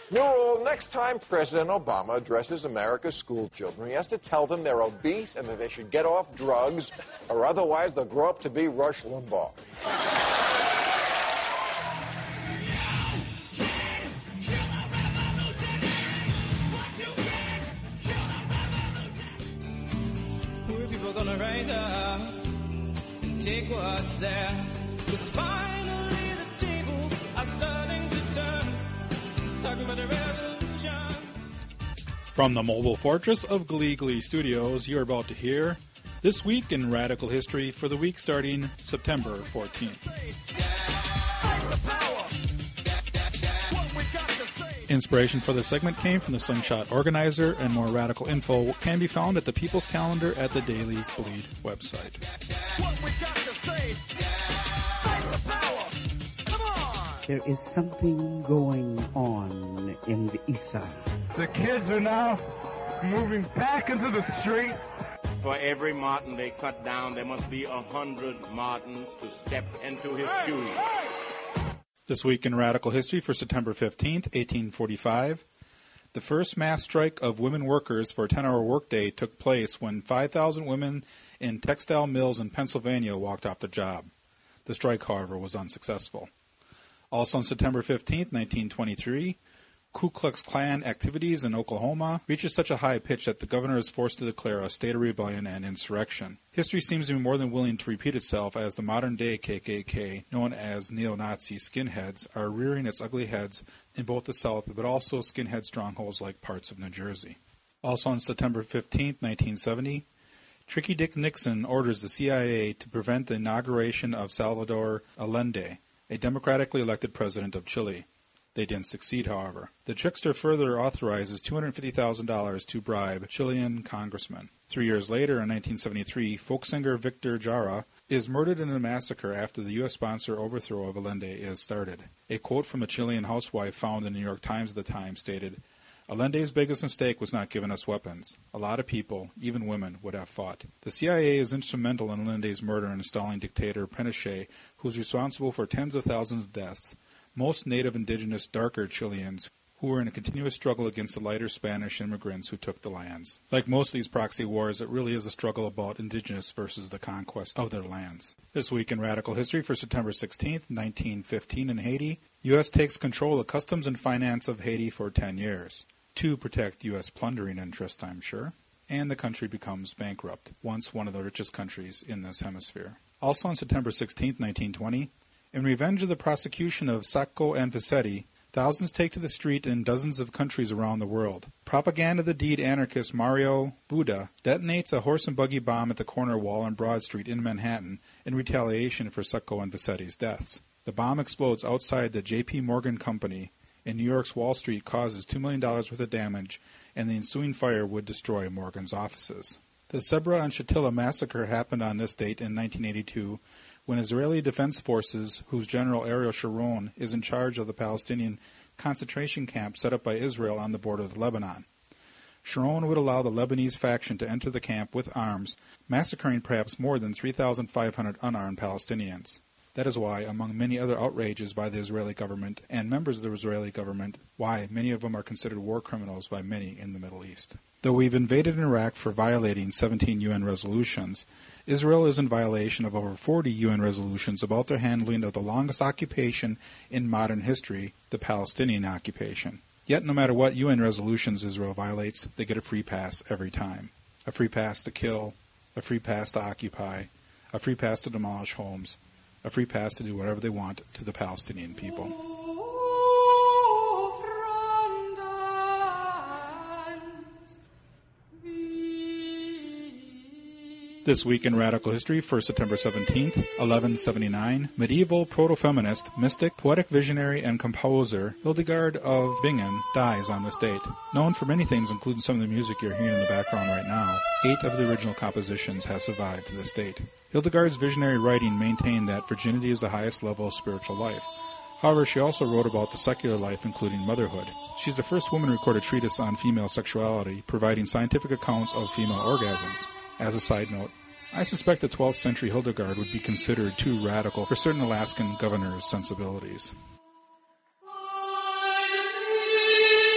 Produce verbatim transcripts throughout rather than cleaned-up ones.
New rule, next time President Obama addresses America's school children, he has to tell them they're obese and that they should get off drugs, or otherwise they'll grow up to be Rush Limbaugh. Poor people gonna rise up and take what's theirs. 'Cause finally the tables are starting to turn. Talking about the revolution. From the mobile fortress of Glee Glee Studios, you're about to hear This Week in Radical History for the week starting September fourteenth. Inspiration for this segment came from the Slingshot Organizer, and more radical info can be found at the People's Calendar at the Daily Bleed website. There is something going on in the ether. The kids are now moving back into the street. For every marten they cut down, there must be a hundred martens to step into his shoes. This Week in Radical History for September fifteenth, eighteen forty-five. The first mass strike of women workers for a ten-hour workday took place when five thousand women in textile mills in Pennsylvania walked off the job. The strike, however, was unsuccessful. Also on September fifteenth, nineteen twenty-three, Ku Klux Klan activities in Oklahoma reaches such a high pitch that the governor is forced to declare a state of rebellion and insurrection. History seems to be more than willing to repeat itself as the modern-day K K K, known as neo-Nazi skinheads, are rearing its ugly heads in both the South, but also skinhead strongholds like parts of New Jersey. Also on September fifteenth, nineteen seventy, Tricky Dick Nixon orders the C I A to prevent the inauguration of Salvador Allende, a democratically elected president of Chile. They didn't succeed, however. The trickster further authorizes two hundred fifty thousand dollars to bribe Chilean congressmen. Three years later, in nineteen seventy-three, folk singer Victor Jara is murdered in a massacre after the U S sponsor overthrow of Allende is started. A quote from a Chilean housewife found in the New York Times at the time stated, "Allende's biggest mistake was not giving us weapons. A lot of people, even women, would have fought." The C I A is instrumental in Allende's murder and installing dictator Pinochet, who is responsible for tens of thousands of deaths, most native, indigenous, darker Chileans who were in a continuous struggle against the lighter Spanish immigrants who took the lands. Like most of these proxy wars, it really is a struggle about indigenous versus the conquest of their lands. This Week in Radical History for September sixteenth, nineteen fifteen in Haiti, U S takes control of customs and finance of Haiti for ten years. To protect U S plundering interests, I'm sure. And the country becomes bankrupt, once one of the richest countries in this hemisphere. Also on September sixteenth, nineteen twenty, in revenge of the prosecution of Sacco and Vanzetti, thousands take to the street in dozens of countries around the world. Propaganda of the deed anarchist Mario Buda detonates a horse and buggy bomb at the corner wall on Broad Street in Manhattan in retaliation for Sacco and Vanzetti's deaths. The bomb explodes outside the J P Morgan Company in New York's Wall Street, causes two million dollars worth of damage, and the ensuing fire would destroy Morgan's offices. The Sabra and Shatila massacre happened on this date in nineteen eighty-two, when Israeli Defense Forces, whose General Ariel Sharon is in charge of the Palestinian concentration camp set up by Israel on the border with Lebanon. Sharon would allow the Lebanese faction to enter the camp with arms, massacring perhaps more than three thousand five hundred unarmed Palestinians. That is why, among many other outrages by the Israeli government and members of the Israeli government, why many of them are considered war criminals by many in the Middle East. Though we've invaded Iraq for violating seventeen U N resolutions, Israel is in violation of over forty U N resolutions about their handling of the longest occupation in modern history, the Palestinian occupation. Yet no matter what U N resolutions Israel violates, they get a free pass every time. A free pass to kill, a free pass to occupy, a free pass to demolish homes, a free pass to do whatever they want to the Palestinian people. This Week in Radical History for September seventeenth, eleven seventy-nine, medieval proto-feminist, mystic, poetic visionary, and composer Hildegard of Bingen dies on this date. Known for many things, including some of the music you're hearing in the background right now, eight of the original compositions have survived to this date. Hildegard's visionary writing maintained that virginity is the highest level of spiritual life. However, she also wrote about the secular life, including motherhood. She's the first woman to record a treatise on female sexuality, providing scientific accounts of female orgasms. As a side note, I suspect the twelfth century Hildegard would be considered too radical for certain Alaskan governors' sensibilities.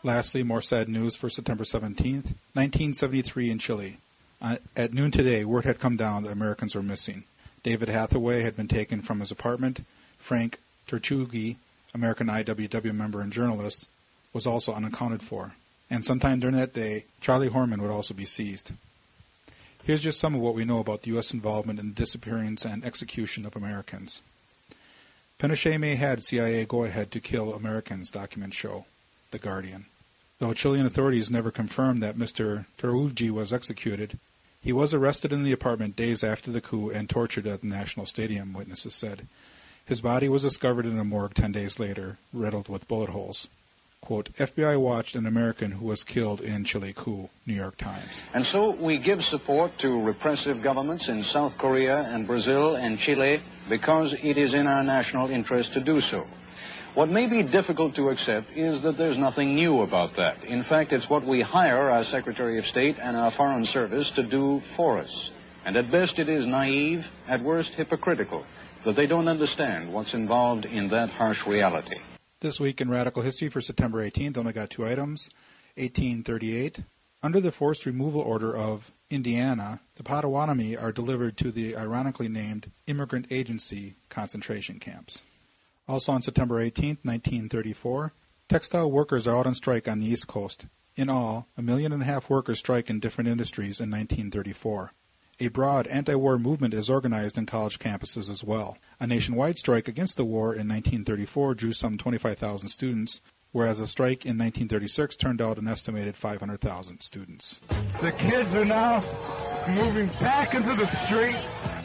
Lastly, more sad news for September seventeenth, nineteen seventy-three in Chile. Uh, at noon today, word had come down that Americans were missing. David Hathaway had been taken from his apartment. Frank Terchugi, American I W W member and journalist, was also unaccounted for. And sometime during that day, Charlie Horman would also be seized. Here's just some of what we know about the U S involvement in the disappearance and execution of Americans. Pinochet may had C I A go-ahead to kill Americans, documents show. The Guardian. Though Chilean authorities never confirmed that Mister Terchugi was executed, he was arrested in the apartment days after the coup and tortured at the National Stadium, witnesses said. His body was discovered in a morgue ten days later, riddled with bullet holes. Quote, F B I watched an American who was killed in Chile coup, New York Times. And so we give support to repressive governments in South Korea and Brazil and Chile because it is in our national interest to do so. What may be difficult to accept is that there's nothing new about that. In fact, it's what we hire our Secretary of State and our Foreign Service to do for us. And at best it is naive, at worst hypocritical, that they don't understand what's involved in that harsh reality. This week in Radical History for September eighteenth, only got two items. eighteen thirty-eight. Under the forced removal order of Indiana, the Potawatomi are delivered to the ironically named Immigrant Agency concentration camps. Also on September eighteenth, nineteen thirty-four, textile workers are out on strike on the East Coast. In all, a million and a half workers strike in different industries in nineteen thirty-four. A broad anti-war movement is organized in college campuses as well. A nationwide strike against the war in nineteen thirty-four drew some twenty-five thousand students, whereas a strike in nineteen thirty-six turned out an estimated five hundred thousand students. The kids are now moving back into the street.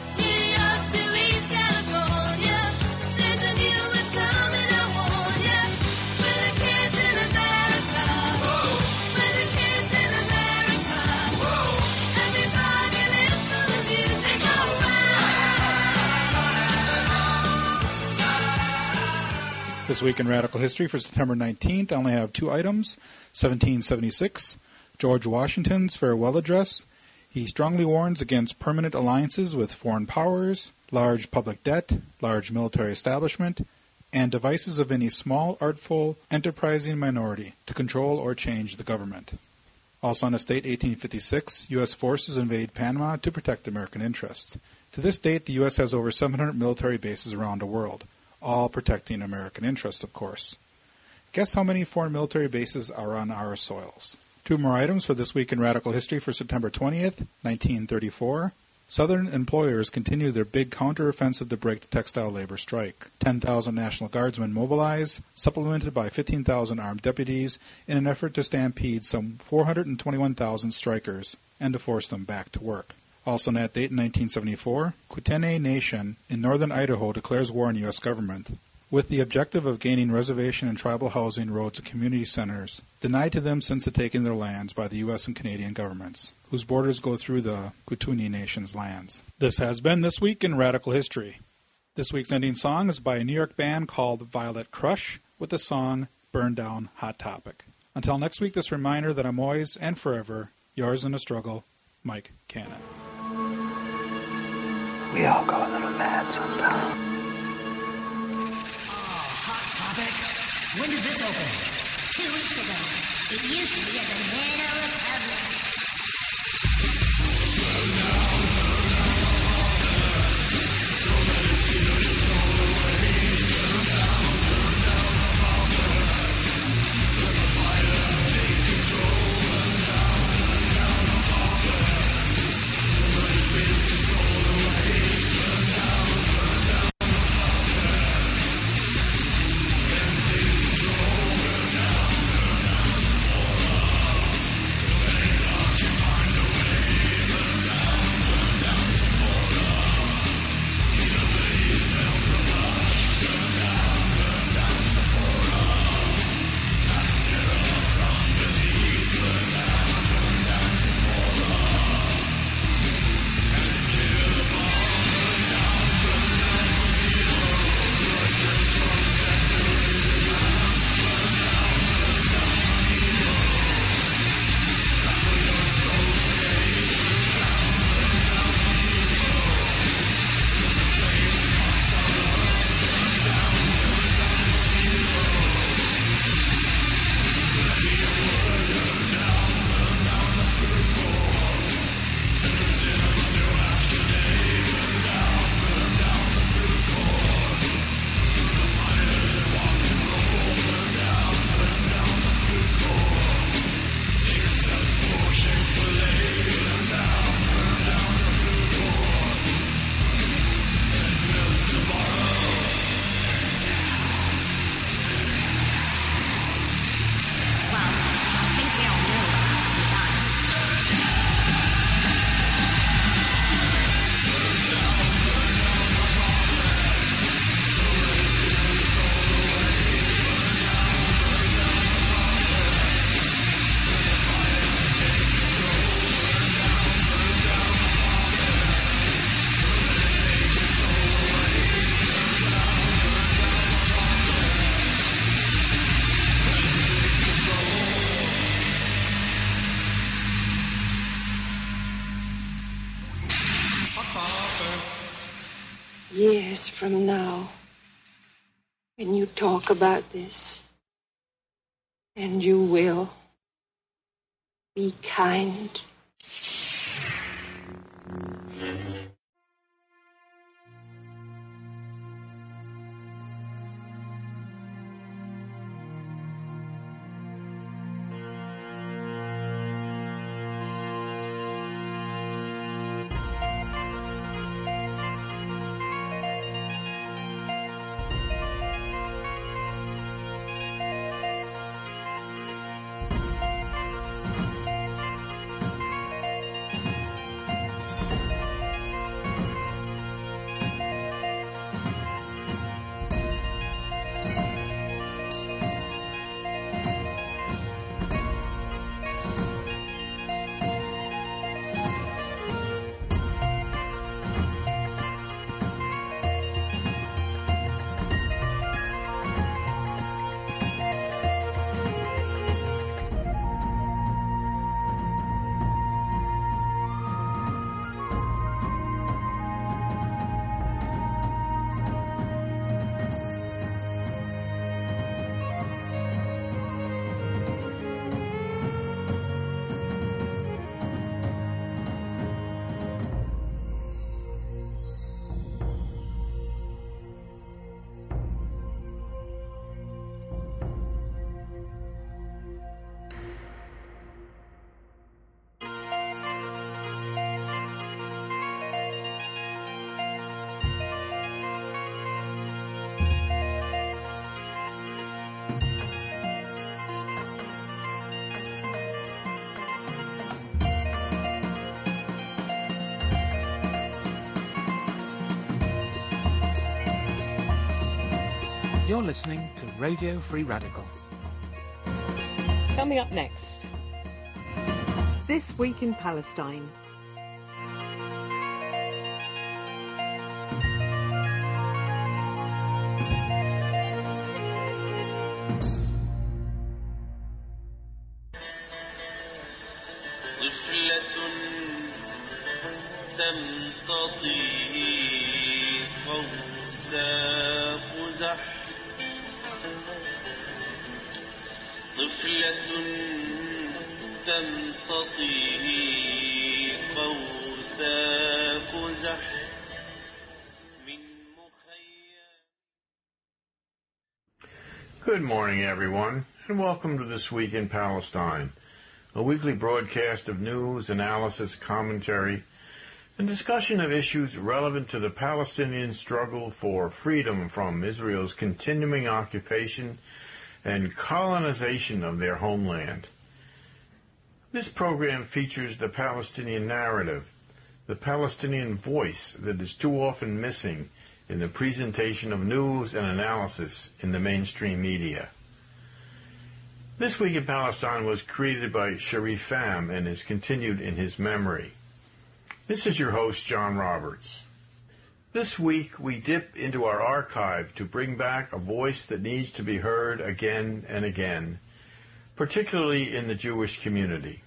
This week in Radical History for September nineteenth, I only have two items. seventeen seventy-six, George Washington's farewell address. He strongly warns against permanent alliances with foreign powers, large public debt, large military establishment, and devices of any small, artful, enterprising minority to control or change the government. Also on this date, eighteen fifty-six, U S forces invade Panama to protect American interests. To this date, the U S has over seven hundred military bases around the world, all protecting American interests, of course. Guess how many foreign military bases are on our soils? Two more items for this week in Radical History for September twentieth, nineteen thirty-four. Southern employers continue their big counter-offensive to break the textile labor strike. ten thousand National Guardsmen mobilize, supplemented by fifteen thousand armed deputies, in an effort to stampede some four hundred twenty-one thousand strikers and to force them back to work. Also on that date in nineteen seventy-four, Kootenai Nation in northern Idaho declares war on U S government, with the objective of gaining reservation and tribal housing, roads, and community centers, denied to them since the taking of their lands by the U S and Canadian governments, whose borders go through the Kootenai Nation's lands. This has been This Week in Radical History. This week's ending song is by a New York band called Violet Crush, with the song Burn Down Hot Topic. Until next week, this reminder that I'm always and forever yours in a struggle, Mike Cannon. We all go a little mad sometimes. Oh, Hot Topic. When did this open? Two weeks ago. It used to be at the Banana Republic. years from now, when you talk about this, and you will, be kind. You're listening to Radio Free Radical. Coming up next, This Week in Palestine. Good morning, everyone, and welcome to This Week in Palestine, a weekly broadcast of news, analysis, commentary, and discussion of issues relevant to the Palestinian struggle for freedom from Israel's continuing occupation and colonization of their homeland. This program features the Palestinian narrative, the Palestinian voice that is too often missing in the presentation of news and analysis in the mainstream media. This Week in Palestine was created by Sharif Pham and is continued in his memory. This is your host, John Roberts. This week, we dip into our archive to bring back a voice that needs to be heard again and again, particularly in the Jewish community.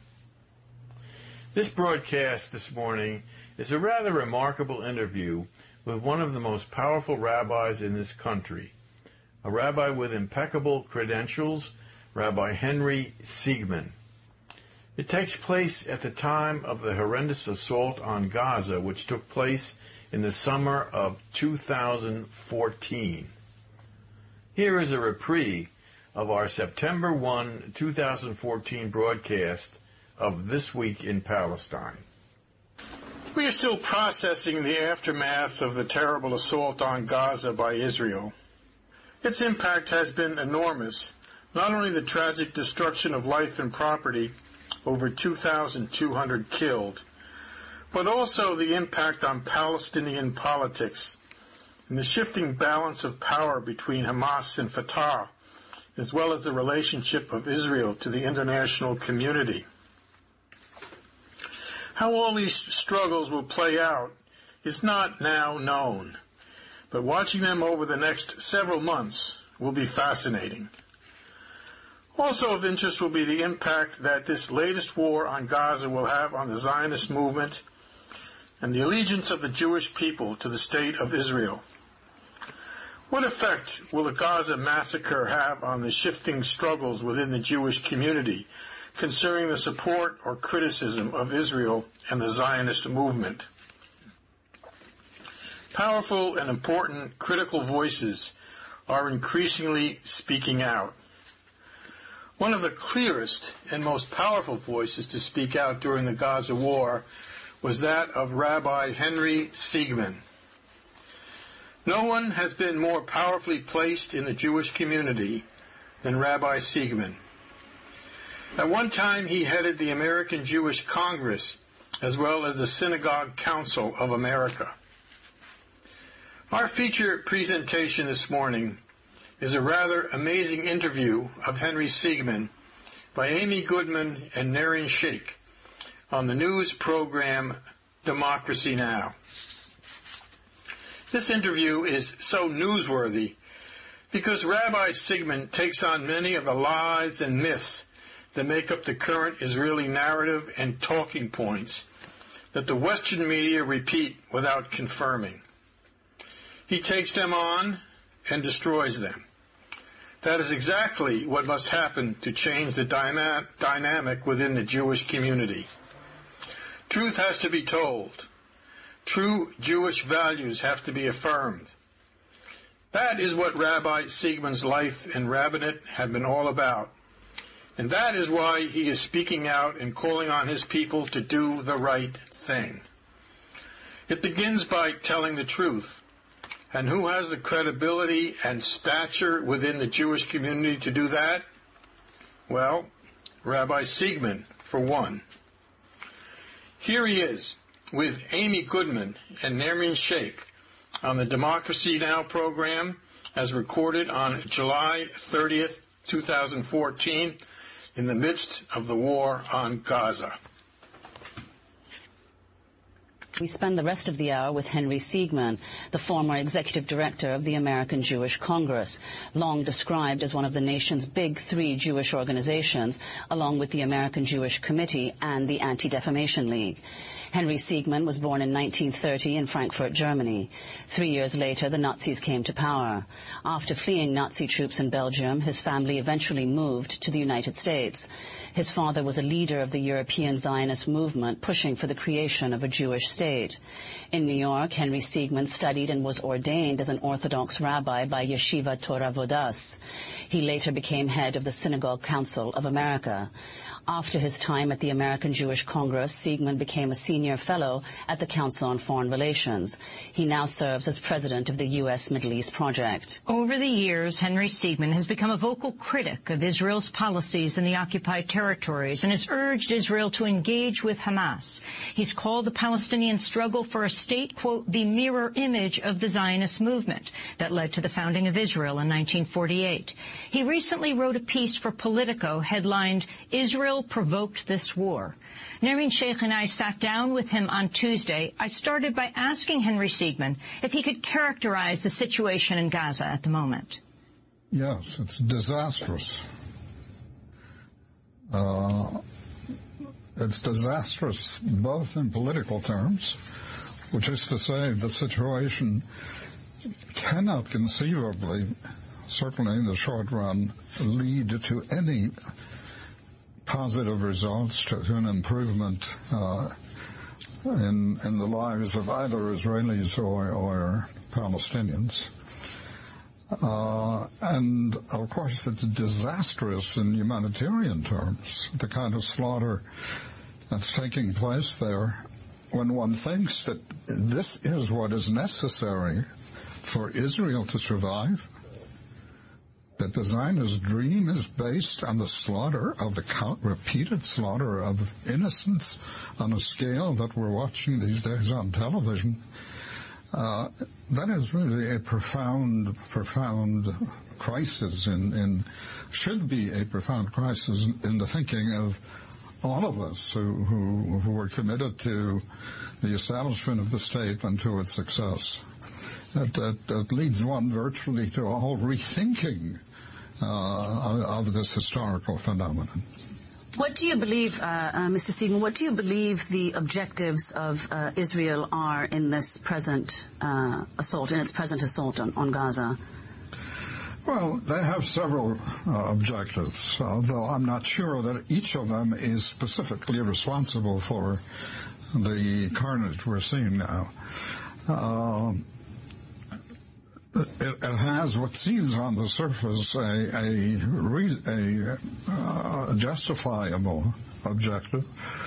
This broadcast this morning is a rather remarkable interview with one of the most powerful rabbis in this country, a rabbi with impeccable credentials, Rabbi Henry Siegman. It takes place at the time of the horrendous assault on Gaza, which took place in the summer of two thousand fourteen. Here is a reprieve of our September first, two thousand fourteen broadcast of This Week in Palestine. We are still processing the aftermath of the terrible assault on Gaza by Israel. Its impact has been enormous, not only the tragic destruction of life and property, over two thousand two hundred killed, but also the impact on Palestinian politics and the shifting balance of power between Hamas and Fatah, as well as the relationship of Israel to the international community. How all these struggles will play out is not now known, but watching them over the next several months will be fascinating. Also of interest will be the impact that this latest war on Gaza will have on the Zionist movement, and the allegiance of the Jewish people to the State of Israel. What effect will the Gaza massacre have on the shifting struggles within the Jewish community concerning the support or criticism of Israel and the Zionist movement? Powerful and important critical voices are increasingly speaking out. One of the clearest and most powerful voices to speak out during the Gaza war was that of Rabbi Henry Siegman. No one has been more powerfully placed in the Jewish community than Rabbi Siegman. At one time, he headed the American Jewish Congress as well as the Synagogue Council of America. Our feature presentation this morning is a rather amazing interview of Henry Siegman by Amy Goodman and Naren Sheikh on the news program Democracy Now! This interview is so newsworthy because Rabbi Siegman takes on many of the lies and myths that make up the current Israeli narrative and talking points that the Western media repeat without confirming. He takes them on and destroys them. That is exactly what must happen to change the dyma- dynamic within the Jewish community. Truth has to be told. True Jewish values have to be affirmed. That is what Rabbi Siegman's life and rabbinate have been all about. And that is why he is speaking out and calling on his people to do the right thing. It begins by telling the truth. And who has the credibility and stature within the Jewish community to do that? Well, Rabbi Siegman, for one. Here he is with Amy Goodman and Naren Sheikh on the Democracy Now! Program as recorded on July thirtieth, two thousand fourteen, in the midst of the war on Gaza. We spend the rest of the hour with Henry Siegman, the former executive director of the American Jewish Congress, long described as one of the nation's big three Jewish organizations, along with the American Jewish Committee and the Anti-Defamation League. Henry Siegman was born in nineteen thirty in Frankfurt, Germany. Three years later, the Nazis came to power. After fleeing Nazi troops in Belgium, his family eventually moved to the United States. His father was a leader of the European Zionist movement, pushing for the creation of a Jewish state. In New York, Henry Siegman studied and was ordained as an Orthodox rabbi by Yeshiva Torah Vodas. He later became head of the Synagogue Council of America. After his time at the American Jewish Congress, Siegman became a senior fellow at the Council on Foreign Relations. He now serves as president of the U S Middle East Project. Over the years, Henry Siegman has become a vocal critic of Israel's policies in the occupied territories and has urged Israel to engage with Hamas. He's called the Palestinian struggle for a state, quote, the mirror image of the Zionist movement that led to the founding of Israel in nineteen forty-eight. He recently wrote a piece for Politico headlined, Israel Provoked This War. Naren Sheikh and I sat down with him on Tuesday. I started by asking Henry Siegman if he could characterize the situation in Gaza at the moment. Yes, it's disastrous. Uh, it's disastrous both in political terms, which is to say the situation cannot conceivably, certainly in the short run, lead to any positive results, to, to an improvement uh, in in the lives of either Israelis or, or Palestinians. Uh, and, of course, it's disastrous in humanitarian terms, the kind of slaughter that's taking place there, when one thinks that this is what is necessary for Israel to survive, that the Zionist dream is based on the slaughter of the count, repeated slaughter of innocents on a scale that we're watching these days on television. Uh, that is really a profound, profound crisis in, in, should be a profound crisis in the thinking of all of us who, who, who are committed to the establishment of the state and to its success. That, that, that leads one virtually to a whole rethinking uh, of this historical phenomenon. What do you believe, uh, uh, Mister Siegman, what do you believe the objectives of uh, Israel are in this present uh, assault, in its present assault on, on Gaza? Well, they have several uh, objectives, although I'm not sure that each of them is specifically responsible for the carnage we're seeing now. Uh, It, it has what seems on the surface a, a, a, a justifiable objective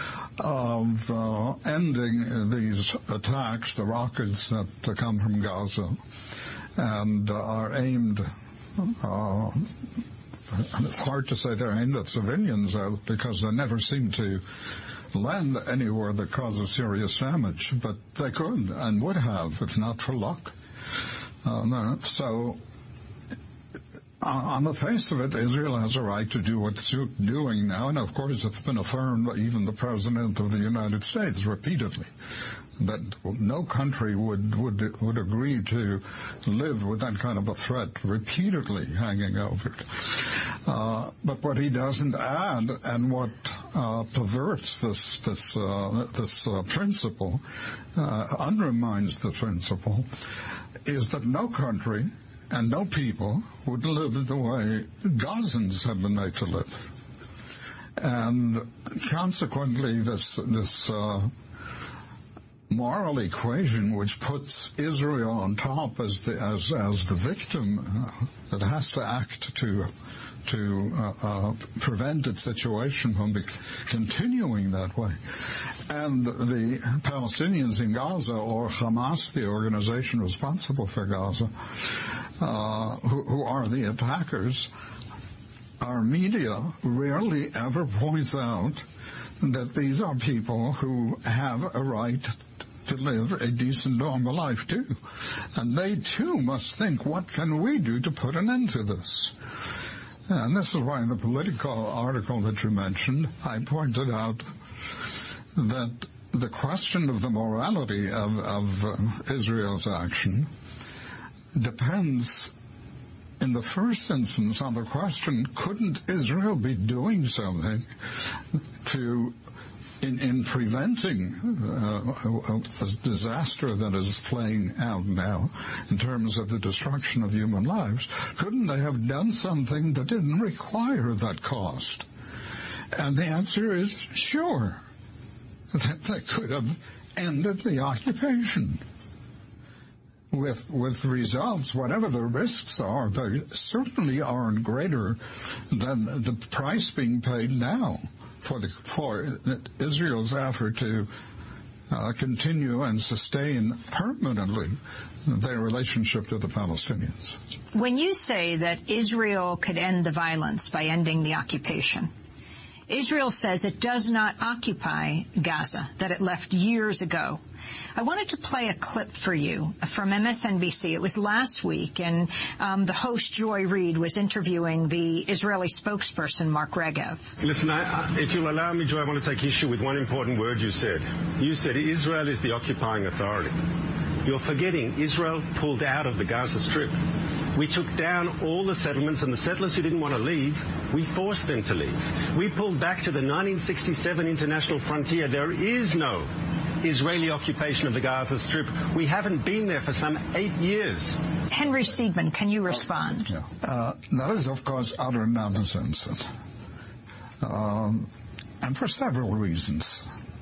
of uh, ending these attacks, the rockets that come from Gaza, and uh, are aimed, uh, it's hard to say they're aimed at civilians uh, because they never seem to land anywhere that causes serious damage, but they could and would have if not for luck. Uh, no, so, uh, on the face of it, Israel has a right to do what it's doing now, and of course it's been affirmed by even the President of the United States repeatedly, that no country would, would, would agree to live with that kind of a threat repeatedly hanging over it. Uh, but what he doesn't add, and what uh, perverts this, this, uh, this uh, principle, uh, undermines the principle, is that no country and no people would live the way Gazans have been made to live. And consequently, this this uh, moral equation which puts Israel on top as the, as, as the victim uh, that has to act to to uh, uh, prevent its situation from be- continuing that way. And the Palestinians in Gaza, or Hamas, the organization responsible for Gaza, uh, who, who are the attackers, our media rarely ever points out that these are people who have a right to live a decent, normal life, too. And they, too, must think, what can we do to put an end to this? And this is why in the Politico article that you mentioned, I pointed out that the question of the morality of, of uh, Israel's action depends, in the first instance, on the question, couldn't Israel be doing something to, in, in preventing uh, a, a disaster that is playing out now in terms of the destruction of human lives? Couldn't they have done something that didn't require that cost? And the answer is sure. That they could have ended the occupation with with results, whatever the risks are, they certainly aren't greater than the price being paid now for the for Israel's effort to uh, continue and sustain permanently their relationship to the Palestinians. When you say that Israel could end the violence by ending the occupation, Israel says it does not occupy Gaza, that it left years ago. I wanted to play a clip for you from M S N B C. It was last week, and um, the host, Joy Reid, was interviewing the Israeli spokesperson, Mark Regev. Listen, I, I, if you'll allow me, Joy, I want to take issue with one important word you said. You said Israel is the occupying authority. You're forgetting Israel pulled out of the Gaza Strip. We took down all the settlements, and the settlers who didn't want to leave, we forced them to leave. We pulled back to the nineteen sixty-seven international frontier. There is no Israeli occupation of the Gaza Strip. We haven't been there for some eight years. Henry Siegman, can you respond? Yeah. Uh, that is, of course, utter nonsense. Um, and for several reasons.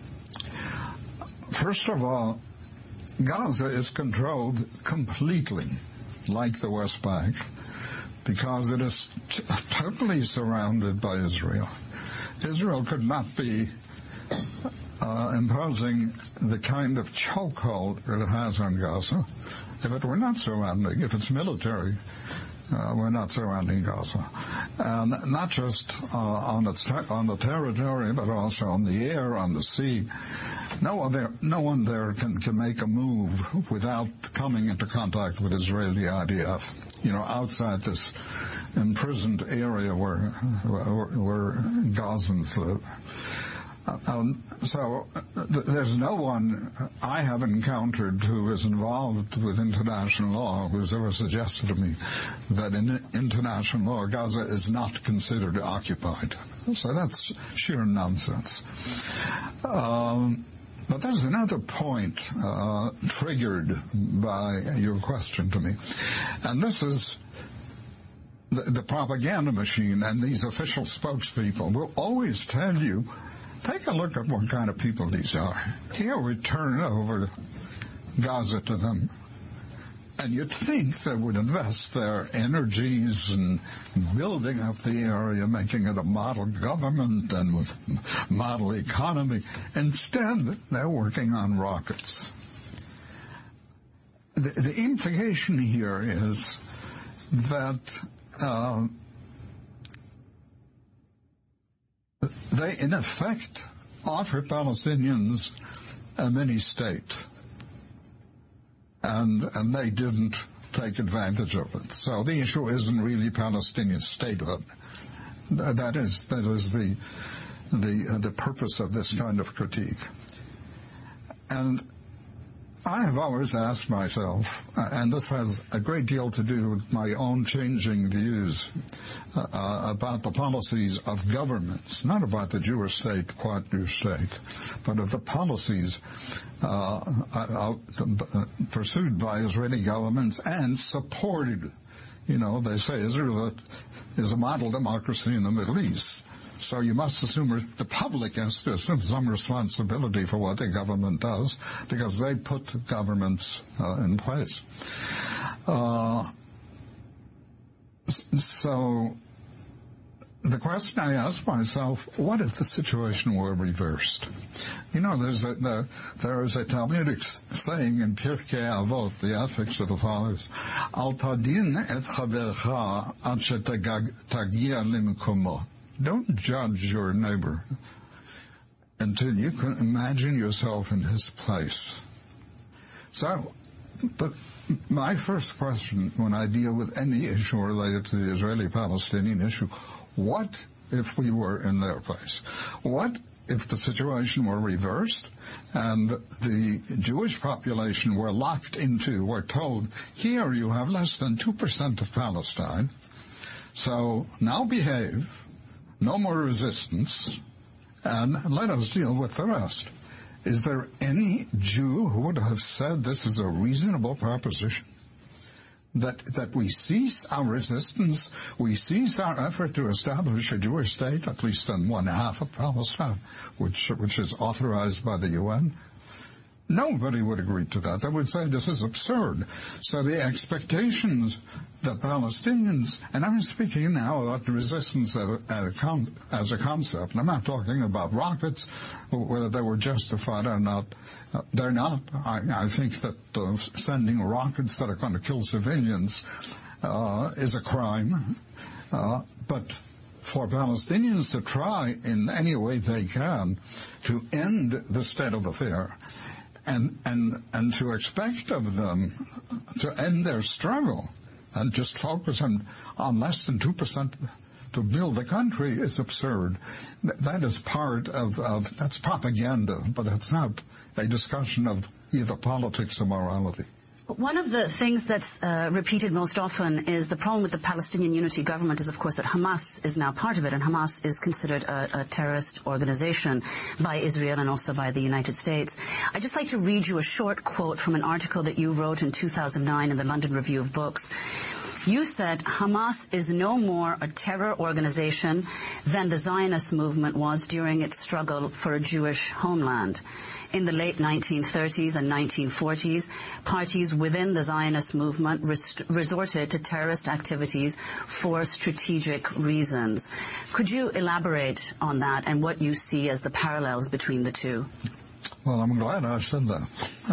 First of all, Gaza is controlled completely, like the West Bank, because it is t- totally surrounded by Israel. Israel could not be uh, imposing the kind of chokehold that it has on Gaza if it were not surrounding, if its military uh, were not surrounding Gaza. And not just uh, on, its ter- on the territory, but also on the air, on the sea. No one there, no one there can, can make a move without coming into contact with Israeli I D F, you know, outside this imprisoned area where, where, where Gazans live. Uh, um, so uh, th- there's no one I have encountered who is involved with international law who's ever suggested to me that in international law Gaza is not considered occupied. So that's sheer nonsense. Um, but there's another point uh, triggered by your question to me, and this is the, the propaganda machine, and these official spokespeople will always tell you, take a look at what kind of people these are. Here we turn over Gaza to them. And you'd think they would invest their energies in building up the area, making it a model government and with model economy. Instead, they're working on rockets. The, the implication here is that uh, they, in effect, offer Palestinians a mini-state. And, and they didn't take advantage of it. So the issue isn't really Palestinian statehood. That is, that is the, the, uh, the purpose of this kind of critique. And I have always asked myself, uh, and this has a great deal to do with my own changing views uh, uh, about the policies of governments, not about the Jewish state, quote, new state, but of the policies uh, uh, uh, pursued by Israeli governments and supported. You know, they say Israel is a model democracy in the Middle East. So you must assume the public has to assume some responsibility for what the government does, because they put governments uh, in place. Uh, so the question I ask myself, what if the situation were reversed? You know, there's a, the, there is a Talmudic saying in Pirkei Avot, the ethics of the fathers, Al tadin et chavercha ad shetagia limkomo. Don't judge your neighbor until you can imagine yourself in his place. So, but my first question when I deal with any issue related to the Israeli-Palestinian issue, what if we were in their place? What if the situation were reversed and the Jewish population were locked into, were told, here you have less than two percent of Palestine, so now behave, no more resistance, and let us deal with the rest. Is there any Jew who would have said this is a reasonable proposition? That that we cease our resistance, we cease our effort to establish a Jewish state, at least in one half of Palestine, which which is authorized by the U N? Nobody would agree to that. They would say this is absurd. So the expectations that Palestinians, and I'm speaking now about resistance as a concept, and I'm not talking about rockets, whether they were justified or not. Uh, they're not. I, I think that uh, sending rockets that are going to kill civilians uh, is a crime. Uh, but for Palestinians to try in any way they can to end the state of affair, And, and and to expect of them to end their struggle and just focus on, on less than two percent to build the country is absurd. That is part of, of, that's propaganda, but it's not a discussion of either politics or morality. One of the things that's uh, repeated most often is the problem with the Palestinian Unity Government is, of course, that Hamas is now part of it, and Hamas is considered a, a terrorist organization by Israel and also by the United States. I'd just like to read you a short quote from an article that you wrote in two thousand nine in the London Review of Books. You said, Hamas is no more a terror organization than the Zionist movement was during its struggle for a Jewish homeland. In the late nineteen thirties and nineteen forties, parties within the Zionist movement res- resorted to terrorist activities for strategic reasons. Could you elaborate on that and what you see as the parallels between the two? Well, I'm glad I said that.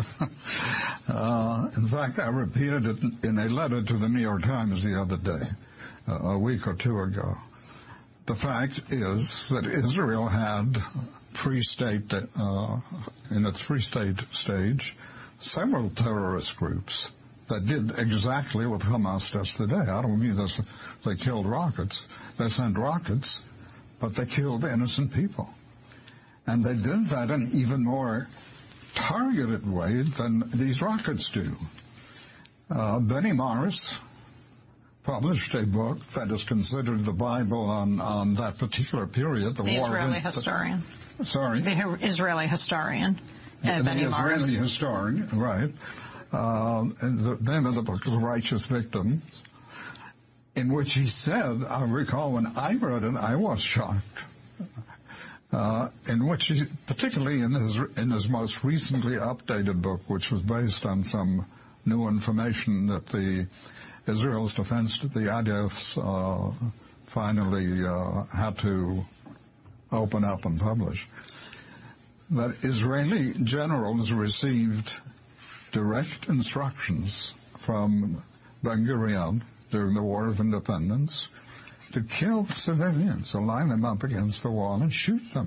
uh, in fact, I repeated it in a letter to the New York Times the other day, uh, a week or two ago. The fact is that Israel had pre-state, uh, in its pre-state stage, several terrorist groups that did exactly what Hamas does today. I don't mean this, they killed rockets. They sent rockets, but they killed innocent people. And they did that in even more targeted way than these rockets do. Uh, Benny Morris published a book that is considered the Bible on, on that particular period. The, the war Israeli of, historian. The, sorry? The Israeli historian, uh, the, Benny the Morris. Israeli historian, right. Uh, and the name of the book is Righteous Victim, in which he said, I recall when I read it, I was shocked, uh, in which he, particularly in his, in his most recently updated book, which was based on some new information that the Israel's defense, the I D Fs, uh, finally uh, had to open up and publish, that Israeli generals received direct instructions from Ben-Gurion during the War of Independence to kill civilians, to line them up against the wall and shoot them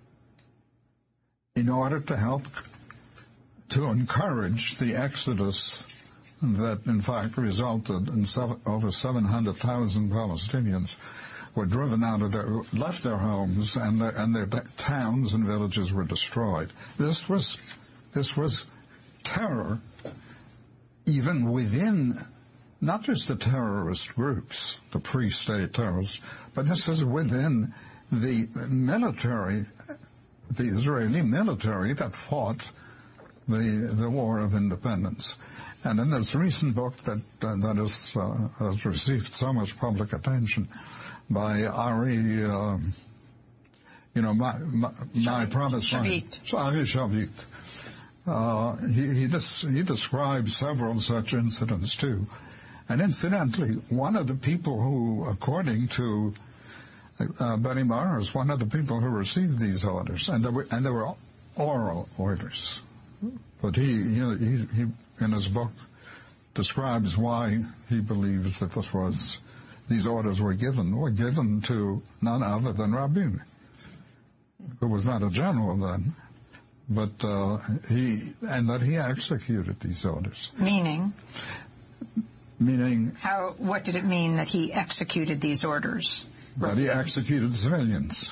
in order to help to encourage the exodus that, in fact, resulted in seven, over seven hundred thousand Palestinians were driven out of their, left their homes, and their, and their towns and villages were destroyed. This was, this was terror, even within not just the terrorist groups, the pre-state terrorists, but this is within the military, the Israeli military that fought the the War of Independence. And in this recent book that uh, that is, uh, has received so much public attention by Ari, uh, you know, my my, my promise, Shavit. Ari Shavit. Uh, he he, des- he describes several such incidents too. And incidentally, one of the people who, according to uh, Benny Morris, one of the people who received these orders, and there were and there were oral orders, but he, you know, he, he in his book describes why he believes that this was these orders were given were given to none other than Rabin, who was not a general then, but uh, he and that he executed these orders. Meaning. Meaning, how? What did it mean that he executed these orders? That he executed civilians.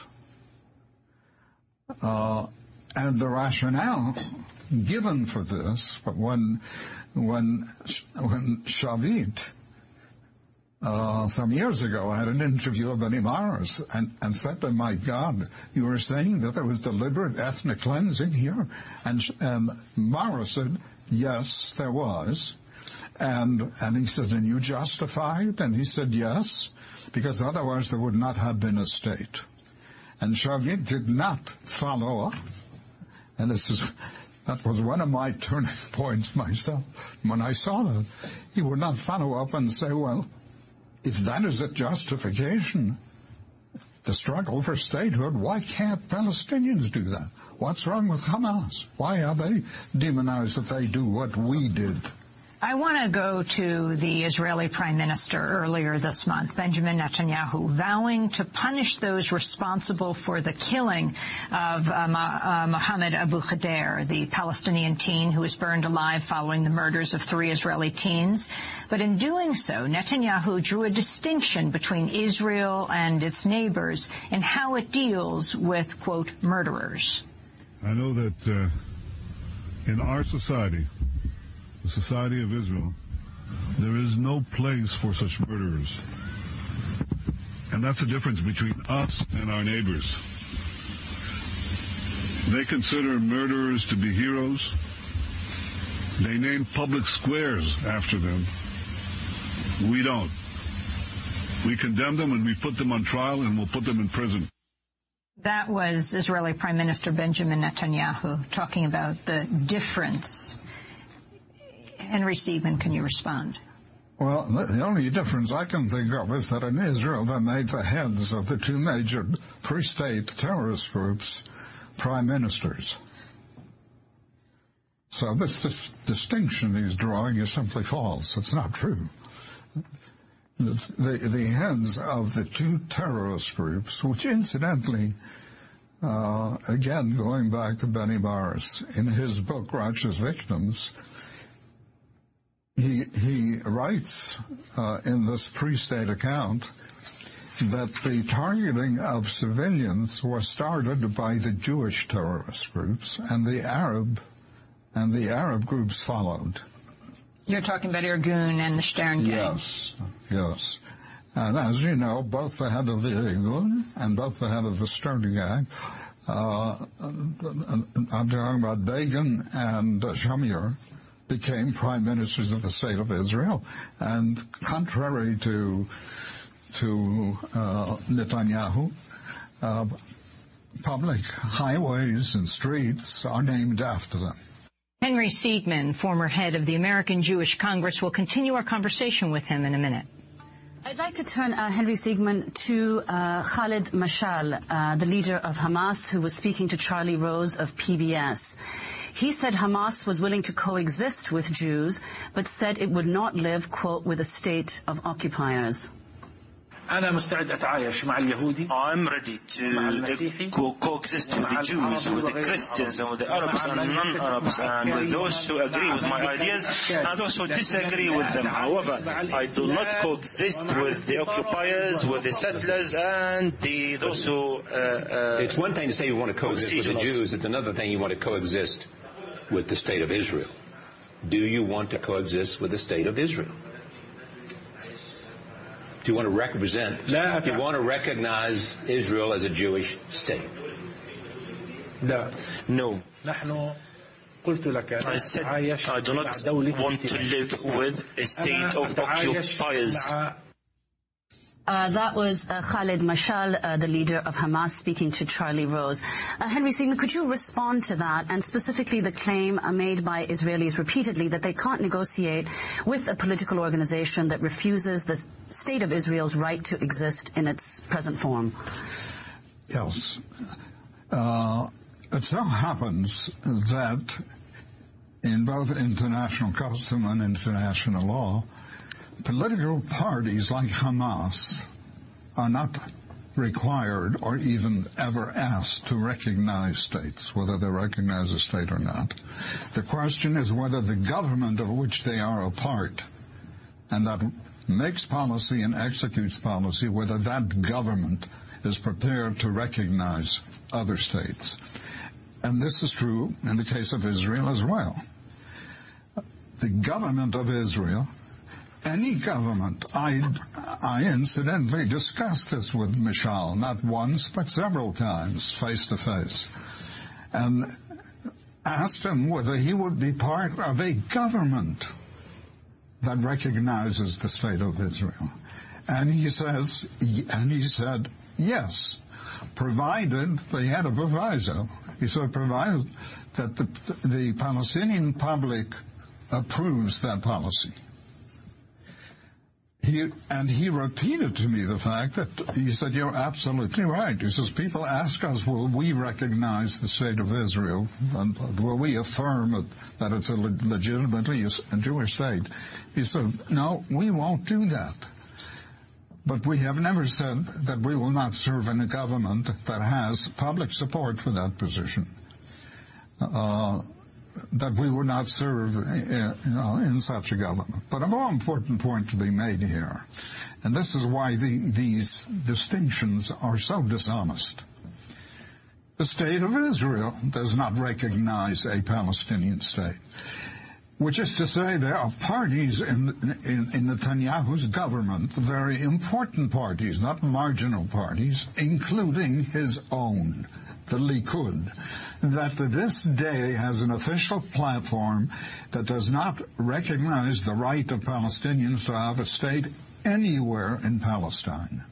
Uh, and the rationale given for this, but when when when Shavit uh, some years ago had an interview of Benny Morris and, and said to him, "My God, you were saying that there was deliberate ethnic cleansing here," and and Morris said, "Yes, there was." And and he says, and you justify it? And he said, yes, because otherwise there would not have been a state. And Shavit did not follow up. And this is, that was one of my turning points myself. When I saw that, he would not follow up and say, well, if that is a justification, the struggle for statehood, why can't Palestinians do that? What's wrong with Hamas? Why are they demonized if they do what we did? I want to go to the Israeli Prime Minister earlier this month, Benjamin Netanyahu, vowing to punish those responsible for the killing of uh, uh, Mohammed Abu Khader, the Palestinian teen who was burned alive following the murders of three Israeli teens. But in doing so, Netanyahu drew a distinction between Israel and its neighbors in how it deals with, quote, murderers. I know that uh, in our society, the society of Israel, there is no place for such murderers. And that's the difference between us and our neighbors. They consider murderers to be heroes. They name public squares after them. We don't. We condemn them and we put them on trial and we'll put them in prison. That was Israeli Prime Minister Benjamin Netanyahu talking about the difference. Henry Siegman, can you respond? Well, the only difference I can think of is that in Israel they made the heads of the two major pre-state terrorist groups prime ministers. So this, this distinction he's drawing is simply false. It's not true. The, the, the heads of the two terrorist groups, which incidentally, uh, again, going back to Benny Morris, in his book, Righteous Victims, He he writes uh, in this pre-state account that the targeting of civilians was started by the Jewish terrorist groups, and the Arab and the Arab groups followed. You're talking about Irgun and the Stern gang. Yes, yes. And as you know, both the head of the Irgun and both the head of the Stern gang, uh, I'm talking about Begin and Shamir, became prime ministers of the State of Israel. And contrary to to uh, Netanyahu, uh, public highways and streets are named after them. Henry Siegman, former head of the American Jewish Congress, will continue our conversation with him in a minute. I'd like to turn, uh, Henry Siegman, to uh, Khalid Mashal, uh, the leader of Hamas, who was speaking to Charlie Rose of P B S. He said Hamas was willing to coexist with Jews, but said it would not live, quote, with a state of occupiers. I'm ready to co coexist with the Jews, with the Christians, and with the Arabs and non-Arabs, and with those who agree with my ideas and those who disagree with them. However, I do not coexist with the occupiers, with the settlers, and the those who... Uh, uh, it's one thing to say you want to coexist with the Jews. It's another thing you want to coexist with the State of Israel. Do you want to coexist with the State of Israel? Do you want to represent, do you want to recognize Israel as a Jewish state? No. I said I do not want to live with a state of occupiers. Uh, that was uh, Khalid Mashal, uh, the leader of Hamas, speaking to Charlie Rose. Uh, Henry Siegman, could you respond to that, and specifically the claim uh, made by Israelis repeatedly that they can't negotiate with a political organization that refuses the state of Israel's right to exist in its present form? Yes. Uh, it so happens that in both international custom and international law, political parties like Hamas are not required or even ever asked to recognize states, whether they recognize a state or not. The question is whether the government of which they are a part and that makes policy and executes policy, whether that government is prepared to recognize other states. And this is true in the case of Israel as well. The government of Israel, any government, I, I incidentally discussed this with Mishal, not once, but several times, face to face, and asked him whether he would be part of a government that recognizes the state of Israel. And he says, and he said, yes, provided they had a proviso. He said, provided that the, the Palestinian public approves that policy. He, and he repeated to me the fact that, he said, you're absolutely right. He says, people ask us, will we recognize the state of Israel? And will we affirm it, that it's a legitimately a Jewish state? He said, no, we won't do that. But we have never said that we will not serve in a government that has public support for that position. Uh, that we would not serve uh, you know, in such a government. But a more important point to be made here, and this is why the, these distinctions are so dishonest. The state of Israel does not recognize a Palestinian state, which is to say there are parties in, in, in Netanyahu's government, very important parties, not marginal parties, including his own, the Likud, that to this day has an official platform that does not recognize the right of Palestinians to have a state anywhere in Palestine.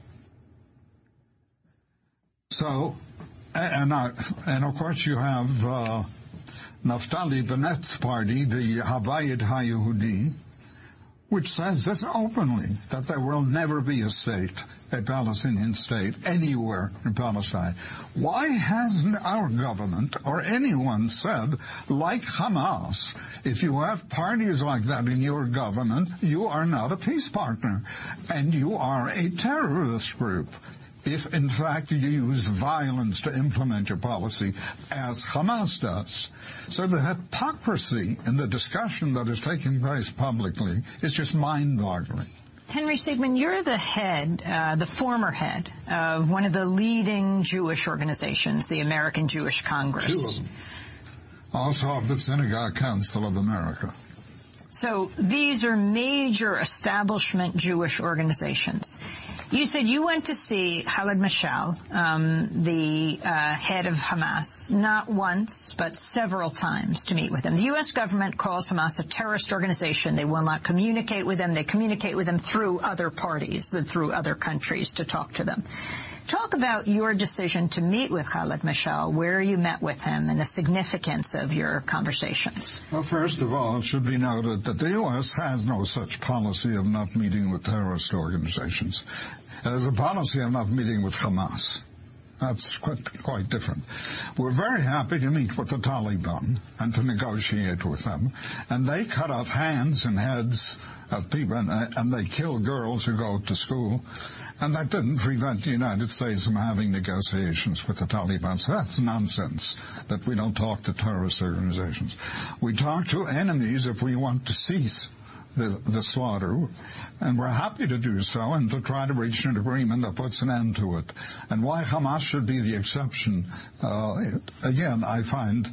So, and, I, and of course you have uh, Naftali Bennett's party, the Havayit HaYehudi, which says this openly, that there will never be a state, a Palestinian state, anywhere in Palestine. Why hasn't our government or anyone said, like Hamas, if you have parties like that in your government, you are not a peace partner, and you are a terrorist group, if in fact you use violence to implement your policy, as Hamas does. So the hypocrisy in the discussion that is taking place publicly is just mind-boggling. Henry Siegman, you're the head, uh, the former head of one of the leading Jewish organizations, the American Jewish Congress. Two of them. Also of the Synagogue Council of America. So these are major establishment Jewish organizations. You said you went to see Khalid Mashal, um, the uh, head of Hamas, not once, but several times to meet with him. The U S government calls Hamas a terrorist organization. They will not communicate with them. They communicate with them through other parties, through other countries to talk to them. Talk about your decision to meet with Khalid Mashal, where you met with him, and the significance of your conversations. Well, first of all, it should be noted that the U S has no such policy of not meeting with terrorist organizations. It has a policy of not meeting with Hamas. That's quite, quite different. We're very happy to meet with the Taliban and to negotiate with them. And they cut off hands and heads of people, and, and they kill girls who go to school. And that didn't prevent the United States from having negotiations with the Taliban. So that's nonsense that we don't talk to terrorist organizations. We talk to enemies if we want to cease the, the slaughter, and we're happy to do so and to try to reach an agreement that puts an end to it. And why Hamas should be the exception, uh, again, I find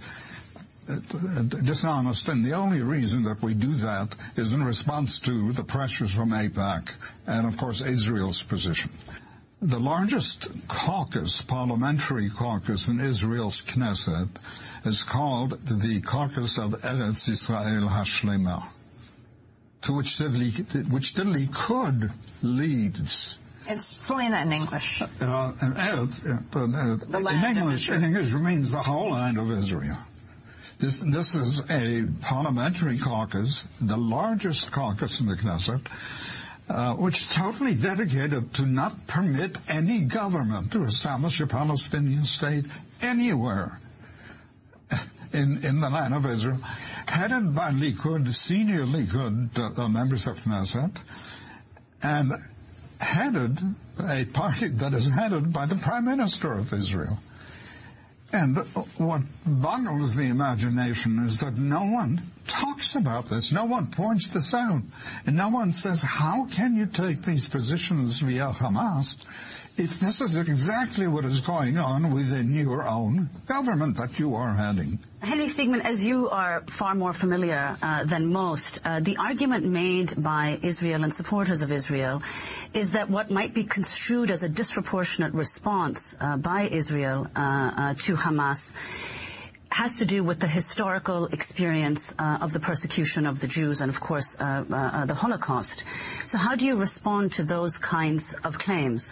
dishonest, and the only reason that we do that is in response to the pressures from AIPAC and, of course, Israel's position. The largest caucus, parliamentary caucus in Israel's Knesset, is called the Caucus of Eretz Yisrael HaShlema, to which Diddley, which Diddley could leads. Explain that in English. Uh, uh, uh, uh, in English, in English, it means the whole land of Israel. This, this is a parliamentary caucus, the largest caucus in the Knesset, uh, which is totally dedicated to not permit any government to establish a Palestinian state anywhere in, in the land of Israel, headed by Likud, senior Likud uh, members of Knesset, and headed, a party that is headed by the Prime Minister of Israel. And what boggles the imagination is that no one talks about this. No one points this out. And no one says, how can you take these positions via Hamas if this is exactly what is going on within your own government that you are heading? Henry Siegman, as you are far more familiar uh, than most, uh, the argument made by Israel and supporters of Israel is that what might be construed as a disproportionate response uh, by Israel uh, uh, to Hamas has to do with the historical experience uh, of the persecution of the Jews and, of course, uh, uh, the Holocaust. So how do you respond to those kinds of claims?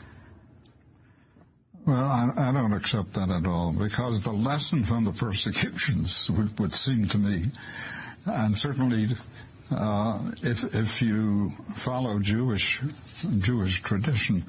Well, I, I don't accept that at all, because the lesson from the persecutions would, would seem to me, and certainly uh, if if you follow Jewish Jewish tradition,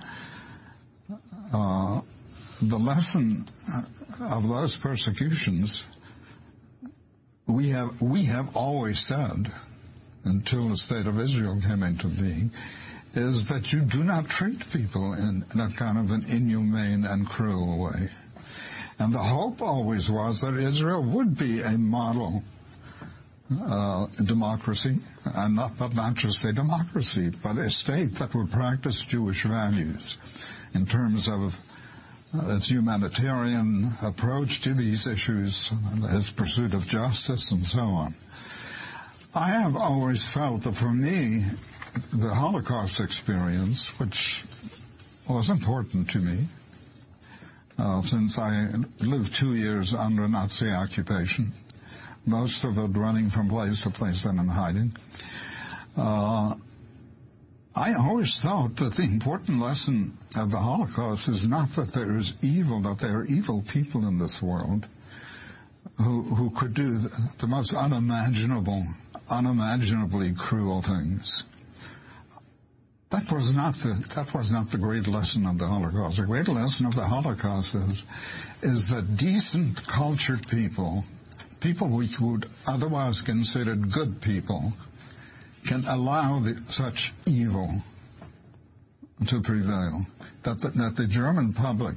uh, the lesson of those persecutions, we have we have always said, until the State of Israel came into being, is that you do not treat people in that kind of an inhumane and cruel way. And the hope always was that Israel would be a model uh, democracy, and not, but not just a democracy, but a state that would practice Jewish values in terms of uh, its humanitarian approach to these issues, its pursuit of justice, and so on. I have always felt that for me, the Holocaust experience, which was important to me, uh, since I lived two years under Nazi occupation, most of it running from place to place and in hiding, uh, I always thought that the important lesson of the Holocaust is not that there is evil, that there are evil people in this world who, who could do the, the most unimaginable, unimaginably cruel things. That was not the that was not the great lesson of the Holocaust. The great lesson of the Holocaust is is that decent, cultured people, people we would otherwise consider good people, can allow the, such evil to prevail. That the, that the German public,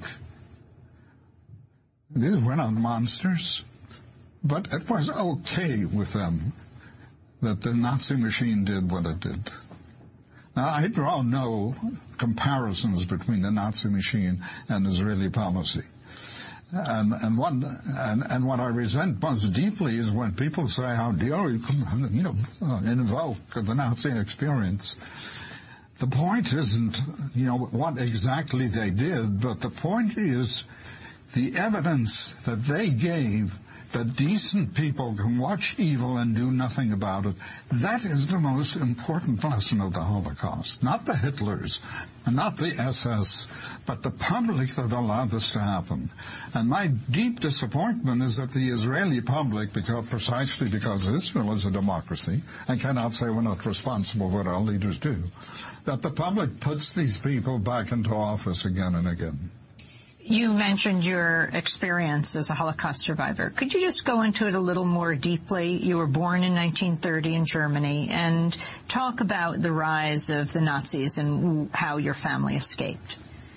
these were not monsters, but it was okay with them that the Nazi machine did what it did. Now, I draw no comparisons between the Nazi machine and Israeli policy. And, and, one, and, and what I resent most deeply is when people say, how dare you, you know, uh, invoke the Nazi experience. The point isn't, you know, what exactly they did, but the point is the evidence that they gave that decent people can watch evil and do nothing about it. That is the most important lesson of the Holocaust. Not the Hitlers, and not the S S, but the public that allowed this to happen. And my deep disappointment is that the Israeli public, because precisely because Israel is a democracy, and cannot say we're not responsible for what our leaders do, that the public puts these people back into office again and again. You mentioned your experience as a Holocaust survivor. Could you just go into it a little more deeply? You were born in nineteen thirty in Germany, and talk about the rise of the Nazis and how your family escaped.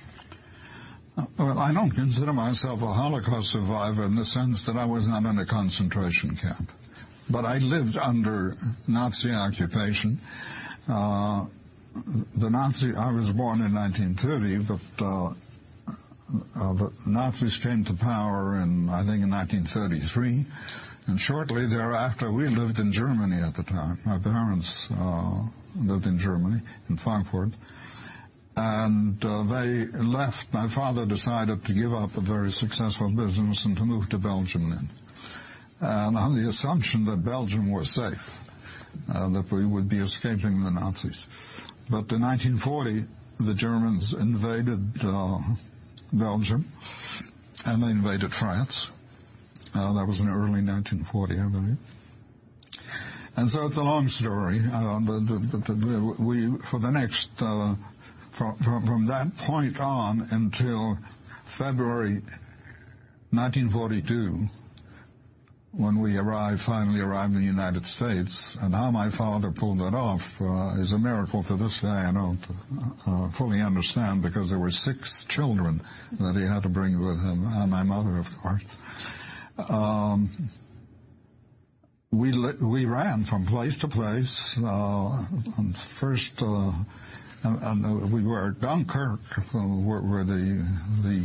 Well, I don't consider myself a Holocaust survivor in the sense that I was not in a concentration camp. But I lived under Nazi occupation. Uh, the Nazi, I was born in nineteen thirty, but uh, Uh, the Nazis came to power in, I think, in nineteen thirty-three, and shortly thereafter we lived in Germany at the time. My parents uh, lived in Germany, in Frankfurt, and uh, they left. My father decided to give up a very successful business and to move to Belgium then, and on the assumption that Belgium was safe, uh, that we would be escaping the Nazis. But in nineteen forty, the Germans invaded uh, Belgium, and they invaded France. Uh, that was in early nineteen forty, I believe. And so it's a long story. Uh, the, the, the, the, we, for the next, uh, from, from, from that point on until February nineteen forty-two, when we arrived, finally arrived in the United States, and how my father pulled that off uh, is a miracle to this day. I don't uh, fully understand, because there were six children that he had to bring with him, and my mother, of course. Um, we we ran from place to place. Uh, and first, uh, and, and we were at Dunkirk, where, where the the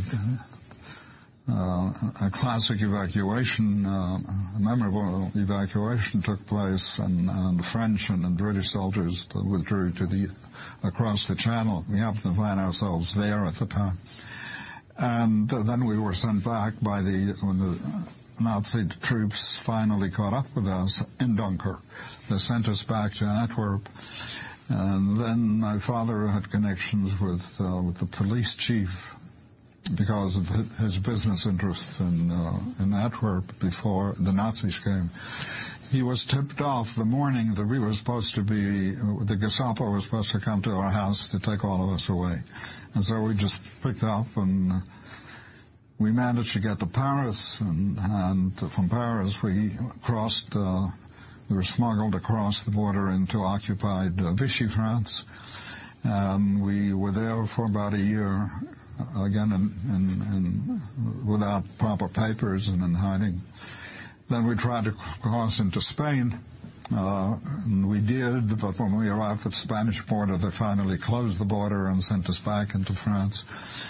Uh, a classic evacuation, uh, a memorable evacuation took place, and, and French and, and British soldiers withdrew to the across the Channel. We happened to find ourselves there at the time, and uh, then we were sent back by the when the Nazi troops finally caught up with us in Dunkirk. They sent us back to Antwerp, and then my father had connections with uh, with the police chief, because of his business interests in, uh, in Antwerp before the Nazis came. He was tipped off the morning that we were supposed to be, the Gestapo was supposed to come to our house to take all of us away. And so we just picked up, and we managed to get to Paris, and, and from Paris we crossed, uh, we were smuggled across the border into occupied uh, Vichy, France. And we were there for about a year, again, in, in, in, without proper papers and in hiding. Then we tried to cross into Spain, uh, and we did, but when we arrived at the Spanish border, they finally closed the border and sent us back into France.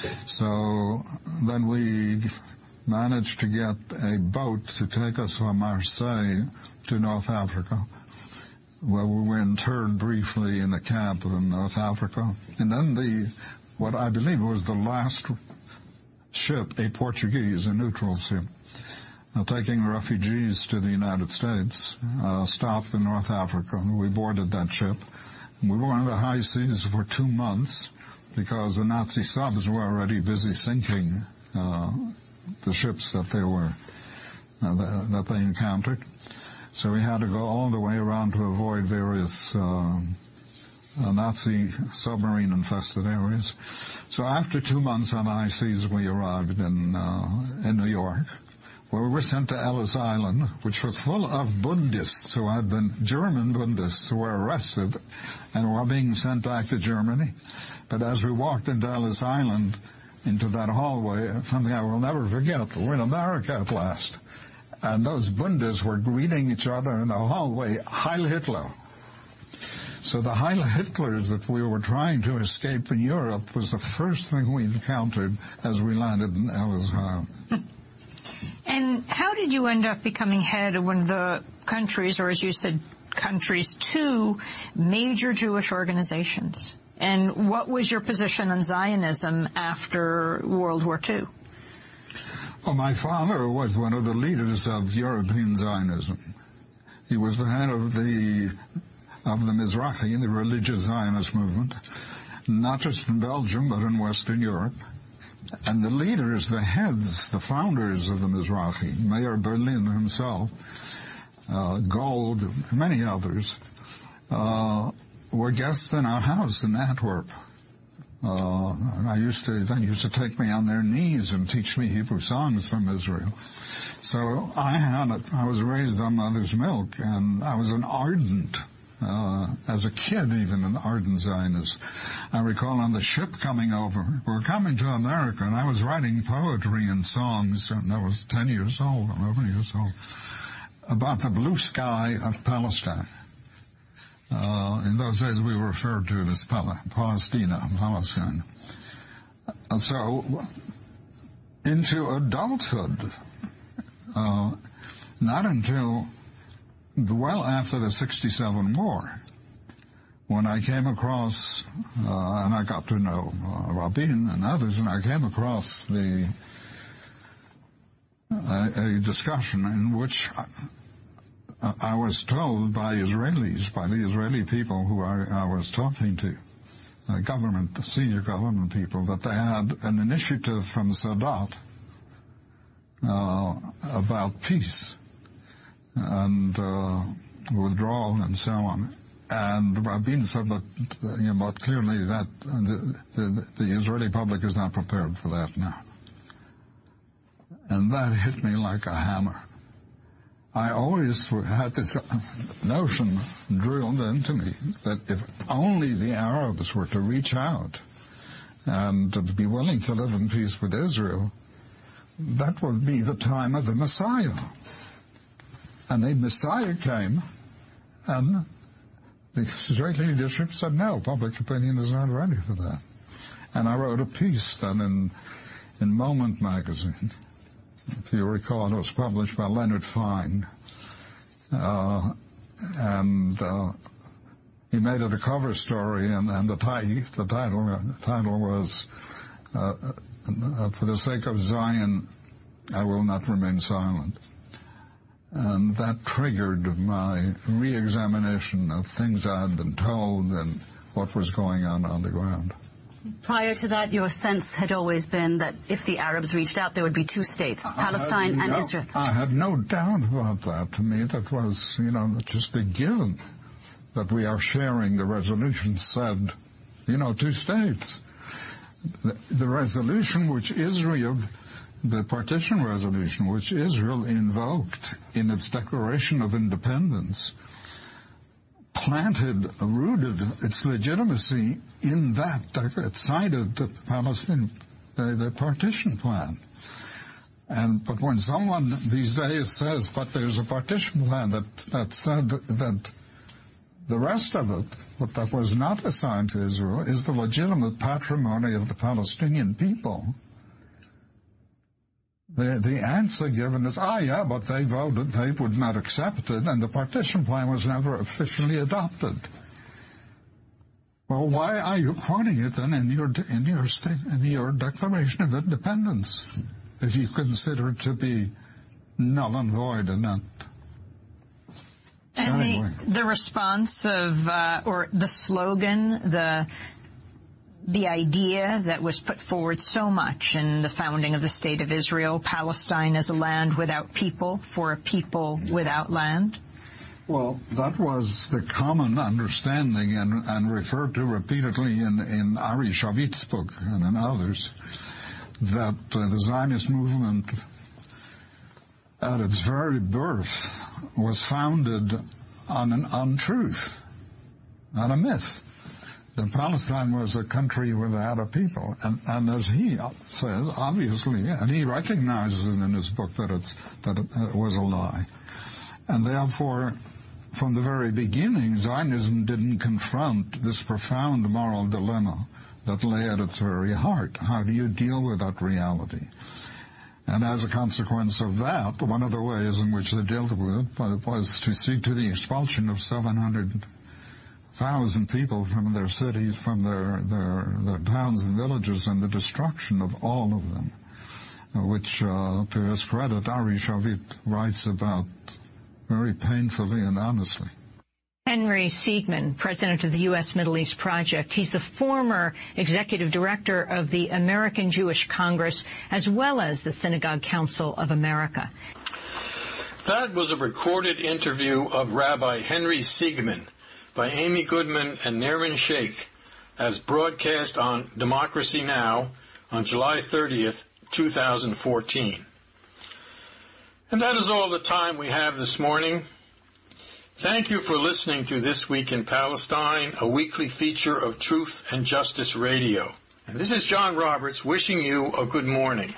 So then we managed to get a boat to take us from Marseille to North Africa, where we were interred briefly in a camp in North Africa. And then the what I believe was the last ship, a Portuguese, a neutral ship, uh, taking refugees to the United States, uh, stopped in North Africa. We boarded that ship. And we were on the high seas for two months because the Nazi subs were already busy sinking uh, the ships that they were uh, that, that they encountered. So we had to go all the way around to avoid various uh, Uh, Nazi submarine-infested areas. So after two months on the high seas, we arrived in uh, in New York, where we were sent to Ellis Island, which was full of Bundists who had been German Bundists who were arrested and were being sent back to Germany. But as we walked into Ellis Island, into that hallway, something I will never forget, we're in America at last. And those Bundists were greeting each other in the hallway, Heil Hitler. So the Heil Hitlers that we were trying to escape in Europe was the first thing we encountered as we landed in Ellis Isle. And how did you end up becoming head of one of the countries, or as you said, countries, two major Jewish organizations? And what was your position on Zionism after World War Two? Well, my father was one of the leaders of European Zionism. He was the head of the of the Mizrahi, the religious Zionist movement, not just in Belgium, but in Western Europe. And the leaders, the heads, the founders of the Mizrahi, Mayor Berlin himself, uh, Gold, many others, uh, were guests in our house in Antwerp. Uh, and I used to, they used to take me on their knees and teach me Hebrew songs from Israel. So I had, a, I was raised on mother's milk, and I was an ardent, uh, as a kid even, an ardent Zionist. I recall on the ship coming over, we were coming to America, and I was writing poetry and songs, and I was ten years old, eleven years old, about the blue sky of Palestine. Uh, in those days we were referred to as Pal- Palestina, Palestine. And so, into adulthood, uh, not until well after the sixty-seven war, when I came across, uh, and I got to know uh, Rabin and others, and I came across the uh, a discussion in which I, I was told by Israelis, by the Israeli people who I, I was talking to, uh, government, senior government people, that they had an initiative from Sadat uh, about peace and uh, withdrawal and so on. And Rabin said, but, you know, but clearly that the, the, the Israeli public is not prepared for that now. And that hit me like a hammer. I always had this notion drilled into me that if only the Arabs were to reach out and to be willing to live in peace with Israel, that would be the time of the Messiah. And the Messiah came, and the Israeli leadership said, no, public opinion is not ready for that. And I wrote a piece then in, in Moment magazine. If you recall, it was published by Leonard Fine. Uh, and uh, he made it a cover story, and, and the, ti- the title the title was, uh, uh, For the Sake of Zion, I Will Not Remain Silent. And that triggered my re-examination of things I had been told and what was going on on the ground. Prior to that, your sense had always been that if the Arabs reached out, there would be two states, Palestine and no, Israel. I had no doubt about that. To me, that was, you know, just a given that we are sharing. The resolution said, you know, two states. The, the resolution which Israel... The partition resolution, which Israel invoked in its declaration of independence, planted, rooted its legitimacy in that. It cited the Palestinian, uh, the partition plan. And but when someone these days says, "But there's a partition plan that that said that the rest of it, what that was not assigned to Israel, is the legitimate patrimony of the Palestinian people." The, the answer given is, ah, yeah, but they voted, they would not accept it, and the partition plan was never officially adopted. Well, why are you quoting it then in your in your state, in your Declaration of Independence, if you consider it to be null and void and not? And anyway. the, the response of, uh, or the slogan, the. The idea that was put forward so much in the founding of the State of Israel, Palestine as a land without people, for a people without land? Well, that was the common understanding and, and referred to repeatedly in, in Ari Shavit's book and in others, that uh, the Zionist movement at its very birth was founded on an untruth, on a myth. That Palestine was a country without a people. And, and as he says, obviously, and he recognizes in his book that, it's, that it was a lie. And therefore, from the very beginning, Zionism didn't confront this profound moral dilemma that lay at its very heart. How do you deal with that reality? And as a consequence of that, one of the ways in which they dealt with it was to seek to the expulsion of seven hundred thousand people from their cities, from their, their, their towns and villages, and the destruction of all of them, which, uh, to his credit, Ari Shavit writes about very painfully and honestly. Henry Siegman, president of the U S Middle East Project. He's the former executive director of the American Jewish Congress, as well as the Synagogue Council of America. That was a recorded interview of Rabbi Henry Siegman by Amy Goodman and Naren Sheikh, as broadcast on Democracy Now! On July thirtieth, two thousand fourteen. And that is all the time we have this morning. Thank you for listening to This Week in Palestine, a weekly feature of Truth and Justice Radio. And this is John Roberts wishing you a good morning.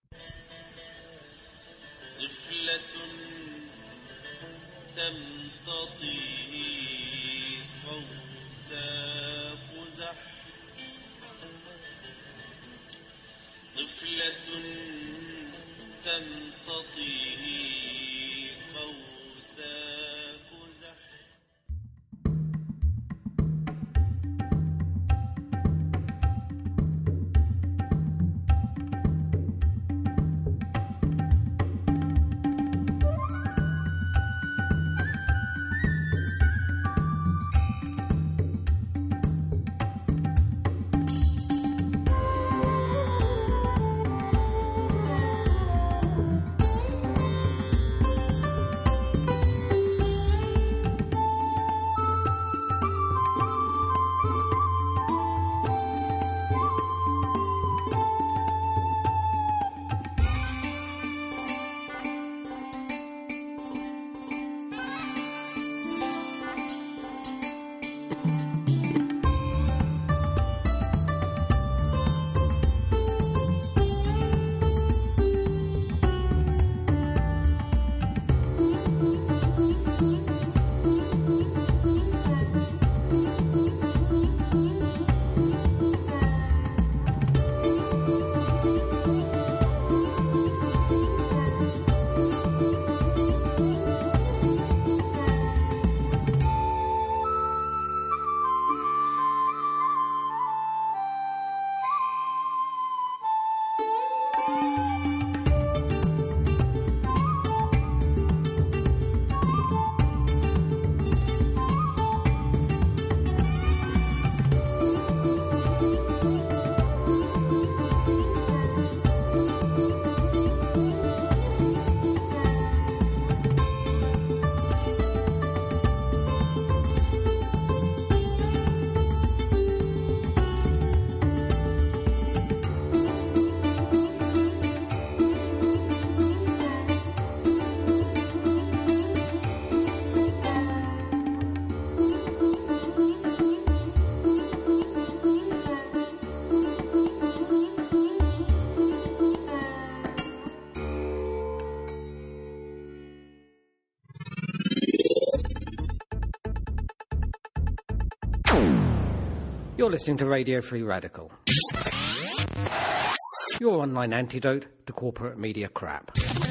You're listening to Radio Free Radical, your online antidote to corporate media crap.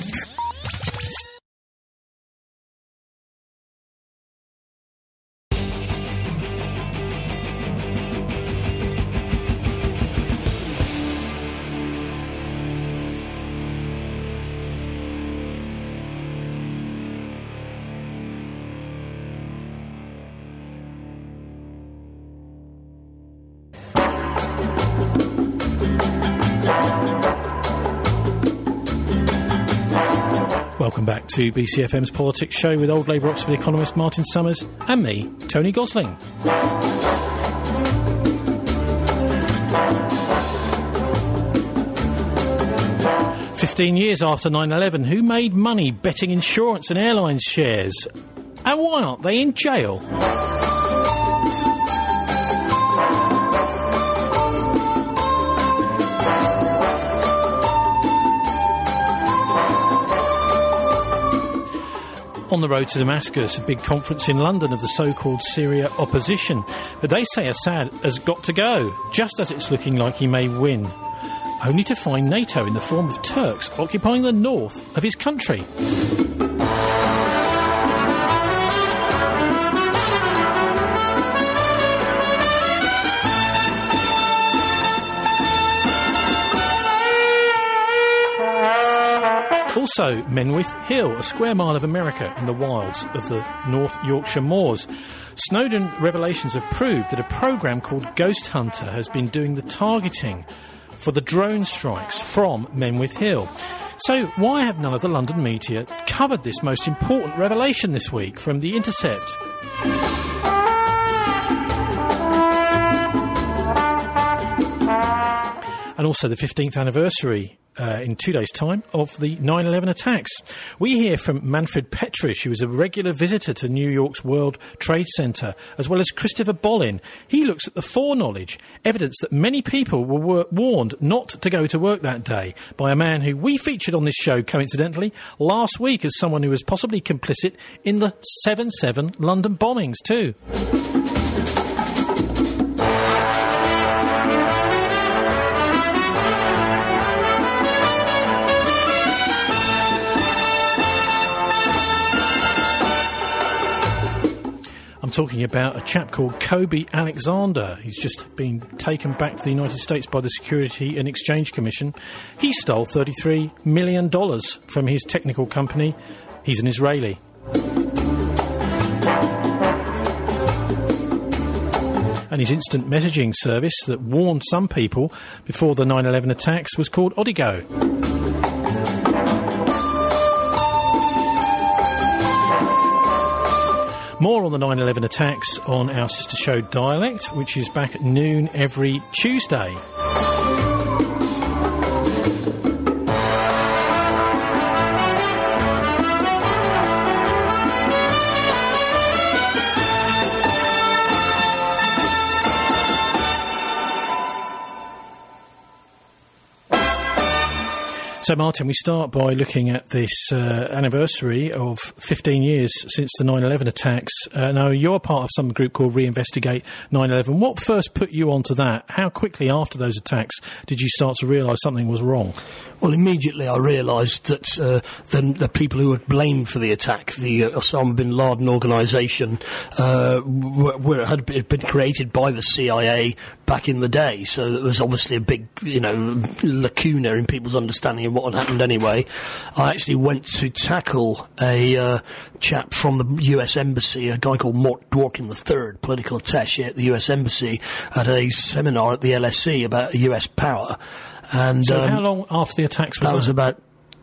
Welcome back to B C F M's Politics Show with old Labour Oxford economist Martin Summers and me, Tony Gosling. Fifteen years after nine eleven, who made money betting insurance and airlines shares? And why aren't they in jail? On the road to Damascus, a big conference in London of the so-called Syria opposition. But they say Assad has got to go, just as it's looking like he may win. Only to find NATO in the form of Turks occupying the north of his country. Also, Menwith Hill, a square mile of America in the wilds of the North Yorkshire moors. Snowden revelations have proved that a programme called Ghost Hunter has been doing the targeting for the drone strikes from Menwith Hill. So why have none of the London media covered this most important revelation this week from The Intercept? And also the fifteenth anniversary Uh, in two days' time of the nine eleven attacks. We hear from Manfred Petrisch, who is a regular visitor to New York's World Trade Center, as well as Christopher Bollin. He looks at the foreknowledge, evidence that many people were wor- warned not to go to work that day by a man who we featured on this show, coincidentally, last week as someone who was possibly complicit in the seven seven London bombings too. I'm talking about a chap called Kobe Alexander. He's just been taken back to the United States by the Security and Exchange Commission. He stole thirty-three million dollars from his technical company. He's an Israeli. And his instant messaging service that warned some people before the nine eleven attacks was called Odigo. More on the nine eleven attacks on our sister show Dialect, which is back at noon every Tuesday. So, Martin, we start by looking at this uh, anniversary of fifteen years since the nine eleven attacks. Uh, now, you're part of some group called Reinvestigate nine eleven. What first put you onto that? How quickly after those attacks did you start to realise something was wrong? Well, immediately I realised that uh, the, the people who were blamed for the attack, the uh, Osama bin Laden organisation, uh, were, were, had been created by the C I A back in the day. So there was obviously a big, you know, lacuna in people's understanding of what had happened anyway. I actually went to tackle a uh, chap from the U S Embassy, a guy called Mort Dworkin the third, political attaché at the U S Embassy, at a seminar at the L S E about U S power. And so um, how long after the attacks was that? that? was about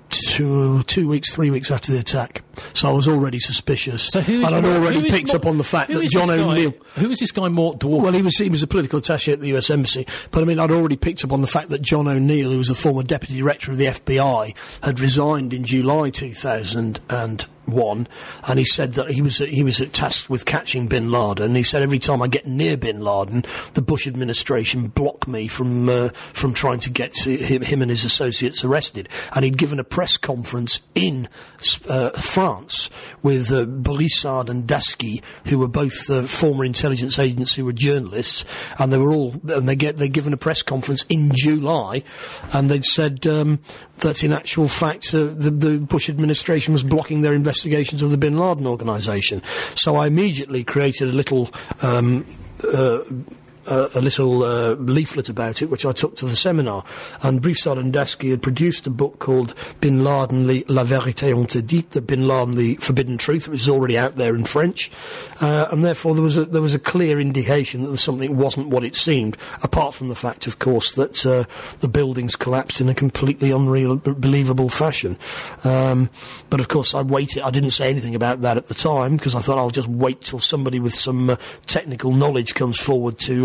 two two weeks, three weeks after the attack. So I was already suspicious. So who is and I'd Mort, already picked Mort, up on the fact that John O'Neill... Who was this guy, Mort Dworkin? Well, he was he was a political attaché at the U S Embassy. But, I mean, I'd already picked up on the fact that John O'Neill, who was a former deputy director of the F B I, had resigned in July two thousand one, and he said that he was he was tasked with catching bin Laden. He said every time I get near bin Laden, the Bush administration block me from uh, from trying to get to him, him and his associates arrested. And he'd given a press conference in uh, France with uh, Broussard and Dasky, who were both uh, former intelligence agents who were journalists, and they were all and they get they'd given a press conference in July, and they'd said um, that in actual fact uh, the, the Bush administration was blocking their investigations of the bin Laden organisation. So I immediately created a little um, uh, Uh, a little uh, leaflet about it, which I took to the seminar. And Broussard and Dasky had produced a book called Bin Laden, La Vérité Interdite, the Bin Laden, the Forbidden Truth, which is already out there in French. Uh, and therefore there was a, there was a clear indication that something wasn't what it seemed, apart from the fact, of course, that uh, the buildings collapsed in a completely unbelievable fashion. Um, but, of course, I waited. I didn't say anything about that at the time, because I thought I'll just wait till somebody with some uh, technical knowledge comes forward to uh,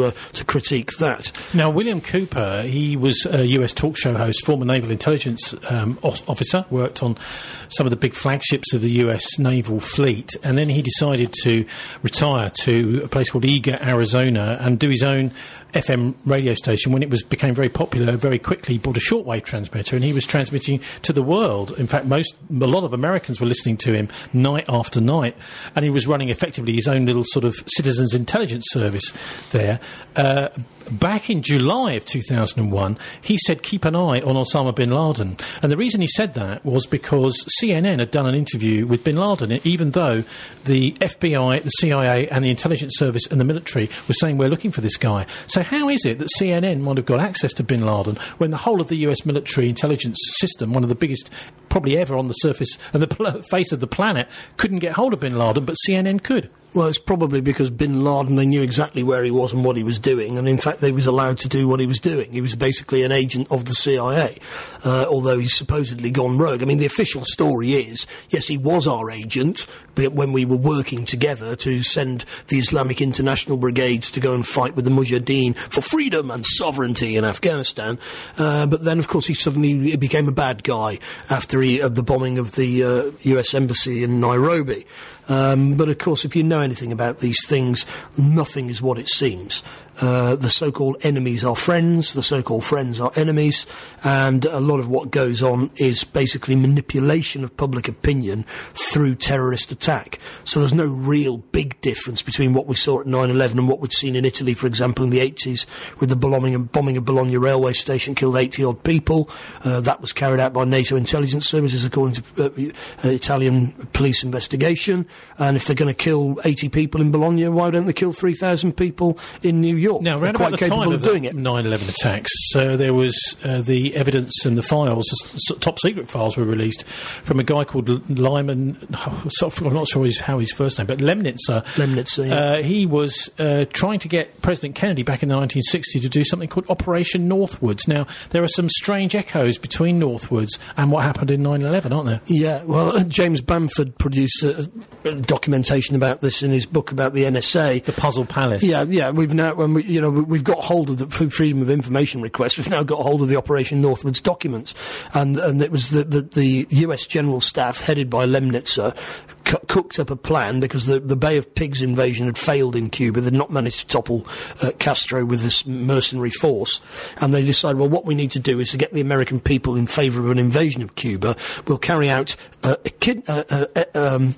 uh, to critique that. Now, William Cooper, he was a U S talk show host, former naval intelligence um, o- officer, worked on some of the big flagships of the U S naval fleet, and then he decided to retire to a place called Eagar, Arizona, and do his own F M radio station. When it was became very popular, very quickly he bought a shortwave transmitter, and he was transmitting to the world. In fact, most a lot of Americans were listening to him night after night, and he was running effectively his own little sort of citizens intelligence service there. Uh, Back in July of two thousand one, he said, keep an eye on Osama bin Laden. And the reason he said that was because C N N had done an interview with bin Laden, even though the F B I, the C I A and the intelligence service and the military were saying, we're looking for this guy. So how is it that C N N might have got access to bin Laden when the whole of the U S military intelligence system, one of the biggest probably ever on the surface and the pl- face of the planet, couldn't get hold of bin Laden, but C N N could? Well, it's probably because bin Laden, they knew exactly where he was and what he was doing, and in fact they was allowed to do what he was doing. He was basically an agent of the C I A, uh, although he's supposedly gone rogue. I mean, the official story is, yes, he was our agent, but when we were working together to send the Islamic International Brigades to go and fight with the Mujahideen for freedom and sovereignty in Afghanistan, uh, but then, of course, he suddenly became a bad guy after he, uh, the bombing of the uh, U S Embassy in Nairobi. Um, but, of course, if you know anything about these things, nothing is what it seems. Uh, the so-called enemies are friends, the so-called friends are enemies, and a lot of what goes on is basically manipulation of public opinion through terrorist attack. So there's no real big difference between what we saw at nine eleven and what we'd seen in Italy, for example, in the eighties, with the bombing and bombing of Bologna railway station, killed eighty-odd people. Uh, that was carried out by NATO intelligence services, according to uh, uh, Italian police investigation. And if they're going to kill eighty people in Bologna, why don't they kill three thousand people in New York? Now, around quite about the capable time of of doing the it. nine eleven attacks, uh, there was uh, the evidence and the files, s- top secret files were released from a guy called L- Lyman, I'm not sure his, how his first name, but Lemnitzer. Lemnitzer, yeah. Uh, he was uh, trying to get President Kennedy back in the nineteen sixties to do something called Operation Northwoods. Now, there are some strange echoes between Northwoods and what happened in nine eleven, aren't there? Yeah, well, uh, James Bamford produced a, a documentation about this in his book about the N S A. The Puzzle Palace. Yeah, yeah, we've now, when we, you know, we've got hold of the Freedom of Information request, we've now got hold of the Operation Northwoods documents, and, and it was the, the, the U S General Staff, headed by Lemnitzer, c- cooked up a plan, because the, the Bay of Pigs invasion had failed in Cuba. They'd not managed to topple uh, Castro with this mercenary force, and they decided, well, what we need to do is to get the American people in favour of an invasion of Cuba. We'll carry out uh, a kid... Uh, uh, uh, um,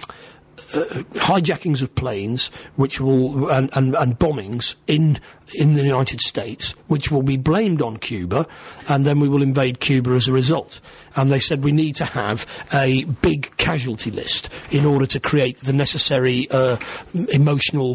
Uh, hijackings of planes, which will and, and, and bombings in in the United States, which will be blamed on Cuba, and then we will invade Cuba as a result. And they said we need to have a big casualty list in order to create the necessary uh, emotional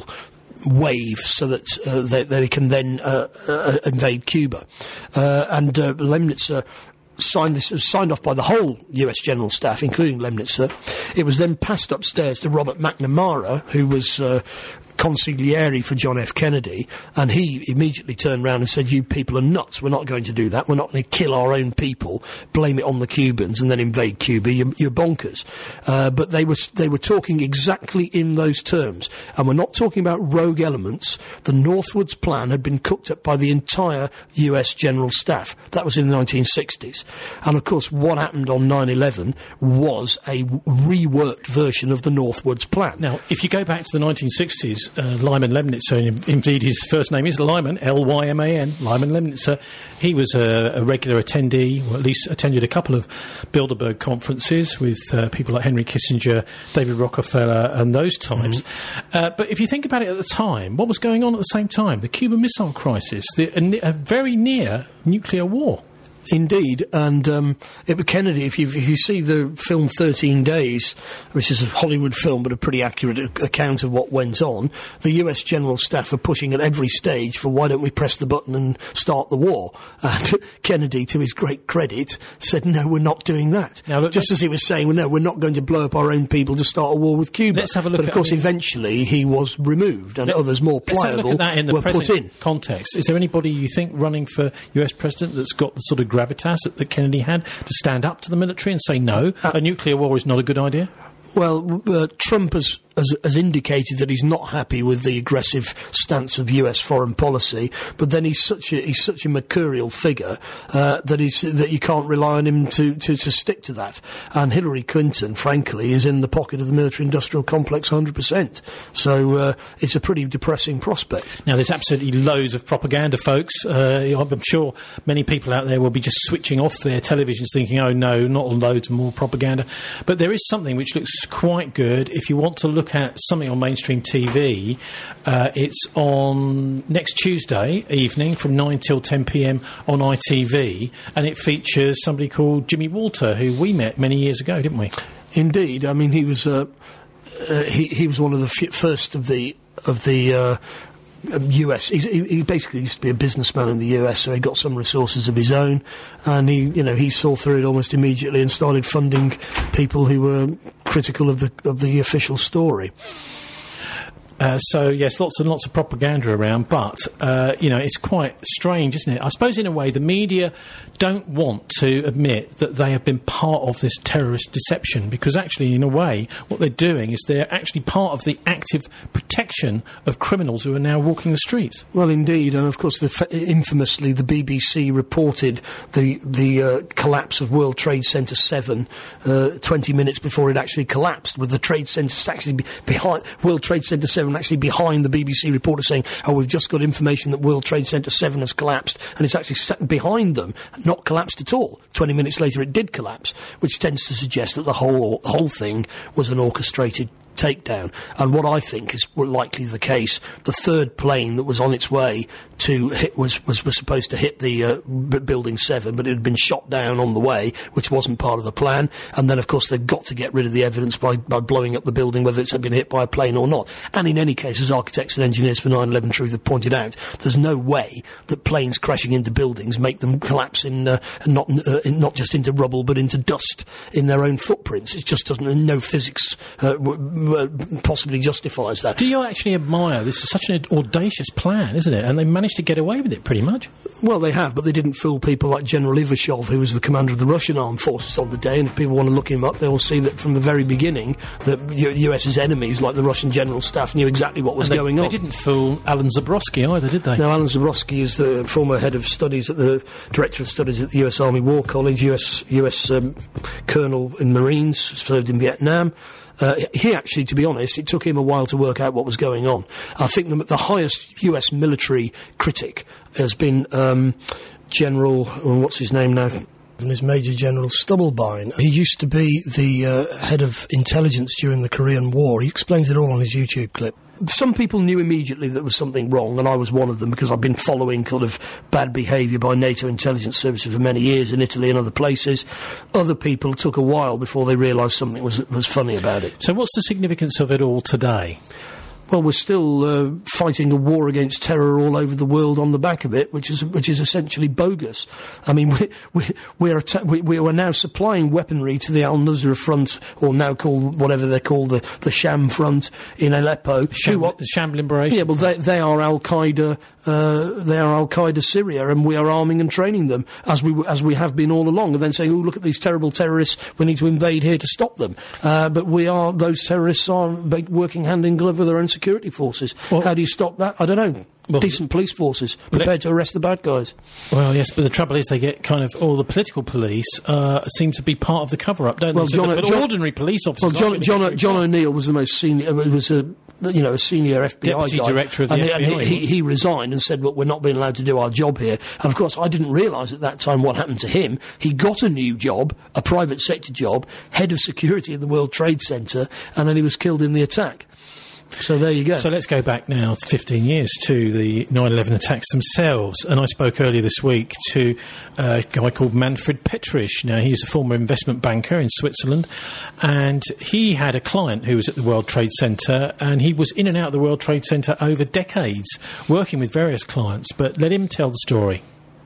wave so that uh, they, they can then uh, uh, invade Cuba. Uh, and uh, Lemnitzer signed this, was signed off by the whole U S General Staff, including Lemnitzer. It was then passed upstairs to Robert McNamara, who was uh, consigliere for John F. Kennedy, and he immediately turned around and said, you people are nuts, we're not going to do that, we're not going to kill our own people, blame it on the Cubans and then invade Cuba, you're, you're bonkers. Uh, but they were, they were talking exactly in those terms, and we're not talking about rogue elements. The Northwoods plan had been cooked up by the entire U S General Staff. That was in the nineteen sixties. And of course what happened on nine eleven was a reworked version of the Northwoods plan. Now, if you go back to the nineteen sixties, Uh, Lyman Lemnitzer, and indeed his first name is Lyman, L Y M A N, Lyman Lemnitzer. He was a, a regular attendee, or at least attended a couple of Bilderberg conferences with uh, people like Henry Kissinger, David Rockefeller, and those types. Mm-hmm. Uh, but if you think about it at the time, what was going on at the same time? The Cuban Missile Crisis, the, a, a very near nuclear war. Indeed, and um, it was Kennedy. If you if you see the film thirteen days, which is a Hollywood film but a pretty accurate a- account of what went on, the U S General Staff are pushing at every stage for why don't we press the button and start the war. And Kennedy, to his great credit, said no, we're not doing that. Now, look, just as he was saying, well, no, we're not going to blow up our own people to start a war with Cuba. Let's have a look. But of at, course, I mean, eventually he was removed, and let, others more pliable let's have a look at that in the were put present in. context. Is there anybody you think running for U S president that's got the sort of gravitas that, that Kennedy had to stand up to the military and say no, uh, a nuclear war is not a good idea? Well, uh, Trump has has, has indicated that he's not happy with the aggressive stance of U S foreign policy, but then he's such a he's such a mercurial figure uh, that he's that you can't rely on him to, to, to stick to that. And Hillary Clinton, frankly, is in the pocket of the military-industrial complex one hundred percent. So uh, it's a pretty depressing prospect. Now, there's absolutely loads of propaganda, folks. Uh, I'm sure many people out there will be just switching off their televisions thinking, oh no, not loads more propaganda. But there is something which looks quite good. If you want to look at something on mainstream T V, uh, it's on next Tuesday evening from nine till ten p.m. on I T V, and it features somebody called Jimmy Walter, who we met many years ago, didn't we? Indeed. I mean, he was uh, uh, he, he was one of the f- first of the of the uh, U S. He's, he, he basically used to be a businessman in the U S, so he got some resources of his own, and he, you know, he saw through it almost immediately and started funding people who were critical of the of the official story. Uh, so, yes, lots and lots of propaganda around, but, uh, you know, it's quite strange, isn't it? I suppose, in a way, the media don't want to admit that they have been part of this terrorist deception, because actually, in a way, what they're doing is they're actually part of the active protection of criminals who are now walking the streets. Well, indeed, and of course, the f- infamously, the B B C reported the the uh, collapse of World Trade Center seven uh, twenty minutes before it actually collapsed, with the Trade Center actually be- behind World Trade Center seven actually behind the B B C reporter saying, oh, we've just got information that World Trade Center seven has collapsed, and it's actually sat behind them, not collapsed at all. twenty minutes later it did collapse, which tends to suggest that the whole whole thing was an orchestrated takedown. And what I think is likely the case, the third plane that was on its way to hit was was, was supposed to hit the uh, b- building seven, but it had been shot down on the way, which wasn't part of the plan. And then, of course, they've got to get rid of the evidence by, by blowing up the building, whether it's been hit by a plane or not. And in any case, as architects and engineers for nine eleven Truth have pointed out, there's no way that planes crashing into buildings make them collapse in uh, not uh, in, not just into rubble but into dust in their own footprints. It just doesn't. No physics uh, w- w- possibly justifies that. Do you actually admire this? Is such an audacious plan, isn't it? And they managed to get away with it pretty much. Well, they have, but they didn't fool people like General Ivashov, who was the commander of the Russian armed forces on the day. And if people want to look him up, they will see that from the very beginning, the U- US's enemies, like the Russian general staff, knew exactly what was they, going on. They didn't fool Alan Zabroski either, did they? No, Alan Zabroski is the former head of studies at the director of studies at the U S Army War College, U S U S um, colonel in Marines, served in Vietnam. Uh, he actually, to be honest, it took him a while to work out what was going on. I think the, the highest U S military critic has been um, General, oh, what's his name now? And is Major General Stubblebine. He used to be the uh, head of intelligence during the Korean War. He explains it all on his YouTube clip. Some people knew immediately that there was something wrong, and I was one of them, because I've been following sort of bad behaviour by NATO intelligence services for many years in Italy and other places. Other people took a while before they realised something was was funny about it. So what's the significance of it all today? Well, we're still uh, fighting a war against terror all over the world on the back of it, which is which is essentially bogus. I mean, we we we are ta- we, we are now supplying weaponry to the Al-Nusra Front, or now called whatever they're called, the the Sham Front in Aleppo. Sham, what, Sham Liberation. Yeah, well, they they are Al Qaeda. Uh, they are Al Qaeda Syria, and we are arming and training them as we as we have been all along. And then saying, "Oh, look at these terrible terrorists! We need to invade here to stop them." Uh, but we are; those terrorists are working hand in glove with their own security forces. Well, how do you stop that? I don't know. Well, decent police forces prepared to arrest the bad guys. Well, yes, but the trouble is they get kind of all the political police uh, seem to be part of the cover-up, don't well, they? John, So the, but John, ordinary police officers. Well, John, John, John O'Neill was the most senior. Was a you know a senior F B I Deputy guy, director of the and F B I. He, he, he resigned and said, "Look, we're not being allowed to do our job here." And of course, I didn't realise at that time what happened to him. He got a new job, a private sector job, head of security in the World Trade Center, and then he was killed in the attack. So there you go. So let's go back now fifteen years to the nine eleven attacks themselves. And I spoke earlier this week to a guy called Manfred Petrisch. Now, he's a former investment banker in Switzerland, and he had a client who was at the World Trade Center, and he was in and out of the World Trade Center over decades, working with various clients. But let him tell the story.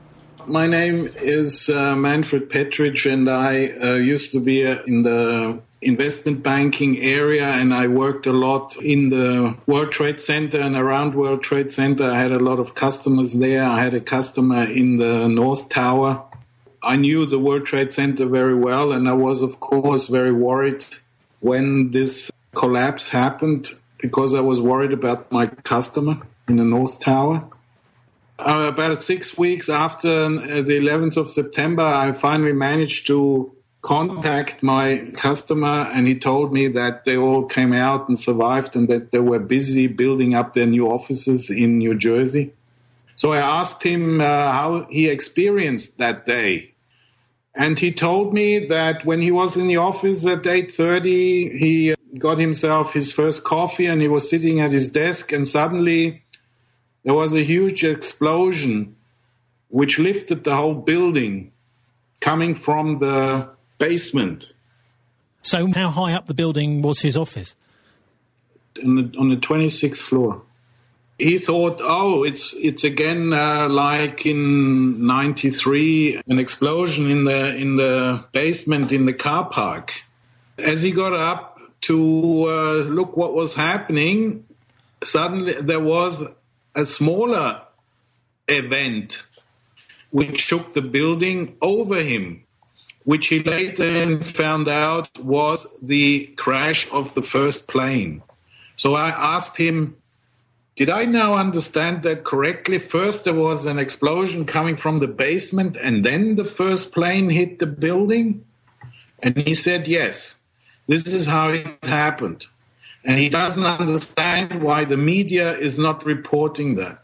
My name is uh, Manfred Petrisch, and I uh, used to be uh, in the investment banking area, and I worked a lot in the World Trade Center and around World Trade Center. I had a lot of customers there. I had a customer in the North Tower. I knew the World Trade Center very well, and I was, of course, very worried when this collapse happened because I was worried about my customer in the North Tower. Uh, about six weeks after uh, the eleventh of September, I finally managed to contact my customer, and he told me that they all came out and survived and that they were busy building up their new offices in New Jersey. So I asked him uh, how he experienced that day. And he told me that when he was in the office at eight thirty, he got himself his first coffee and he was sitting at his desk, and suddenly there was a huge explosion which lifted the whole building coming from the basement. So how high up the building was his office? On the, on the twenty-sixth floor. He thought, oh, it's it's again uh, like in ninety-three, an explosion in the in the basement in the car park. As he got up to uh, look what was happening, suddenly there was a smaller event which shook the building over him, which he later found out was the crash of the first plane. So I asked him, did I now understand that correctly? First there was an explosion coming from the basement and then the first plane hit the building? And he said, yes, this is how it happened. And he doesn't understand why the media is not reporting that.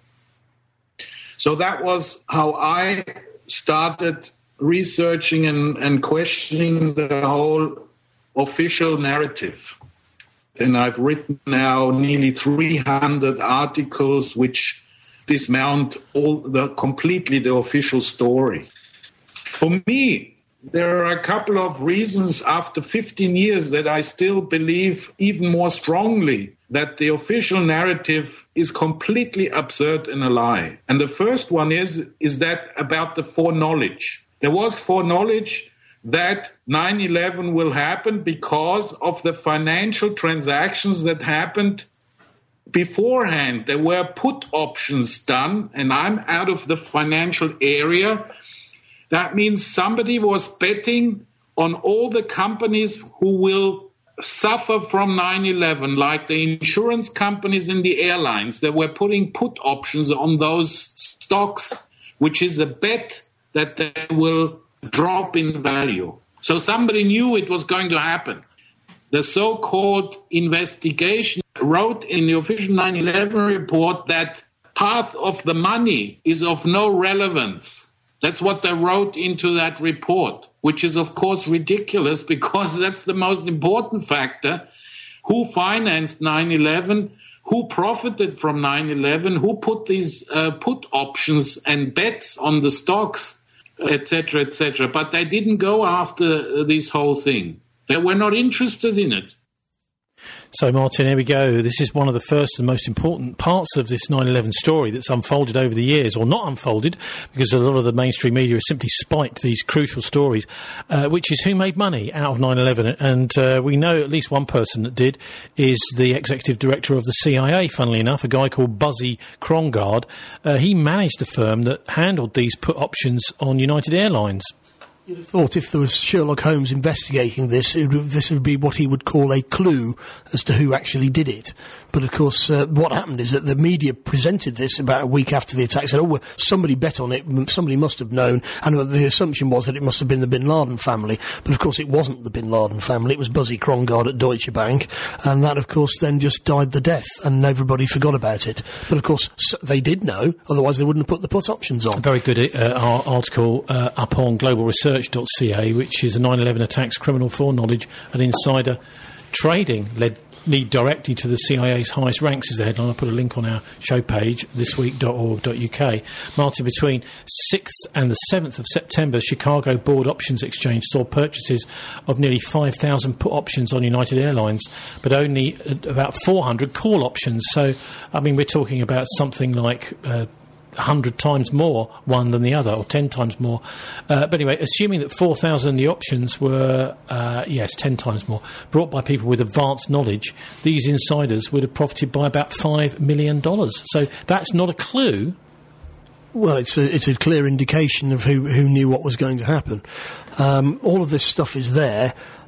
So that was how I started researching and, and questioning the whole official narrative. And I've written now nearly three hundred articles which dismount all the completely the official story. For me, there are a couple of reasons after fifteen years that I still believe even more strongly that the official narrative is completely absurd and a lie. And the first one is, is that about the foreknowledge. There was foreknowledge that nine eleven will happen because of the financial transactions that happened beforehand. There were put options done, and I'm out of the financial area. That means somebody was betting on all the companies who will suffer from nine eleven, like the insurance companies and the airlines. They were putting put options on those stocks, which is a bet that they will drop in value. So somebody knew it was going to happen. The so-called investigation wrote in the official nine eleven report that path of the money is of no relevance. That's what they wrote into that report, which is, of course, ridiculous because that's the most important factor. Who financed nine eleven? Who profited from nine eleven? Who put these uh, put options and bets on the stocks, et cetera, et cetera? But they didn't go after uh, this whole thing. They were not interested in it. So, Martin, here we go. This is one of the first and most important parts of this nine eleven story that's unfolded over the years, or not unfolded, because a lot of the mainstream media has simply spiked these crucial stories, uh, which is who made money out of nine eleven. And uh, we know at least one person that did is the executive director of the C I A, funnily enough, a guy called Buzzy Krongard. Uh, he managed a firm that handled these put options on United Airlines. You'd have thought if there was Sherlock Holmes investigating this, it would, this would be what he would call a clue as to who actually did it. But, of course, uh, what happened is that the media presented this about a week after the attack, said, oh, well, somebody bet on it, somebody must have known, and the assumption was that it must have been the Bin Laden family. But, of course, it wasn't the Bin Laden family, it was Buzzy Krongard at Deutsche Bank, and that, of course, then just died the death, and everybody forgot about it. But, of course, they did know, otherwise they wouldn't have put the put options on. A very good uh, article uh, up on global research dot c a, which is a nine eleven attacks criminal foreknowledge and insider trading led lead directly to the C I A's highest ranks is the headline. I'll put a link on our show page, this week dot org dot u k. Martin, between sixth and the seventh of September, Chicago Board Options Exchange saw purchases of nearly five thousand put options on United Airlines, but only about four hundred call options. So, I mean, we're talking about something like Uh, one hundred times more one than the other, or ten times more. Uh, but anyway, assuming that four thousand of the options were, uh, yes, ten times more, brought by people with advanced knowledge, these insiders would have profited by about five million dollars. So that's not a clue. Well, it's a, it's a clear indication of who, who knew what was going to happen. Um, all of this stuff is there.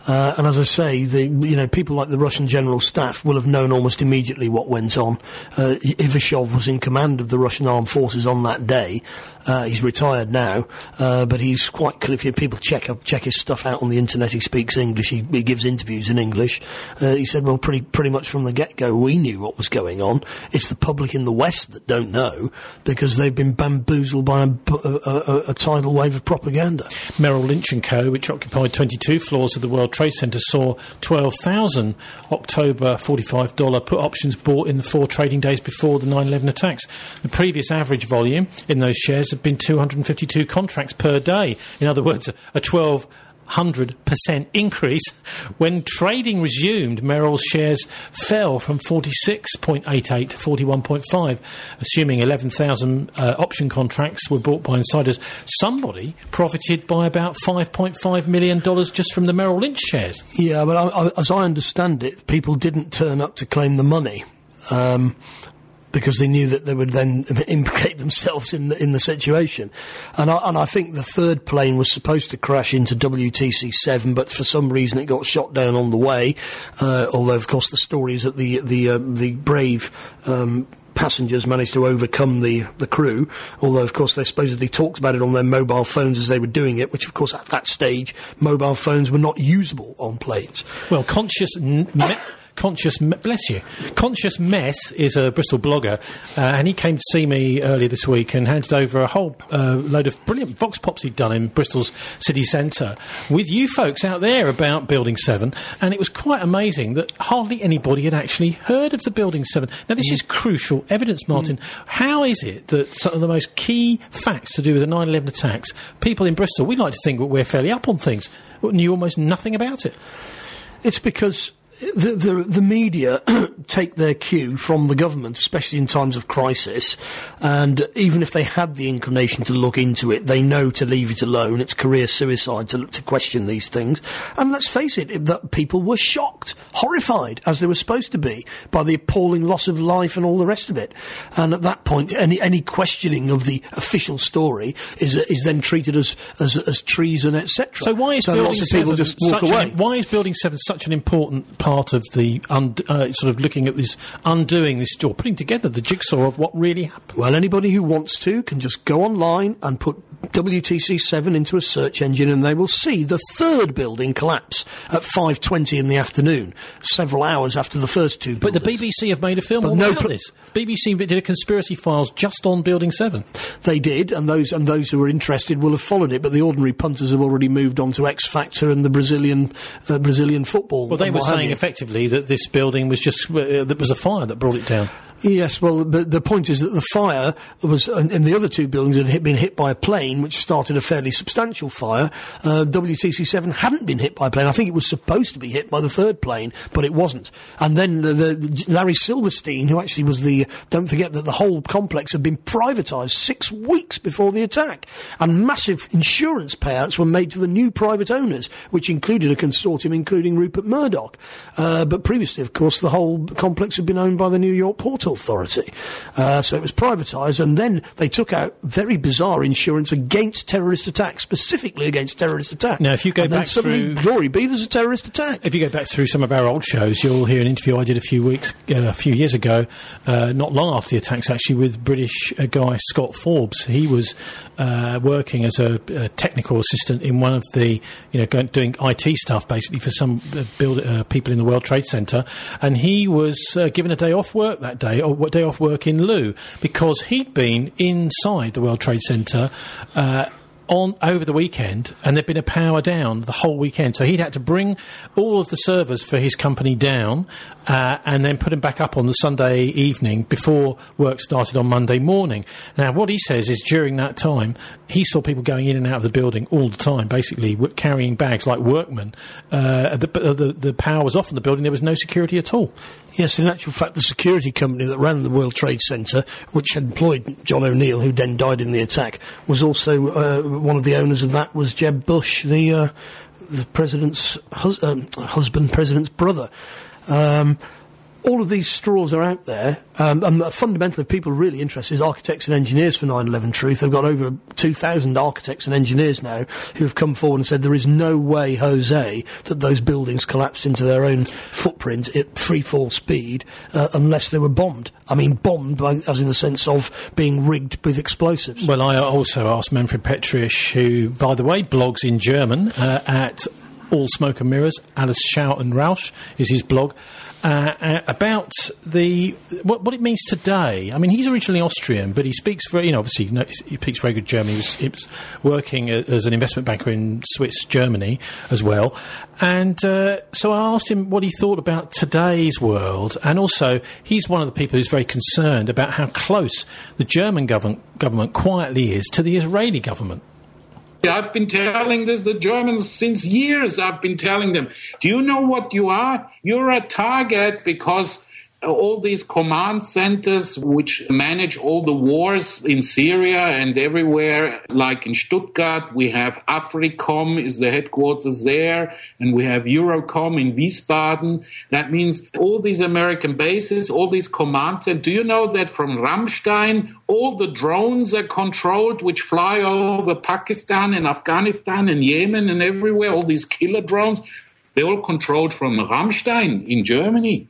Uh, and as I say, the you know people like the Russian General Staff will have known almost immediately what went on. Uh, Ivashov was in command of the Russian armed forces on that day. Uh, he's retired now, uh, but he's quite clear. If people check up, check his stuff out on the internet, he speaks English. He, he gives interviews in English. Uh, he said, "Well, pretty pretty much from the get-go, we knew what was going on. It's the public in the West that don't know because they've been bamboozled by a, a, a, a tidal wave of propaganda." Merrill Lynch and Co., which occupied twenty-two floors of the World Trade Center, saw twelve thousand October forty-five dollar put options bought in the four trading days before the nine eleven attacks. The previous average volume in those shares had been two hundred fifty-two contracts per day. In other words, a twelve hundred percent increase. When trading resumed, Merrill's shares fell from forty-six point eight eight to forty-one point five. Assuming eleven thousand uh, option contracts were bought by insiders, somebody profited by about five point five million dollars just from the Merrill Lynch shares. Yeah, but I, I, as I understand it, people didn't turn up to claim the money. Um, because they knew that they would then implicate themselves in the, in the situation. And I, and I think the third plane was supposed to crash into W T C seven, but for some reason it got shot down on the way, uh, although, of course, the story is that the, the, uh, the brave um, passengers managed to overcome the, the crew, although, of course, they supposedly talked about it on their mobile phones as they were doing it, which, of course, at that stage, mobile phones were not usable on planes. Well, conscious... N- me- Conscious, bless you. Conscious Mess is a Bristol blogger, uh, and he came to see me earlier this week and handed over a whole uh, load of brilliant vox pops he'd done in Bristol's city centre with you folks out there about Building seven, and it was quite amazing that hardly anybody had actually heard of the Building seven. Now, this mm. is crucial evidence, Martin. Mm. How is it that some of the most key facts to do with the nine eleven attacks, people in Bristol, we like to think that we're fairly up on things, knew almost nothing about it? It's because... The, the, the media take their cue from the government, especially in times of crisis, and even if they had the inclination to look into it, they know to leave it alone. It's career suicide to, to question these things. And let's face it, it, that people were shocked, horrified, as they were supposed to be, by the appalling loss of life and all the rest of it. And at that point, any, any questioning of the official story is is then treated as, as, as treason, et cetera. So why is so Building lots of people seven just walk such away? An, why is Building seven such an important part part of the und- uh, sort of looking at this, undoing this, or putting together the jigsaw of what really happened? Well, anybody who wants to can just go online and put W T C seven into a search engine and they will see the third building collapse at five twenty in the afternoon, several hours after the first two buildings. But the B B C have made a film but all no about pr- this. B B C did a Conspiracy Files just on Building seven. They did, and those and those who were interested will have followed it, but the ordinary punters have already moved on to X Factor and the Brazilian uh, Brazilian football. Well, they were saying effectively that this building was just, uh, that was a fire that brought it down. Yes, well, the, the point is that the fire was, uh, in the other two buildings had hit, been hit by a plane, which started a fairly substantial fire. Uh, W T C seven hadn't been hit by a plane. I think it was supposed to be hit by the third plane, but it wasn't. And then the, the, the Larry Silverstein, who actually was the, don't forget that the whole complex had been privatised six weeks before the attack, and massive insurance payouts were made to the new private owners, which included a consortium including Rupert Murdoch. Uh, but previously, of course, the whole complex had been owned by the New York Port Authority. Uh, so it was privatised, and then they took out very bizarre insurance against terrorist attacks, specifically against terrorist attacks. Now, if you go and back then suddenly, through... glory be, there's a terrorist attack. If you go back through some of our old shows, you'll hear an interview I did a few weeks, uh, a few years ago, uh, not long after the attacks, actually, with British uh, guy Scott Forbes. He was uh, working as a, a technical assistant in one of the, you know, going, doing I T stuff, basically, for some uh, build, uh, people in the World Trade Center, and he was uh, given a day off work that day, or day off work in lieu, because he'd been inside the World Trade Center uh, on over the weekend, and there'd been a power down the whole weekend, so he'd had to bring all of the servers for his company down uh, and then put them back up on the Sunday evening before work started on Monday morning. Now, what he says is during that time he saw people going in and out of the building all the time, basically w- carrying bags like workmen. Uh, the, the, the power was off in the building, there was no security at all. Yes, in actual fact, the security company that ran the World Trade Center, which had employed John O'Neill, who then died in the attack, was also uh, one of the owners of that was Jeb Bush, the uh, the president's hus- um, husband, president's brother. Um, all of these straws are out there, um, and fundamentally, if people are really interested, is architects and engineers for nine eleven Truth. They've got over two thousand architects and engineers now who have come forward and said there is no way, Jose, that those buildings collapsed into their own footprint at free fall speed uh, unless they were bombed. I mean, bombed by, as in the sense of being rigged with explosives. Well, I also asked Manfred Petrisch, who, by the way, blogs in German uh, at All Smoke and Mirrors. Alles Schau und Rausch is his blog. Uh, uh, about the what, what it means today. I mean, he's originally Austrian, but he speaks very, you know, obviously no, he speaks very good German. He was, he was working a, as an investment banker in Swiss Germany as well. And uh, so I asked him what he thought about today's world, and also he's one of the people who's very concerned about how close the German government, government quietly is to the Israeli government. I've been telling this, the Germans, since years. I've been telling them, do you know what you are? You're a target because all these command centers which manage all the wars in Syria and everywhere, like in Stuttgart, we have Africom is the headquarters there, and we have Eurocom in Wiesbaden. That means all these American bases, all these command centers. Do you know that from Ramstein, all the drones are controlled which fly over Pakistan and Afghanistan and Yemen and everywhere, all these killer drones, they're all controlled from Ramstein in Germany.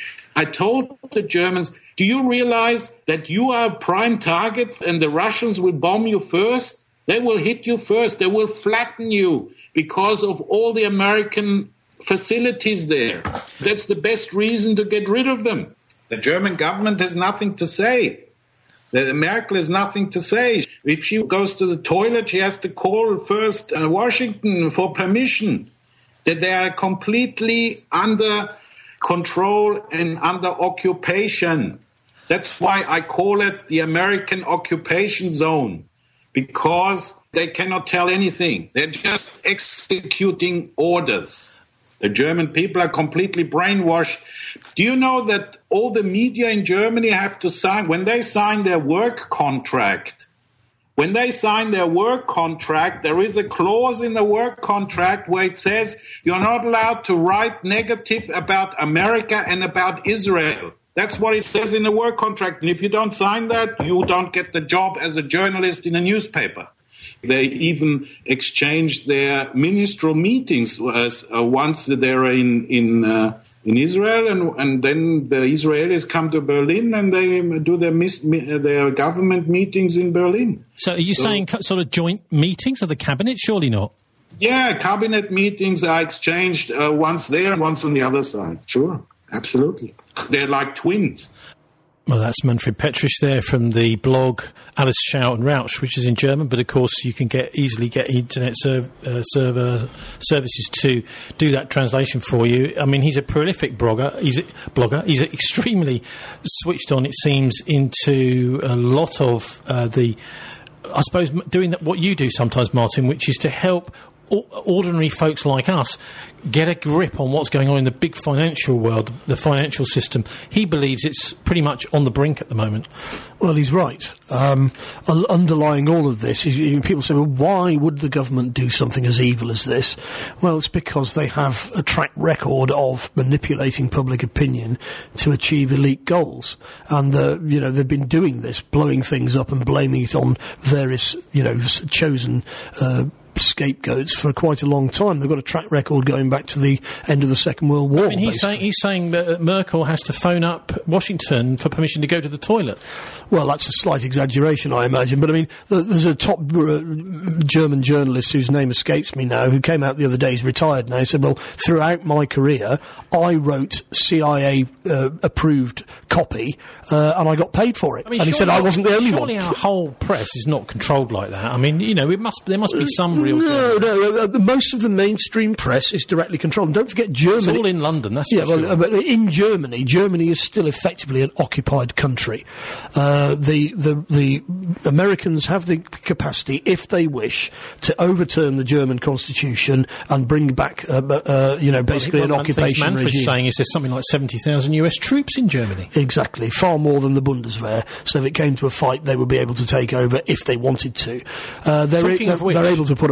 I told the Germans, do you realize that you are a prime target and the Russians will bomb you first? They will hit you first. They will flatten you because of all the American facilities there. That's the best reason to get rid of them. The German government has nothing to say. The Merkel has nothing to say. If she goes to the toilet, she has to call first uh, Washington for permission. That they are completely under control and under occupation. That's why I call it the American occupation zone, because they cannot tell anything. They're just executing orders. The German people are completely brainwashed. Do you know that all the media in Germany have to sign, when they sign their work contract, When they sign their work contract, there is a clause in the work contract where it says you're not allowed to write negative about America and about Israel. That's what it says in the work contract. And if you don't sign that, you don't get the job as a journalist in a newspaper. They even exchange their ministerial meetings as, uh, once they're in in uh, in Israel, and and then the Israelis come to Berlin and they do their mis- their government meetings in Berlin. So are you so, saying sort of joint meetings of the cabinet? Surely not. Yeah, cabinet meetings are exchanged uh, once there and once on the other side. Sure, absolutely. They're like twins. Well, that's Manfred Petrisch there from the blog Alles Schau und Rausch, which is in German, but of course you can get easily get internet serv- uh, server services to do that translation for you. I mean, he's a prolific blogger. He's a blogger. He's extremely switched on, it seems, into a lot of uh, the, I suppose, doing that, what you do sometimes, Martin, which is to help ordinary folks like us get a grip on what's going on in the big financial world, the financial system. He believes it's pretty much on the brink at the moment. Well, he's right. Um, underlying all of this, is, people say, well, why would the government do something as evil as this? Well, it's because they have a track record of manipulating public opinion to achieve elite goals. And, uh, you know, they've been doing this, blowing things up and blaming it on various, you know, chosen uh scapegoats for quite a long time. They've got a track record going back to the end of the Second World War. I mean, he's saying, he's saying that Merkel has to phone up Washington for permission to go to the toilet. Well, that's a slight exaggeration, I imagine. But I mean, there's a top uh, German journalist whose name escapes me now, who came out the other day. He's retired now. He said, well, throughout my career, I wrote C I A uh, approved copy, uh, and I got paid for it. I mean, and he said I wasn't the only surely one. Surely our whole press is not controlled like that. I mean, you know, it must there must be some real. No, no. Uh, most of the mainstream press is directly controlled. And don't forget, Germany. It's all in London. That's yeah. Well, sure. uh, but in Germany, Germany is still effectively an occupied country. Uh, the the the Americans have the capacity, if they wish, to overturn the German constitution and bring back, uh, uh, you know, basically well, an occupation regime. Manfred's regime. saying is there's something like seventy thousand U S troops in Germany. Exactly, far more than the Bundeswehr. So if it came to a fight, they would be able to take over if they wanted to. Uh, they're, Talking they're, of which, they're able to put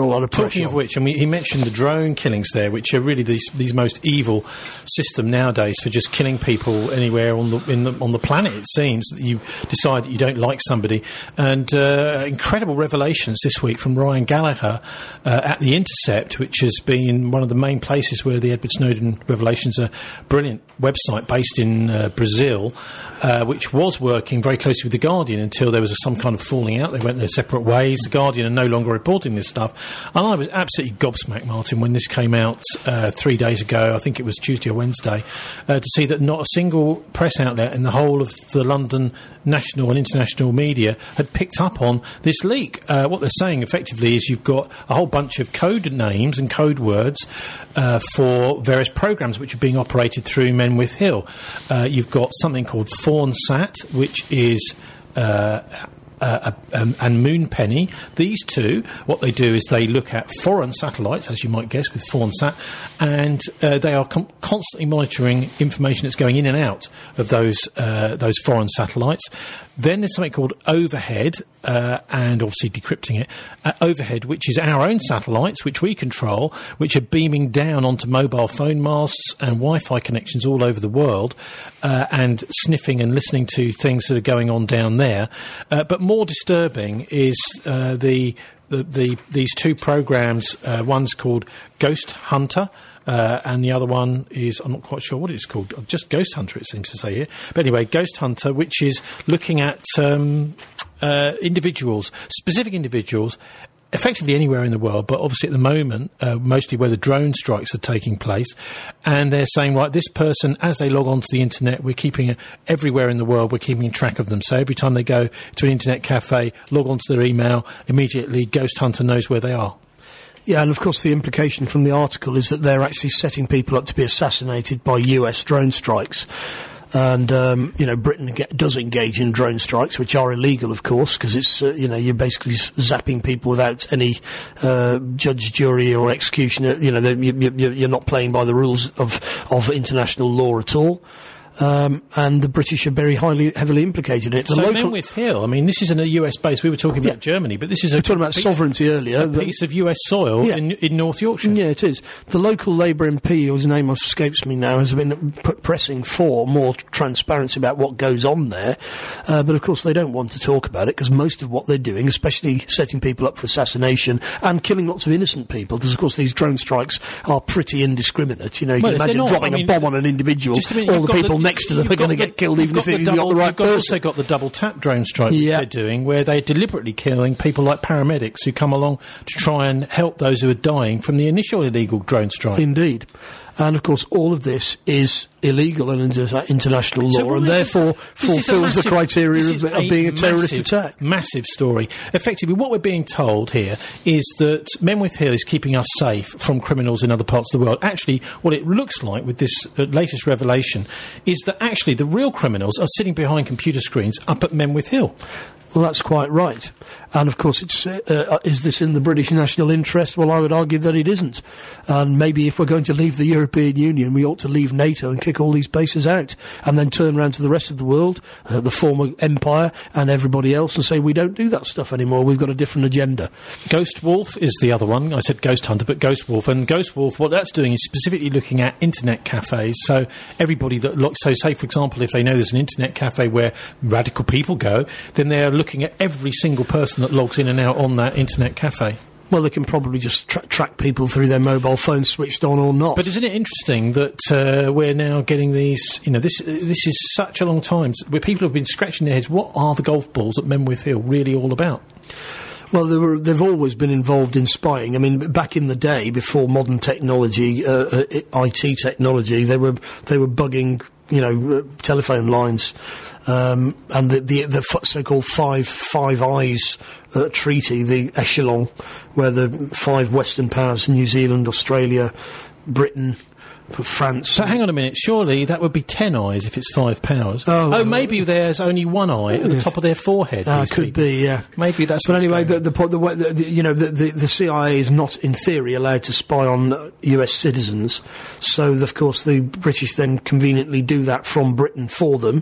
a lot of pressure. Talking of which, and we, he mentioned the drone killings there, which are really these these most evil system nowadays for just killing people anywhere on the in the on the planet. It seems that you decide that you don't like somebody, and uh, incredible revelations this week from Ryan Gallagher uh, at The Intercept, which has been one of the main places where the Edward Snowden revelations are. Brilliant website based in uh, Brazil, uh, which was working very closely with The Guardian until there was some kind of falling out. They went their separate ways. The Guardian are no longer reporting this stuff. And I was absolutely gobsmacked, Martin, when this came out uh, three days ago, I think it was Tuesday or Wednesday, uh, to see that not a single press outlet in the whole of the London national and international media had picked up on this leak. Uh, what they're saying effectively is you've got a whole bunch of code names and code words uh, for various programs which are being operated through Menwith Hill. Uh, you've got something called Fawnsat, which is uh, Uh, um, and Moonpenny. These two, what they do is they look at foreign satellites, as you might guess, with Fawnsat, and uh, they are com- constantly monitoring information that's going in and out of those uh, those foreign satellites. Then there's something called Overhead, uh, and obviously decrypting it. Uh, Overhead, which is our own satellites, which we control, which are beaming down onto mobile phone masts and Wi-Fi connections all over the world, uh, and sniffing and listening to things that are going on down there. Uh, but more disturbing is uh, the, the the these two programs. Uh, one's called Ghost Hunter. Uh, and the other one is, I'm not quite sure what it's called, just Ghost Hunter it seems to say here. But anyway, Ghost Hunter, which is looking at um, uh, individuals, specific individuals, effectively anywhere in the world, but obviously at the moment, uh, mostly where the drone strikes are taking place. And they're saying, right, this person, as they log onto the internet, we're keeping it everywhere in the world, we're keeping track of them. So every time they go to an internet cafe, log onto their email, immediately Ghost Hunter knows where they are. Yeah, and of course the implication from the article is that they're actually setting people up to be assassinated by U S drone strikes. And, um, you know, Britain get, does engage in drone strikes, which are illegal, of course, because it's, uh, you know, you're basically zapping people without any uh, judge, jury or executioner. You know, you, you, you're not playing by the rules of, of international law at all. Um, and the British are very highly, heavily implicated in it. The so local Menwith Hill, I mean, this isn't a U S base. We were talking about yeah. Germany, but this is a... We were talking about piece, sovereignty earlier. A piece of U S soil yeah. in, in North Yorkshire. Yeah, it is. The local Labour M P, whose name escapes me now, has been p- pressing for more transparency about what goes on there. Uh, but, of course, they don't want to talk about it because most of what they're doing, especially setting people up for assassination and killing lots of innocent people, because, of course, these drone strikes are pretty indiscriminate. You know, you well, can imagine not, dropping I mean, a bomb on an individual, all the people the, next to them are going to get killed even if you've got the right person. You've also got the double tap drone strike which yeah. they're doing, where they're deliberately killing people like paramedics who come along to try and help those who are dying from the initial illegal drone strike. Indeed. And, of course, all of this is illegal and inter- international law, so and therefore fulfills massive, the criteria of, of being a terrorist massive, attack. Massive story. Effectively, what we're being told here is that Menwith Hill is keeping us safe from criminals in other parts of the world. Actually, what it looks like with this uh, latest revelation is that actually the real criminals are sitting behind computer screens up at Menwith Hill. Well, that's quite right. And, of course, it's, uh, uh, is this in the British national interest? Well, I would argue that it isn't. And maybe if we're going to leave the European Union, we ought to leave NATO and kick all these bases out and then turn around to the rest of the world, uh, the former empire and everybody else, and say we don't do that stuff anymore. We've got a different agenda. Ghost Wolf is the other one. I said Ghost Hunter, but Ghost Wolf. And Ghost Wolf, what that's doing is specifically looking at internet cafes. So everybody that looks, so say, for example, if they know there's an internet cafe where radical people go, then they're looking looking at every single person that logs in and out on that internet cafe. Well, they can probably just tra- track people through their mobile phones, switched on or not. But isn't it interesting that uh, we're now getting these, you know, this uh, this is such a long time, where people have been scratching their heads, what are the golf balls at Menwith Hill really all about? Well, they were, they've always been involved in spying. I mean, back in the day, before modern technology, uh, uh, I T technology, they were they were bugging, you know, uh, telephone lines. Um, and the, the, the f- so-called Five Five Eyes uh, Treaty, the echelon, where the five Western powers, New Zealand, Australia, Britain, France... So hang on a minute, surely that would be ten eyes if it's five powers. Oh, oh maybe uh, there's only one eye at the top of their forehead. Ah, could people. be, yeah. Maybe that's... But anyway, the, the, the, the, the, you know, the, the, the C I A is not, in theory, allowed to spy on U S citizens. So, of course, the British then conveniently do that from Britain for them.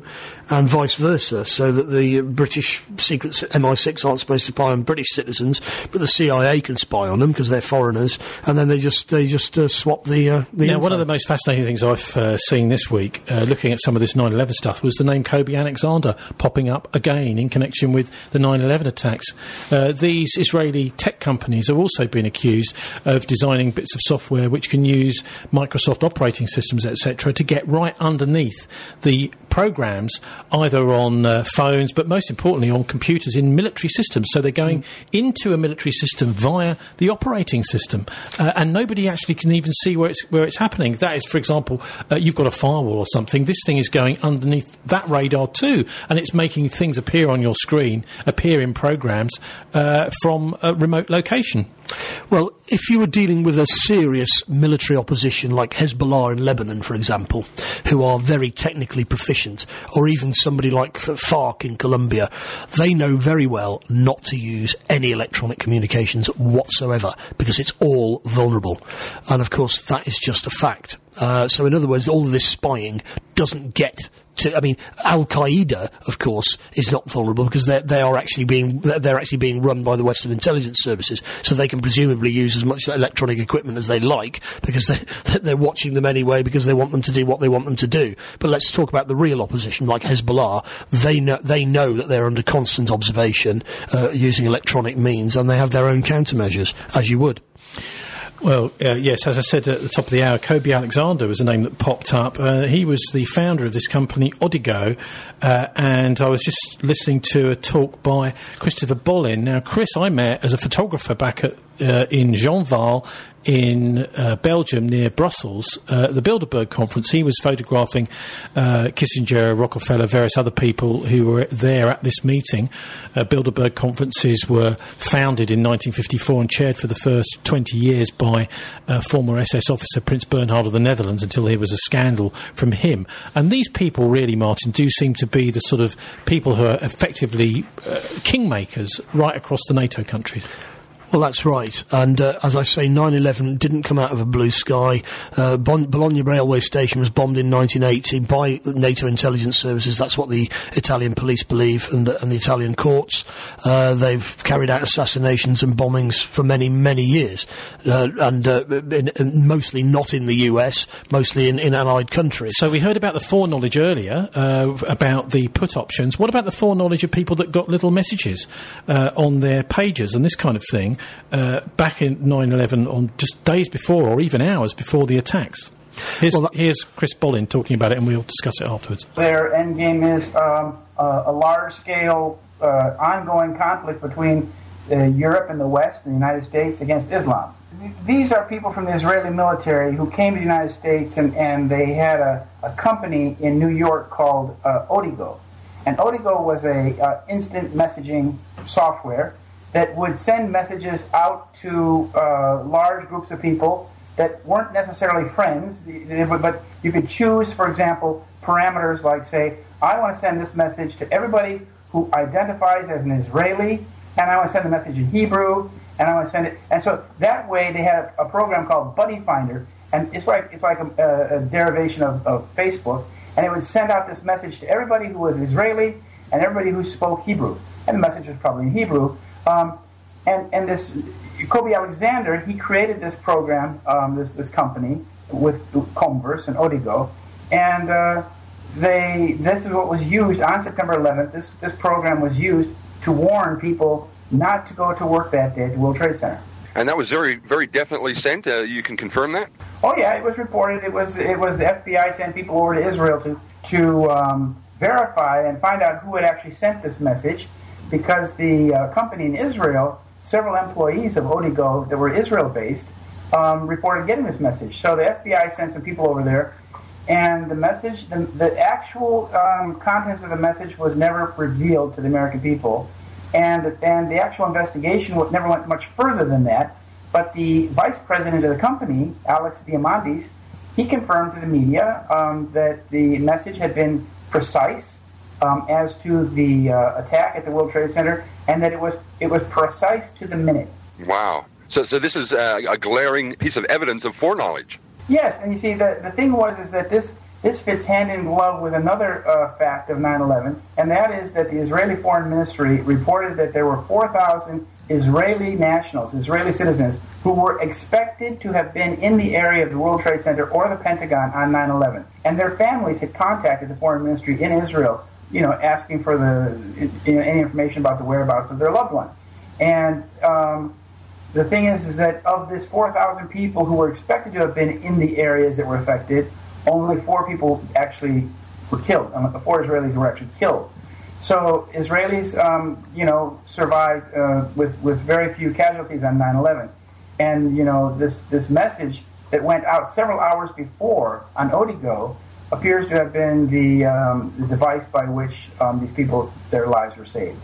and vice versa, so that the British secret M I six aren't supposed to spy on British citizens, but the C I A can spy on them because they're foreigners, and then they just they just uh, swap the uh, the Now, info. one of the most fascinating things I've uh, seen this week, uh, looking at some of this nine eleven stuff, was the name Kobe Alexander popping up again in connection with the nine eleven attacks. Uh, these Israeli tech companies have also been accused of designing bits of software which can use Microsoft operating systems, et cetera, to get right underneath the programs, either on uh, phones, but most importantly on computers in military systems. So they're going mm. into a military system via the operating system, uh, and nobody actually can even see where it's where it's happening. That is, for example, uh, you've got a firewall or something. This thing is going underneath that radar too, and it's making things appear on your screen, appear in programs uh, from a remote location. Well, if you were dealing with a serious military opposition like Hezbollah in Lebanon, for example, who are very technically proficient, or even somebody like FARC in Colombia, they know very well not to use any electronic communications whatsoever, because it's all vulnerable. And, of course, that is just a fact. Uh, so, in other words, all of this spying doesn't get to, I mean, Al-Qaeda, of course, is not vulnerable because they they are actually being they're actually being run by the Western intelligence services, so they can presumably use as much electronic equipment as they like because they they're watching them anyway because they want them to do what they want them to do. But let's talk about the real opposition, like Hezbollah. They know they know that they're under constant observation uh, using electronic means, and they have their own countermeasures, as you would. Well, uh, yes, as I said at the top of the hour, Kobe Alexander was a name that popped up. Uh, he was the founder of this company, Odigo, uh, and I was just listening to a talk by Christopher Bollin. Now, Chris, I met as a photographer back at uh, in Jeanval in uh, Belgium near Brussels, uh, the Bilderberg conference. He was photographing uh, Kissinger, Rockefeller, various other people who were there at this meeting. Uh, Bilderberg conferences were founded in nineteen fifty-four and chaired for the first twenty years by uh, former S S officer Prince Bernhard of the Netherlands until there was a scandal from him. And these people really, Martin, do seem to be the sort of people who are effectively uh, kingmakers right across the NATO countries. Well, that's right. And uh, as I say, nine eleven didn't come out of a blue sky. Uh, bon- Bologna railway station was bombed in nineteen eighty by NATO intelligence services. That's what the Italian police believe, and the, and the Italian courts. Uh, they've carried out assassinations and bombings for many, many years. Uh, and uh, in, in mostly not in the U S, mostly in, in allied countries. So we heard about the foreknowledge earlier, uh, about the put options. What about the foreknowledge of people that got little messages uh, on their pages and this kind of thing? Uh, back in nine eleven, on just days before or even hours before the attacks. Here's, well, here's Chris Bollin talking about it, and we'll discuss it afterwards. Their end game is um, uh, a large-scale, uh, ongoing conflict between uh, Europe and the West and the United States against Islam. These are people from the Israeli military who came to the United States, and, and they had a, a company in New York called uh, Odigo. And Odigo was a uh, instant messaging software that would send messages out to uh, large groups of people that weren't necessarily friends, but you could choose, for example, parameters like, say, I want to send this message to everybody who identifies as an Israeli, and I want to send the message in Hebrew, and I want to send it. And so that way they had a program called Buddy Finder, and it's like it's like a, a derivation of, of Facebook, and it would send out this message to everybody who was Israeli and everybody who spoke Hebrew. And the message was probably in Hebrew. Um, and, and this Kobe Alexander, he created this program, um, this this company with Comverse and Odigo, and uh, they this is what was used on September eleventh. This this program was used to warn people not to go to work that day at the World Trade Center. And that was very very definitely sent. Uh, you can confirm that? Oh yeah, it was reported. It was it was the F B I sent people over to Israel to to um, verify and find out who had actually sent this message. Because the uh, company in Israel, several employees of Odigo that were Israel-based, um, reported getting this message. So the F B I sent some people over there, and the message, the, the actual um, contents of the message was never revealed to the American people, and and the actual investigation never went much further than that. But the vice president of the company, Alex Diamandis, he confirmed to the media um, that the message had been precise. Um, as to the uh, attack at the World Trade Center, and that it was it was precise to the minute. Wow! So, so this is uh, a glaring piece of evidence of foreknowledge. Yes, and you see, the the thing was is that this this fits hand in glove with another uh, fact of nine eleven, and that is that the Israeli Foreign Ministry reported that there were four thousand Israeli nationals, Israeli citizens, who were expected to have been in the area of the World Trade Center or the Pentagon on nine eleven. And their families had contacted the Foreign Ministry in Israel, you know, asking for the you know, any information about the whereabouts of their loved one. And um, the thing is, is that of this four thousand people who were expected to have been in the areas that were affected, only four people actually were killed. Um, four Israelis were actually killed. So Israelis, um, you know, survived uh, with, with very few casualties on nine eleven. And, you know, this, this message that went out several hours before on Odigo appears to have been the, um, the device by which um, these people, their lives were saved.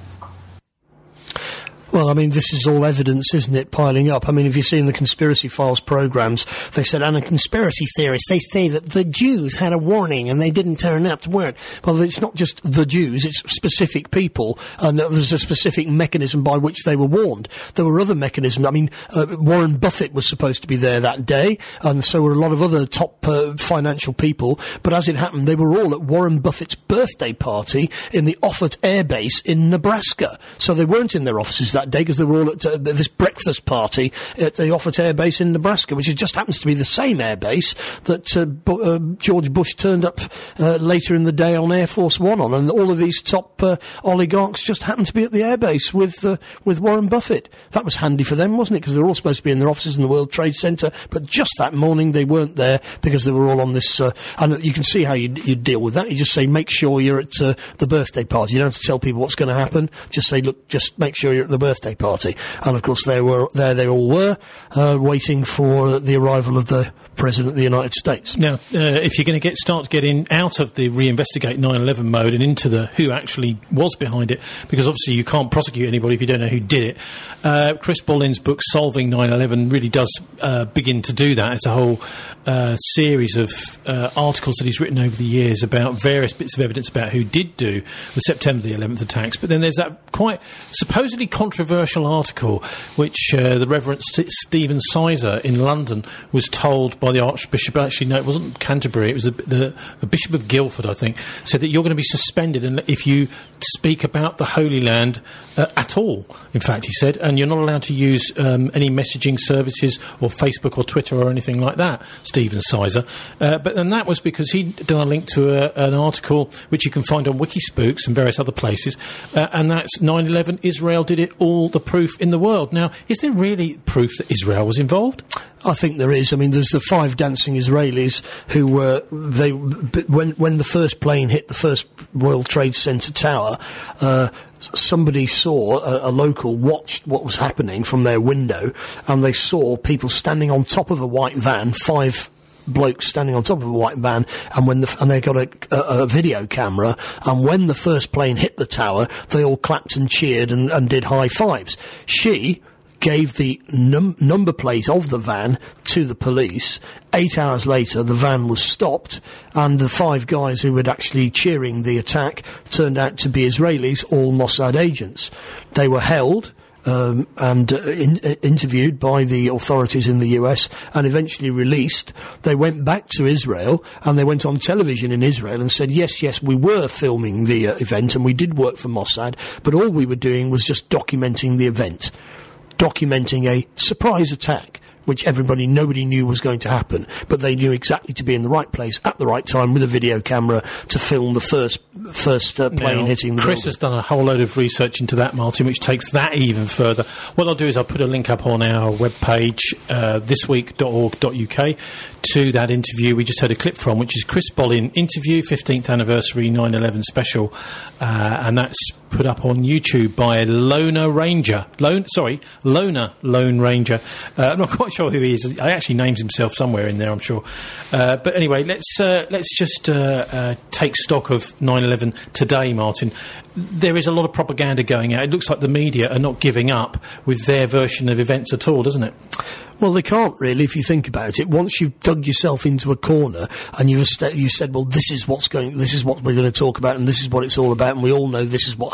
Well, I mean, this is all evidence, isn't it, piling up? I mean, if you've seen the Conspiracy Files programs, they said, and a conspiracy theorist, they say that the Jews had a warning and they didn't turn up to wear it. Well, it's not just the Jews, it's specific people, and there's a specific mechanism by which they were warned. There were other mechanisms. I mean, uh, Warren Buffett was supposed to be there that day, and so were a lot of other top uh, financial people, but as it happened, they were all at Warren Buffett's birthday party in the Offutt Air Base in Nebraska. So they weren't in their offices that day because they were all at uh, this breakfast party at the Offutt Air Base in Nebraska, which just happens to be the same air base that uh, Bu- uh, George Bush turned up uh, later in the day on Air Force One on, and all of these top uh, oligarchs just happened to be at the air base with uh, with Warren Buffett. That was handy for them, wasn't it? Because they were all supposed to be in their offices in the World Trade Center, but just that morning they weren't there because they were all on this. Uh, and you can see how you you deal with that. You just say, make sure you're at uh, the birthday party. You don't have to tell people what's going to happen. Just say, look, just make sure you're at the birthday party. And of course, they were there. They all were uh, waiting for the arrival of the President of the United States. Now, uh, if you're going to get start getting out of the reinvestigate nine eleven mode and into the who actually was behind it, because obviously you can't prosecute anybody if you don't know who did it. Uh, Chris Bollin's book Solving nine eleven really does uh, begin to do that. It's a whole uh, series of uh, articles that he's written over the years about various bits of evidence about who did do the September the eleventh attacks. But then there's that quite supposedly controversial article which uh, the Reverend St- Stephen Sizer in London was told by the Archbishop. Actually, no, it wasn't Canterbury. It was the, the, the Bishop of Guildford, I think, said that you're going to be suspended and if you speak about the Holy Land uh, at all. In fact, he said, and you're not allowed to use um, any messaging services or Facebook or Twitter or anything like that. Stephen Sizer, uh, but then that was because he'd done a link to a, an article which you can find on Wikispooks and various other places, uh, and that's nine eleven. Israel did it. All the proof in the world. Now, is there really proof that Israel was involved? I think there is. I mean, there's the five dancing Israelis who were they when when the first plane hit the first World Trade Center tower. Uh, somebody saw a, a local watched what was happening from their window, and they saw people standing on top of a white van. Five blokes standing on top of a white van, and when the, and they got a, a, a video camera, and when the first plane hit the tower, they all clapped and cheered and, and did high fives. She gave the num- number plate of the van to the police. Eight hours later, the van was stopped, and the five guys who were actually cheering the attack turned out to be Israelis, all Mossad agents. They were held Um, and uh, in, uh, interviewed by the authorities in the U S and eventually released. They went back to Israel and they went on television in Israel and said, yes, yes, we were filming the uh, event and we did work for Mossad, but all we were doing was just documenting the event, documenting a surprise attack, which everybody, nobody knew was going to happen, but they knew exactly to be in the right place at the right time with a video camera to film the first first uh, plane now, hitting the Chris building. has done a whole load of research into that, Martin, which takes that even further. What I'll do is I'll put a link up on our webpage, uh, this week dot org dot U K, to that interview we just heard a clip from, which is Chris Bollin interview, fifteenth anniversary nine eleven special, uh, and that's put up on YouTube by Loner Ranger. Lone, sorry, Loner Lone Ranger. Uh, I'm not quite sure who he is. He actually names himself somewhere in there, I'm sure. Uh, but anyway, let's uh, let's just uh, uh, take stock of nine eleven today, Martin. There is a lot of propaganda going out. It looks like the media are not giving up with their version of events at all, doesn't it? Well, they can't really, if you think about it. Once you've dug yourself into a corner and you've est- you said, well, this is what's going, this is what we're going to talk about, and this is what it's all about, and we all know this is what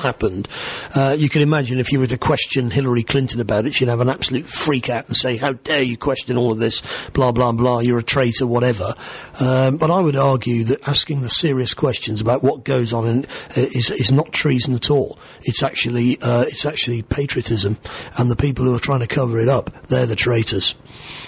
happened. Uh, you can imagine if you were to question Hillary Clinton about it, she'd have an absolute freak out and say, how dare you question all of this, blah, blah, blah, you're a traitor, whatever. Um, but I would argue that asking the serious questions about what goes on in, uh, is, is not treason at all. It's actually, uh, it's actually patriotism, and the people who are trying to cover it up, they're the traitors.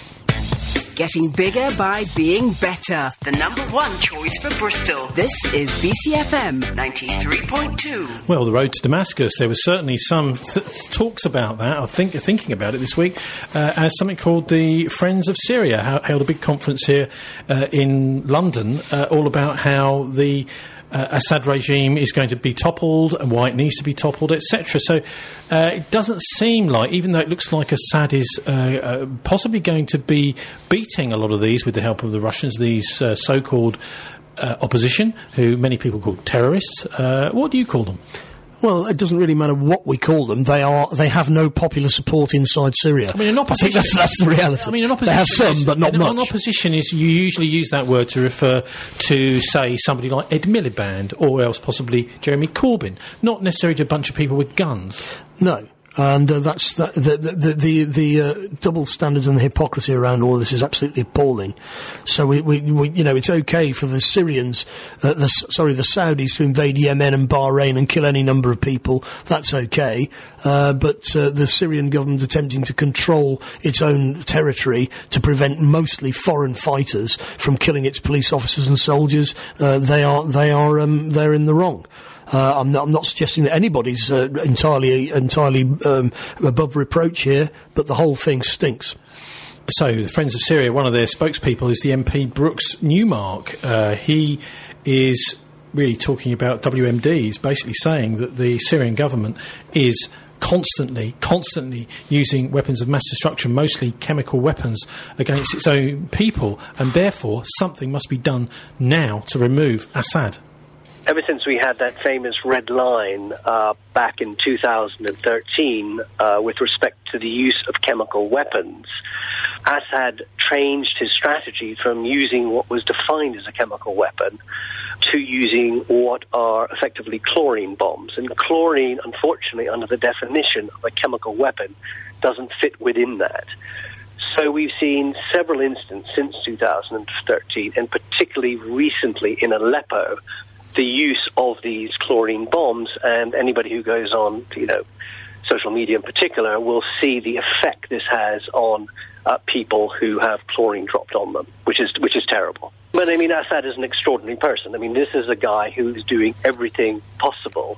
Getting bigger by being better. The number one choice for Bristol. This is B C F M ninety-three point two. Well, the road to Damascus, there was certainly some th- talks about that, I think, thinking about it this week, uh, as something called the Friends of Syria, ha- held a big conference here uh, in London, uh, all about how the Uh, Assad regime is going to be toppled and why it needs to be toppled, et cetera. So uh, it doesn't seem like, even though it looks like Assad is uh, uh, possibly going to be beating a lot of these with the help of the Russians, these uh, so-called uh, opposition, who many people call terrorists. Uh, what do you call them? Well, it doesn't really matter what we call them. They are. They have no popular support inside Syria. I mean, an opposition. I think that's that's the reality. I mean, an opposition. They have some, is, but not an, much. An opposition is you usually use that word to refer to, say, somebody like Ed Miliband or else possibly Jeremy Corbyn, not necessarily to a bunch of people with guns. No. And uh, that's that, the the the, the uh, double standards and the hypocrisy around all of this is absolutely appalling. So we, we, we you know it's okay for the Syrians, uh, the sorry the Saudis to invade Yemen and Bahrain and kill any number of people. That's okay, uh, but uh, the Syrian government attempting to control its own territory to prevent mostly foreign fighters from killing its police officers and soldiers, uh, they are they are um, they're in the wrong. Uh, I'm, not, I'm not suggesting that anybody's uh, entirely entirely um, above reproach here, but the whole thing stinks. So, the Friends of Syria, one of their spokespeople is the M P Brooks Newmark. Uh, he is really talking about W M Ds, basically saying that the Syrian government is constantly, constantly using weapons of mass destruction, mostly chemical weapons, against its own people, and therefore something must be done now to remove Assad. Ever since we had that famous red line uh, back in two thousand thirteen uh, with respect to the use of chemical weapons, Assad changed his strategy from using what was defined as a chemical weapon to using what are effectively chlorine bombs. And chlorine, unfortunately, under the definition of a chemical weapon, doesn't fit within that. So we've seen several instances since two thousand thirteen, and particularly recently in Aleppo, the use of these chlorine bombs, and anybody who goes on, you know, social media in particular, will see the effect this has on uh, people who have chlorine dropped on them, which is which is terrible. But I mean, Assad is an extraordinary person. I mean, this is a guy who's doing everything possible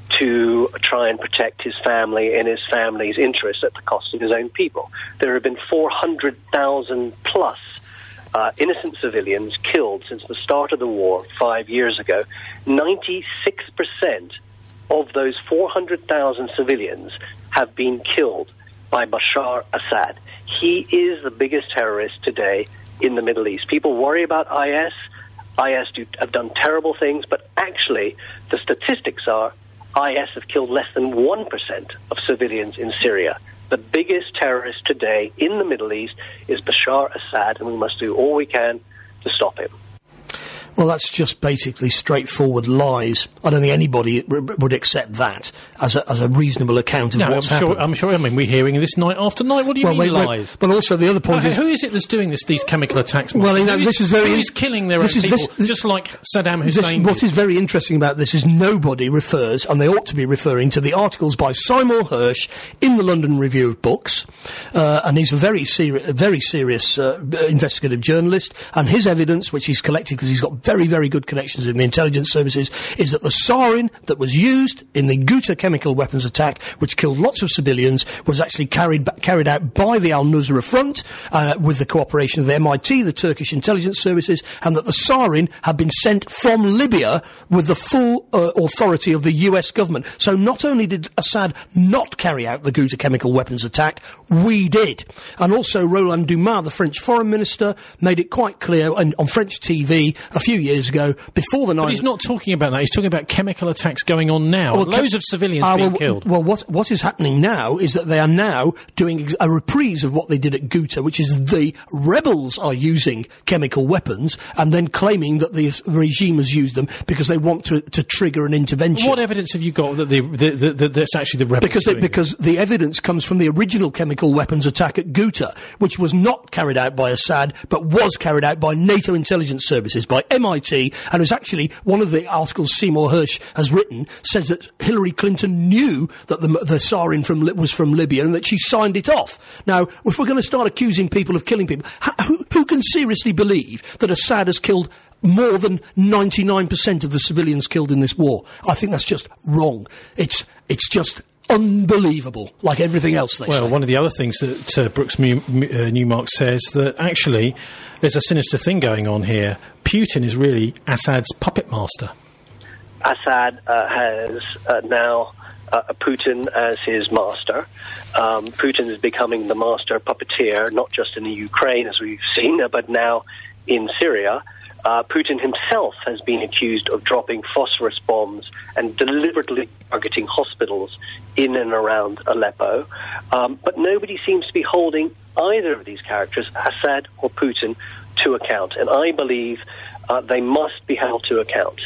to try and protect his family and his family's interests at the cost of his own people. There have been four hundred thousand plus Uh, innocent civilians killed since the start of the war five years ago. ninety-six percent of those four hundred thousand civilians have been killed by Bashar Assad. He is the biggest terrorist today in the Middle East. People worry about I S. I S do, have done terrible things, but actually the statistics are I S have killed less than one percent of civilians in Syria. The biggest terrorist today in the Middle East is Bashar Assad, and we must do all we can to stop him. Well, that's just basically straightforward lies. I don't think anybody r- would accept that as a, as a reasonable account of no, what's I'm happened. Sure, I'm sure, I mean, we're hearing this night after night. What do you well, mean, wait, lies? Wait, but also the other point oh, is... Who is it that's doing this, these chemical attacks? Mark? Well, you know, who this is, is very... Who is killing their this own is, people, this, this, just like Saddam Hussein this, What is very interesting about this is nobody refers, and they ought to be referring, to the articles by Seymour Hersh in the London Review of Books, uh, and he's a very, seri- a very serious uh, investigative journalist, and his evidence, which he's collected because he's got very, very good connections in the intelligence services, is that the sarin that was used in the Ghouta chemical weapons attack, which killed lots of civilians, was actually carried ba- carried out by the Al-Nusra Front uh, with the cooperation of the M I T, the Turkish intelligence services, and that the sarin had been sent from Libya with the full uh, authority of the U S government. So not only did Assad not carry out the Ghouta chemical weapons attack, we did. And also Roland Dumas, the French foreign minister, made it quite clear on, on French T V a few years ago, before the nine... But he's not talking about that. He's talking about chemical attacks going on now. Well, Loads of civilians uh, being well, killed. Well, what, what is happening now is that they are now doing ex- a reprise of what they did at Ghouta, which is the rebels are using chemical weapons and then claiming that the regime has used them because they want to, to trigger an intervention. What evidence have you got that the, the, the, the, that's actually the rebels because doing it, Because the evidence comes from the original chemical weapons attack at Ghouta, which was not carried out by Assad, but was carried out by NATO intelligence services, by M I T, and was actually, one of the articles Seymour Hersh has written says that Hillary Clinton knew that the, the sarin from, was from Libya and that she signed it off. Now, if we're going to start accusing people of killing people, who, who can seriously believe that Assad has killed more than ninety-nine percent of the civilians killed in this war? I think that's just wrong. It's, it's just unbelievable, like everything else they well, say. One of the other things that uh, Brooks Mu- uh, Newmark says that actually there's a sinister thing going on here. Putin is really Assad's puppet master. Assad uh, has uh, now uh, Putin as his master. Um, Putin is becoming the master puppeteer, not just in the Ukraine, as we've seen, uh, but now in Syria. Uh, Putin himself has been accused of dropping phosphorus bombs and deliberately targeting hospitals in and around Aleppo. Um, but nobody seems to be holding either of these characters, Assad or Putin, to account. And I believe uh, they must be held to account.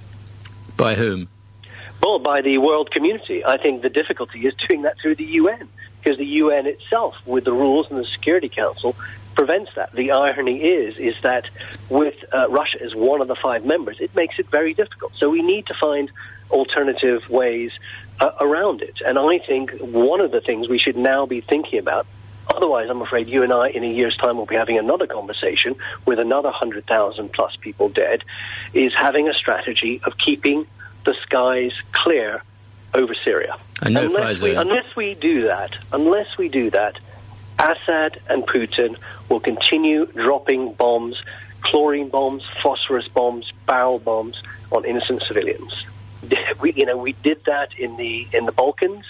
By whom? Well, by the world community. I think the difficulty is doing that through the U N, because the U N itself, with the rules and the Security Council, prevents that. The irony is is that with uh, Russia as one of the five members, it makes it very difficult. So we need to find alternative ways uh, around it. And I think one of the things we should now be thinking about, otherwise I'm afraid you and I in a year's time will be having another conversation with another one hundred thousand plus people dead, is having a strategy of keeping the skies clear over Syria. No unless, we, unless we do that, unless we do that, Assad and Putin will continue dropping bombs, chlorine bombs, phosphorus bombs, barrel bombs on innocent civilians. We, you know, we did that in the in the Balkans,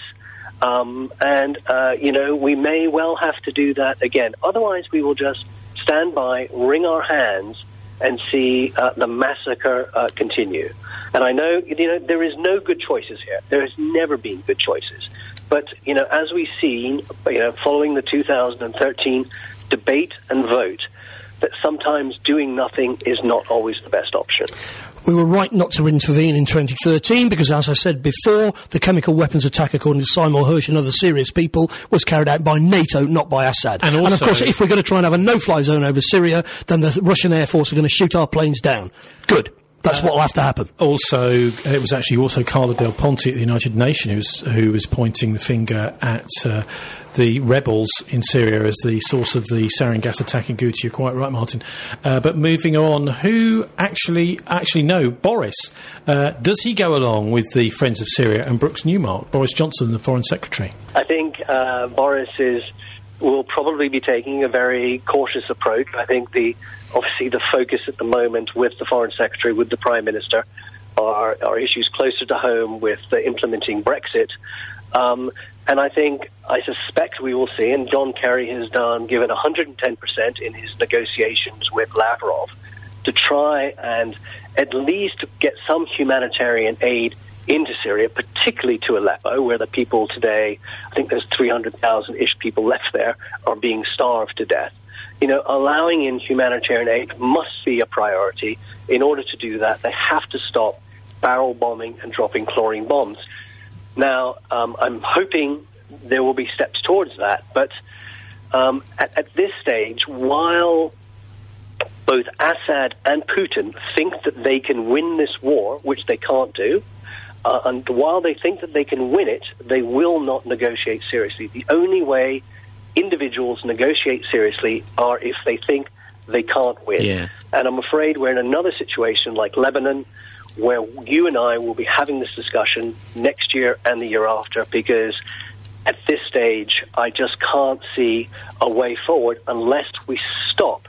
um, and uh, you know, we may well have to do that again. Otherwise, we will just stand by, wring our hands, and see uh, the massacre uh, continue. And I know, you know, there is no good choices here. There has never been good choices. But, you know, as we've seen, you know, following the two thousand thirteen debate and vote, that sometimes doing nothing is not always the best option. We were right not to intervene in twenty thirteen because, as I said before, the chemical weapons attack, according to Seymour Hersh and other serious people, was carried out by NATO, not by Assad. And, also, and of course, if we're going to try and have a no-fly zone over Syria, then the Russian Air Force are going to shoot our planes down. Good. That's uh, what will have to happen. Also, it was actually also Carla Del Ponte at the United Nations who was, who was pointing the finger at uh, the rebels in Syria as the source of the sarin gas attack in Ghouta. You're quite right, Martin. Uh, but moving on, who actually, actually no, Boris, uh, does he go along with the Friends of Syria and Brooks Newmark, Boris Johnson, the Foreign Secretary? I think uh, Boris is... will probably be taking a very cautious approach. I think the obviously the focus at the moment with the Foreign Secretary, with the Prime Minister, are, are issues closer to home with uh, implementing Brexit. Um, and I think, I suspect we will see, and John Kerry has done, given one hundred ten percent in his negotiations with Lavrov, to try and at least get some humanitarian aid into Syria, particularly to Aleppo, where the people today, I think there's three hundred thousand-ish people left there, are being starved to death. You know, allowing in humanitarian aid must be a priority. In order to do that, they have to stop barrel bombing and dropping chlorine bombs. Now, um, I'm hoping there will be steps towards that, but um, at, at this stage, while both Assad and Putin think that they can win this war, which they can't do, Uh, and while they think that they can win it, they will not negotiate seriously. The only way individuals negotiate seriously are if they think they can't win. Yeah. And I'm afraid we're in another situation like Lebanon, where you and I will be having this discussion next year and the year after, because at this stage, I just can't see a way forward unless we stop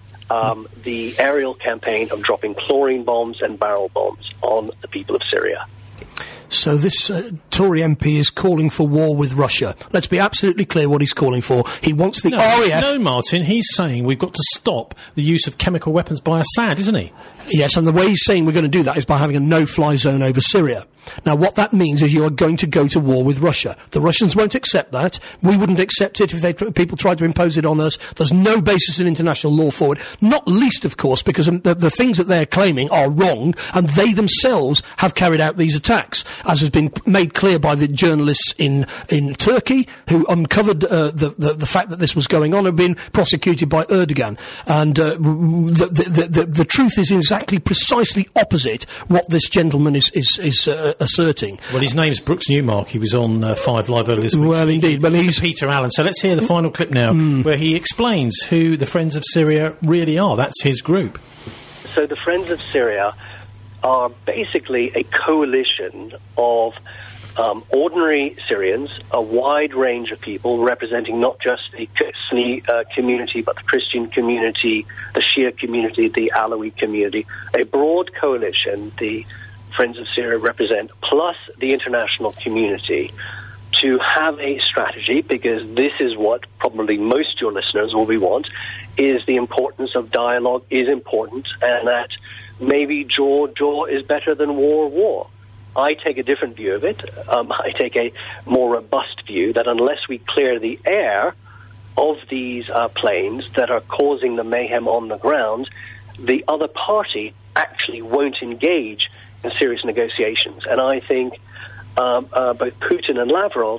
um, the aerial campaign of dropping chlorine bombs and barrel bombs on the people of Syria. So this uh, Tory M P is calling for war with Russia. Let's be absolutely clear what he's calling for. He wants the no, R A F... No, Martin, he's saying we've got to stop the use of chemical weapons by Assad, isn't he? Yes, and the way he's saying we're going to do that is by having a no-fly zone over Syria. Now, what that means is you are going to go to war with Russia. The Russians won't accept that. We wouldn't accept it if they, people tried to impose it on us. There's no basis in international law for it, not least, of course, because um, the, the things that they're claiming are wrong, and they themselves have carried out these attacks, as has been made clear by the journalists in, in Turkey, who uncovered uh, the, the, the fact that this was going on, have been prosecuted by Erdogan. And uh, the, the, the, the truth is exactly precisely opposite what this gentleman is, is, is uh, asserting. Well, his name's Brooks Newmark. He was on uh, Five Live earlier this week. Well, indeed. But he's Peter Allen. So let's hear the final clip now, mm. where he explains who the Friends of Syria really are. That's his group. So the Friends of Syria are basically a coalition of um, ordinary Syrians, a wide range of people representing not just the Sunni uh, community, but the Christian community, the Shia community, the Alawi community, a broad coalition, the Friends of Syria represent, plus the international community, to have a strategy, because this is what probably most of your listeners will be want, is the importance of dialogue is important, and that maybe jaw jaw is better than war war. I take a different view of it. Um, I take a more robust view that unless we clear the air of these uh, planes that are causing the mayhem on the ground, the other party actually won't engage in serious negotiations. And I think um, uh, both Putin and Lavrov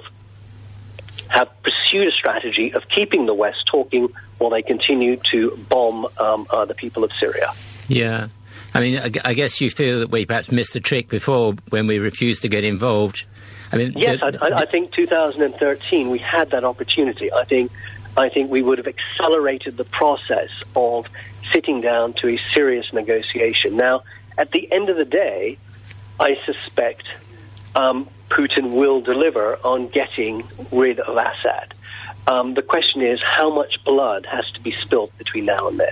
have pursued a strategy of keeping the West talking while they continue to bomb um, uh, the people of Syria. Yeah. I mean, I, I guess you feel that we perhaps missed the trick before when we refused to get involved. I mean, yes, the, I, I think two thousand thirteen we had that opportunity. I think, I think we would have accelerated the process of sitting down to a serious negotiation. Now, at the end of the day, I suspect um, Putin will deliver on getting rid of Assad. Um, the question is, how much blood has to be spilt between now and then?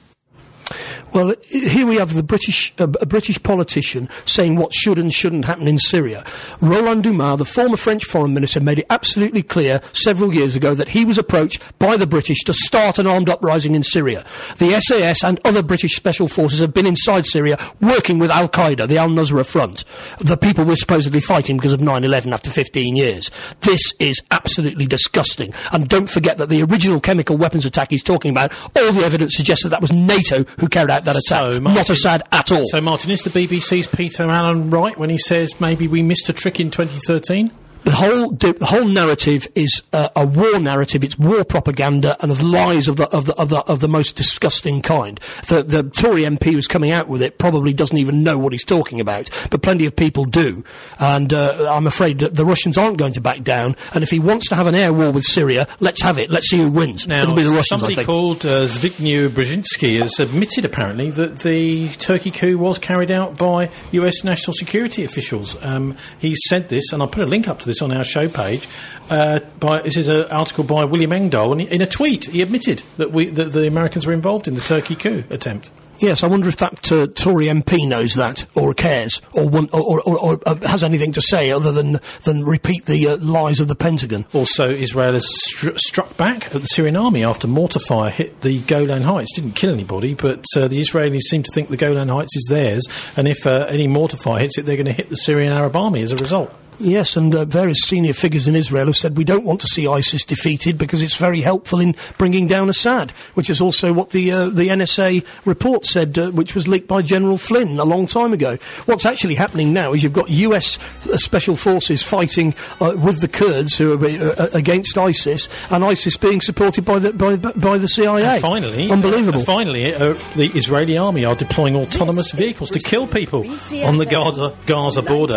Well, here we have the British, uh, a British politician saying what should and shouldn't happen in Syria. Roland Dumas, the former French foreign minister, made it absolutely clear several years ago that he was approached by the British to start an armed uprising in Syria. The S A S and other British special forces have been inside Syria working with Al-Qaeda, the Al-Nusra Front, the people we're supposedly fighting because of nine eleven after fifteen years. This is absolutely disgusting. And don't forget that the original chemical weapons attack he's talking about, all the evidence suggests that that was NATO who carried out that attack, so, Martin, not Assad at all. So, Martin, is the B B C's Peter Allen right when he says maybe we missed a trick in twenty thirteen? The whole the whole narrative is uh, a war narrative. It's war propaganda and of lies of the of the of the of the most disgusting kind. The the Tory M P who's coming out with it probably doesn't even know what he's talking about, but plenty of people do. And uh, I'm afraid that the Russians aren't going to back down. And if he wants to have an air war with Syria, let's have it. Let's see who wins. Now, it'll be the Russians. Somebody I think. called uh, Zbigniew Brzezinski has admitted apparently that the Turkey coup was carried out by U S national security officials. Um, he said this, and I'll put a link up to this on our show page. Uh, by, this is an article by William Engdahl, and he, in a tweet he admitted that, we, that the Americans were involved in the Turkey coup attempt. Yes, I wonder if that uh, Tory M P knows that, or cares, or one, or, or, or uh, has anything to say other than than repeat the uh, lies of the Pentagon. Also, Israel has stru- struck back at the Syrian army after mortar fire hit the Golan Heights. Didn't kill anybody, but uh, the Israelis seem to think the Golan Heights is theirs, and if uh, any mortar fire hits it, they're going to hit the Syrian Arab army as a result. Yes, and uh, various senior figures in Israel have said we don't want to see ISIS defeated because it's very helpful in bringing down Assad, which is also what the uh, the N S A report said, uh, which was leaked by General Flynn a long time ago. What's actually happening now is you've got U S uh, special forces fighting uh, with the Kurds who are uh, against ISIS, and ISIS being supported by the by, by the C I A. And finally, unbelievable. Uh, finally, uh, the Israeli army are deploying autonomous vehicles to kill people on the Gaza, Gaza border.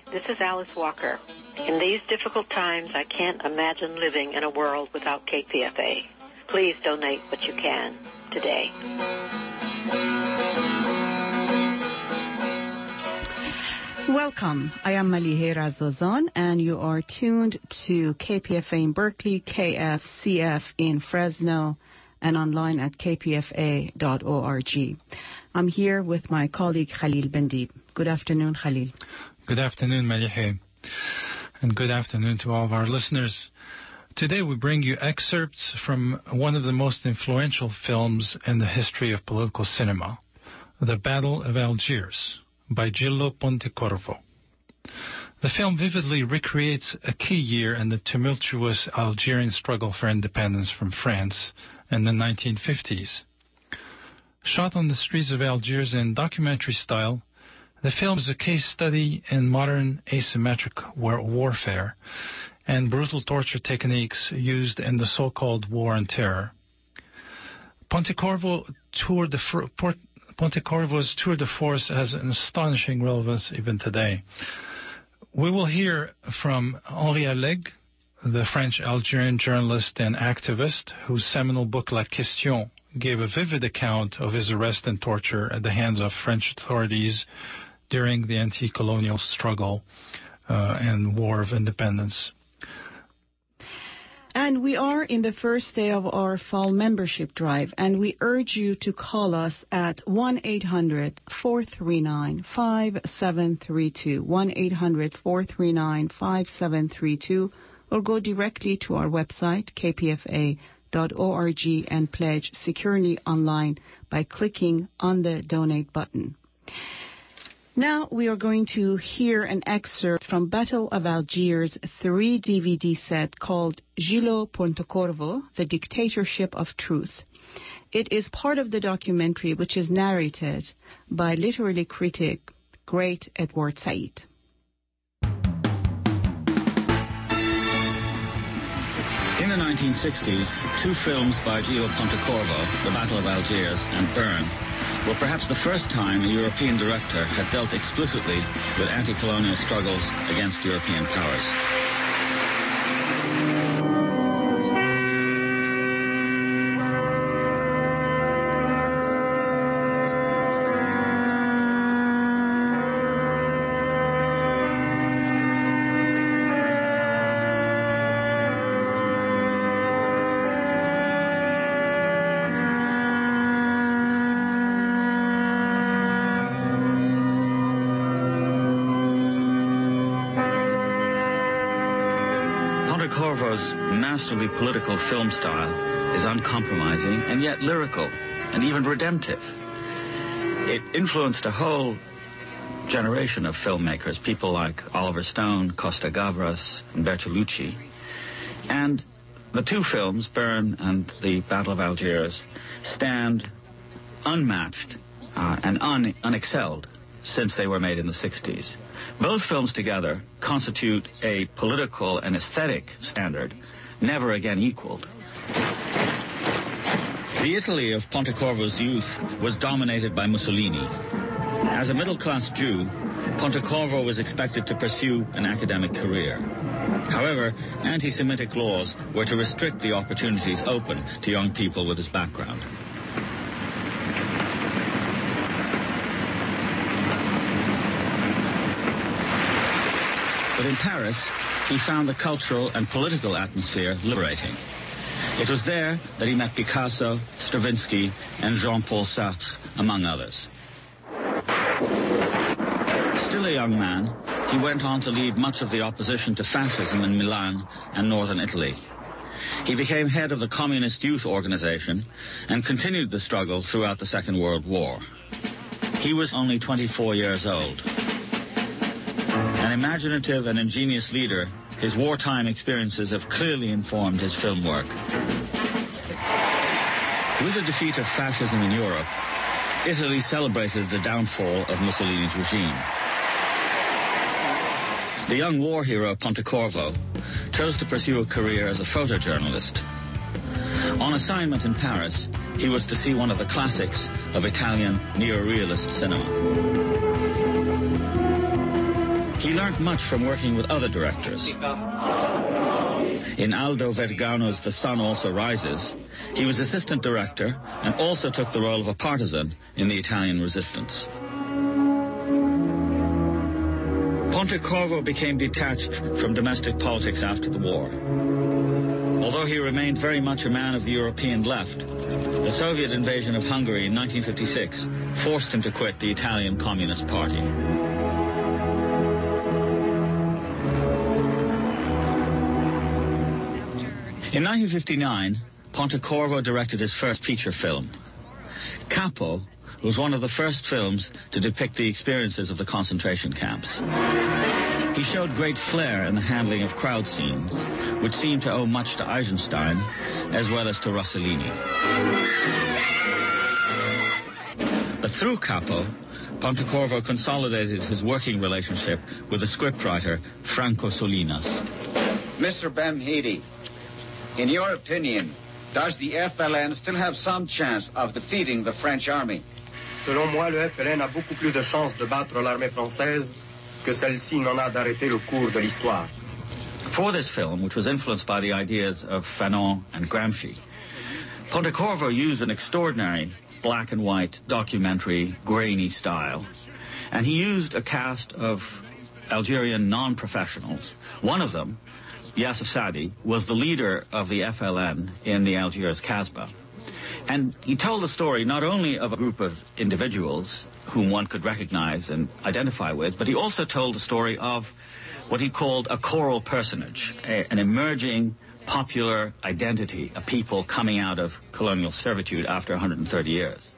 This is Alice Walker. In these difficult times, I can't imagine living in a world without K P F A. Please donate what you can today. Welcome. I am Malihe Razozan, and you are tuned to K P F A in Berkeley, K F C F in Fresno, and online at k p f a dot org. I'm here with my colleague Khalil Bendib. Good afternoon, Khalil. Good afternoon, Malihe, and good afternoon to all of our listeners. Today we bring you excerpts from one of the most influential films in the history of political cinema, The Battle of Algiers, by Gillo Pontecorvo. The film vividly recreates a key year in the tumultuous Algerian struggle for independence from France in the nineteen fifties. Shot on the streets of Algiers in documentary style, the film is a case study in modern asymmetric war- warfare and brutal torture techniques used in the so-called War on Terror. Pontecorvo toured the fr- Port- Pontecorvo's tour de force has an astonishing relevance even today. We will hear from Henri Alleg, the French-Algerian journalist and activist whose seminal book La Question gave a vivid account of his arrest and torture at the hands of French authorities during the anti-colonial struggle uh, and War of Independence. And we are in the first day of our fall membership drive, and we urge you to call us at one eight hundred, four three nine, five seven three two, one eight hundred, four three nine, five seven three two, or go directly to our website, k p f a dot org, and pledge securely online by clicking on the donate button. Now we are going to hear an excerpt from Battle of Algiers' three D V D set called Gillo Pontecorvo, The Dictatorship of Truth. It is part of the documentary which is narrated by literary critic great Edward Said. In the nineteen sixties, two films by Gillo Pontecorvo, The Battle of Algiers and Burn, were perhaps the first time a European director had dealt explicitly with anti-colonial struggles against European powers. Pontecorvo's masterly political film style is uncompromising and yet lyrical and even redemptive. It influenced a whole generation of filmmakers, people like Oliver Stone, Costa Gavras, and Bertolucci. And the two films, Burn and The Battle of Algiers, stand unmatched uh, and un- unexcelled since they were made in the sixties. Both films together constitute a political and aesthetic standard never again equaled. The Italy of Pontecorvo's youth was dominated by Mussolini. As a middle-class Jew, Pontecorvo was expected to pursue an academic career. However, anti-Semitic laws were to restrict the opportunities open to young people with his background. But in Paris, he found the cultural and political atmosphere liberating. It was there that he met Picasso, Stravinsky, and Jean-Paul Sartre, among others. Still a young man, he went on to lead much of the opposition to fascism in Milan and northern Italy. He became head of the Communist Youth Organization and continued the struggle throughout the Second World War. He was only twenty-four years old. An imaginative and ingenious leader, his wartime experiences have clearly informed his film work. With the defeat of fascism in Europe, Italy celebrated the downfall of Mussolini's regime. The young war hero Pontecorvo chose to pursue a career as a photojournalist. On assignment in Paris, he was to see one of the classics of Italian neorealist cinema. He learned much from working with other directors. In Aldo Vergano's The Sun Also Rises, he was assistant director and also took the role of a partisan in the Italian resistance. Pontecorvo became detached from domestic politics after the war. Although he remained very much a man of the European left, the Soviet invasion of Hungary in nineteen fifty-six forced him to quit the Italian Communist Party. In nineteen fifty-nine, Pontecorvo directed his first feature film. Capo was one of the first films to depict the experiences of the concentration camps. He showed great flair in the handling of crowd scenes, which seemed to owe much to Eisenstein, as well as to Rossellini. But through Capo, Pontecorvo consolidated his working relationship with the scriptwriter Franco Solinas. Mister Ben-Hedi, in your opinion, does the F L N still have some chance of defeating the French army? Selon moi, le F L N a beaucoup plus de chances de battre l'armée française que celle-ci n'en a d'arrêter le cours de l'histoire. For this film, which was influenced by the ideas of Fanon and Gramsci, Pontecorvo used an extraordinary black and white documentary grainy style, and he used a cast of Algerian non-professionals. One of them, Yassif Sadi, was the leader of the F L N in the Algiers Kasbah. And he told the story not only of a group of individuals whom one could recognize and identify with, but he also told the story of what he called a choral personage, a, an emerging popular identity, a people coming out of colonial servitude after one hundred thirty years.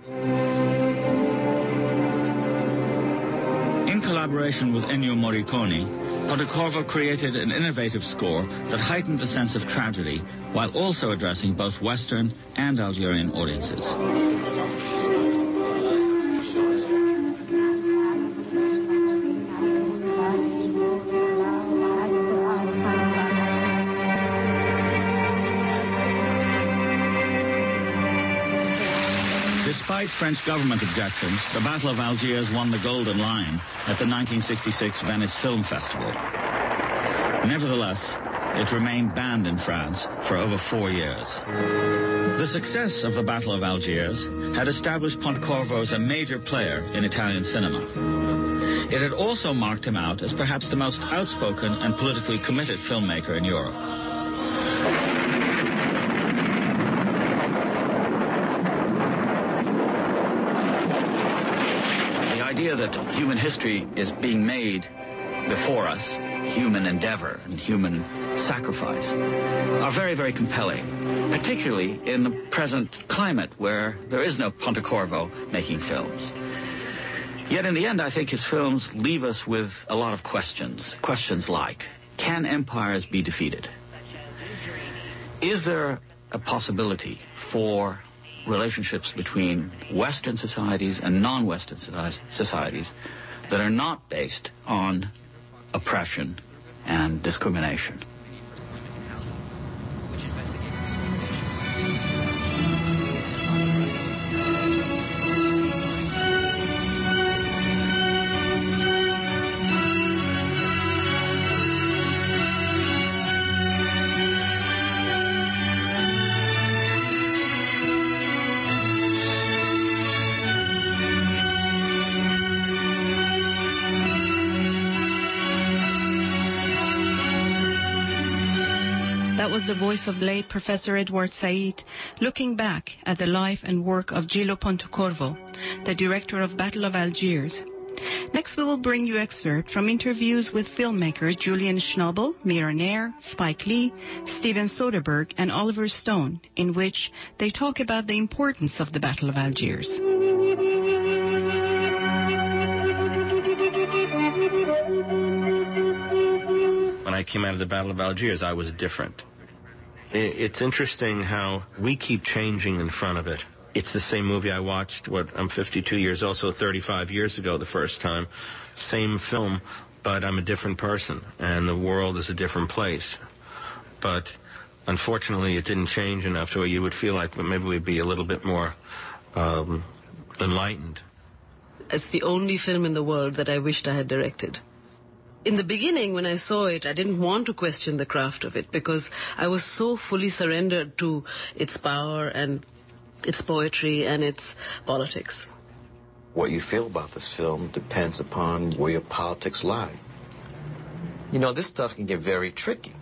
In collaboration with Ennio Morricone, Pontecorvo created an innovative score that heightened the sense of tragedy while also addressing both Western and Algerian audiences. Despite French government objections, the Battle of Algiers won the Golden Lion at the nineteen sixty-six Venice Film Festival. Nevertheless, it remained banned in France for over four years. The success of the Battle of Algiers had established Pontecorvo as a major player in Italian cinema. It had also marked him out as perhaps the most outspoken and politically committed filmmaker in Europe. The idea that human history is being made before us, human endeavor and human sacrifice, are very, very compelling, particularly in the present climate where there is no Pontecorvo making films. Yet in the end, I think his films leave us with a lot of questions. Questions like, can empires be defeated? Is there a possibility for relationships between Western societies and non-Western societies that are not based on oppression and discrimination? Was the voice of late Professor Edward Said, looking back at the life and work of Gillo Pontecorvo, the director of Battle of Algiers. Next, we will bring you excerpts from interviews with filmmakers Julian Schnabel, Mira Nair, Spike Lee, Steven Soderbergh, and Oliver Stone, in which they talk about the importance of the Battle of Algiers. When I came out of the Battle of Algiers, I was different. It's interesting how we keep changing in front of it. It's the same movie I watched, what, I'm fifty-two years old, so thirty-five years ago the first time. Same film, but I'm a different person, and the world is a different place. But unfortunately, it didn't change enough to where you would feel like maybe we'd be a little bit more um, enlightened. It's the only film in the world that I wished I had directed. in the beginning, when I saw it, I didn't want to question the craft of it because I was so fully surrendered to its power and its poetry and its politics. What you feel about this film depends upon where your politics lie. You know, this stuff can get very tricky.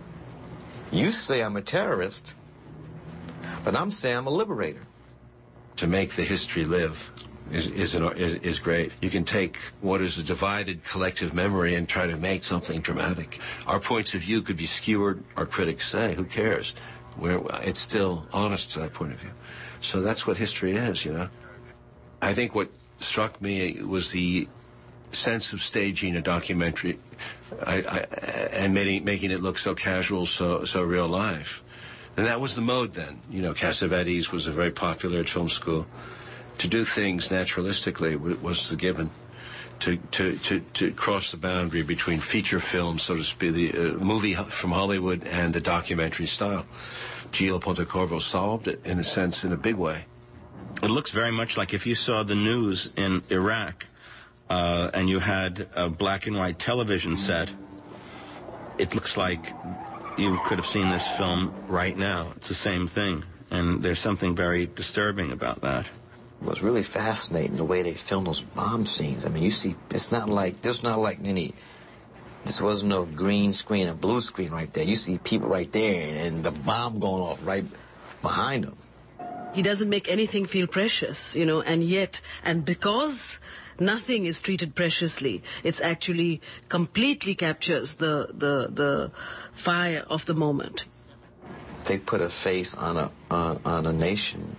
You say I'm a terrorist, but I'm saying I'm a liberator. To make the history live is is, an, is is great. You can take what is a divided collective memory and try to make something dramatic. Our points of view could be skewered, our critics say, who cares? We're, it's still honest to that point of view. So that's what history is, you know. I think what struck me was the sense of staging a documentary I, I, and making, making it look so casual, so so real life. And that was the mode then. You know, Cassavetes was a very popular at film school. To do things naturalistically was the given. To, to, to, to cross the boundary between feature film, so to speak, the uh, movie from Hollywood and the documentary style. Gio Pontecorvo solved it, in a sense, in a big way. It looks very much like if you saw the news in Iraq uh, and you had a black and white television set, it looks like you could have seen this film right now. It's the same thing, and there's something very disturbing about that. It was really fascinating the way they filmed those bomb scenes. I mean, you see, it's not like, there's not like any, this wasn't no green screen or blue screen right there. You see people right there and the bomb going off right behind them. He doesn't make anything feel precious, you know, and yet, and because nothing is treated preciously, it's actually completely captures the, the, the fire of the moment. They put a face on a, on, on a nation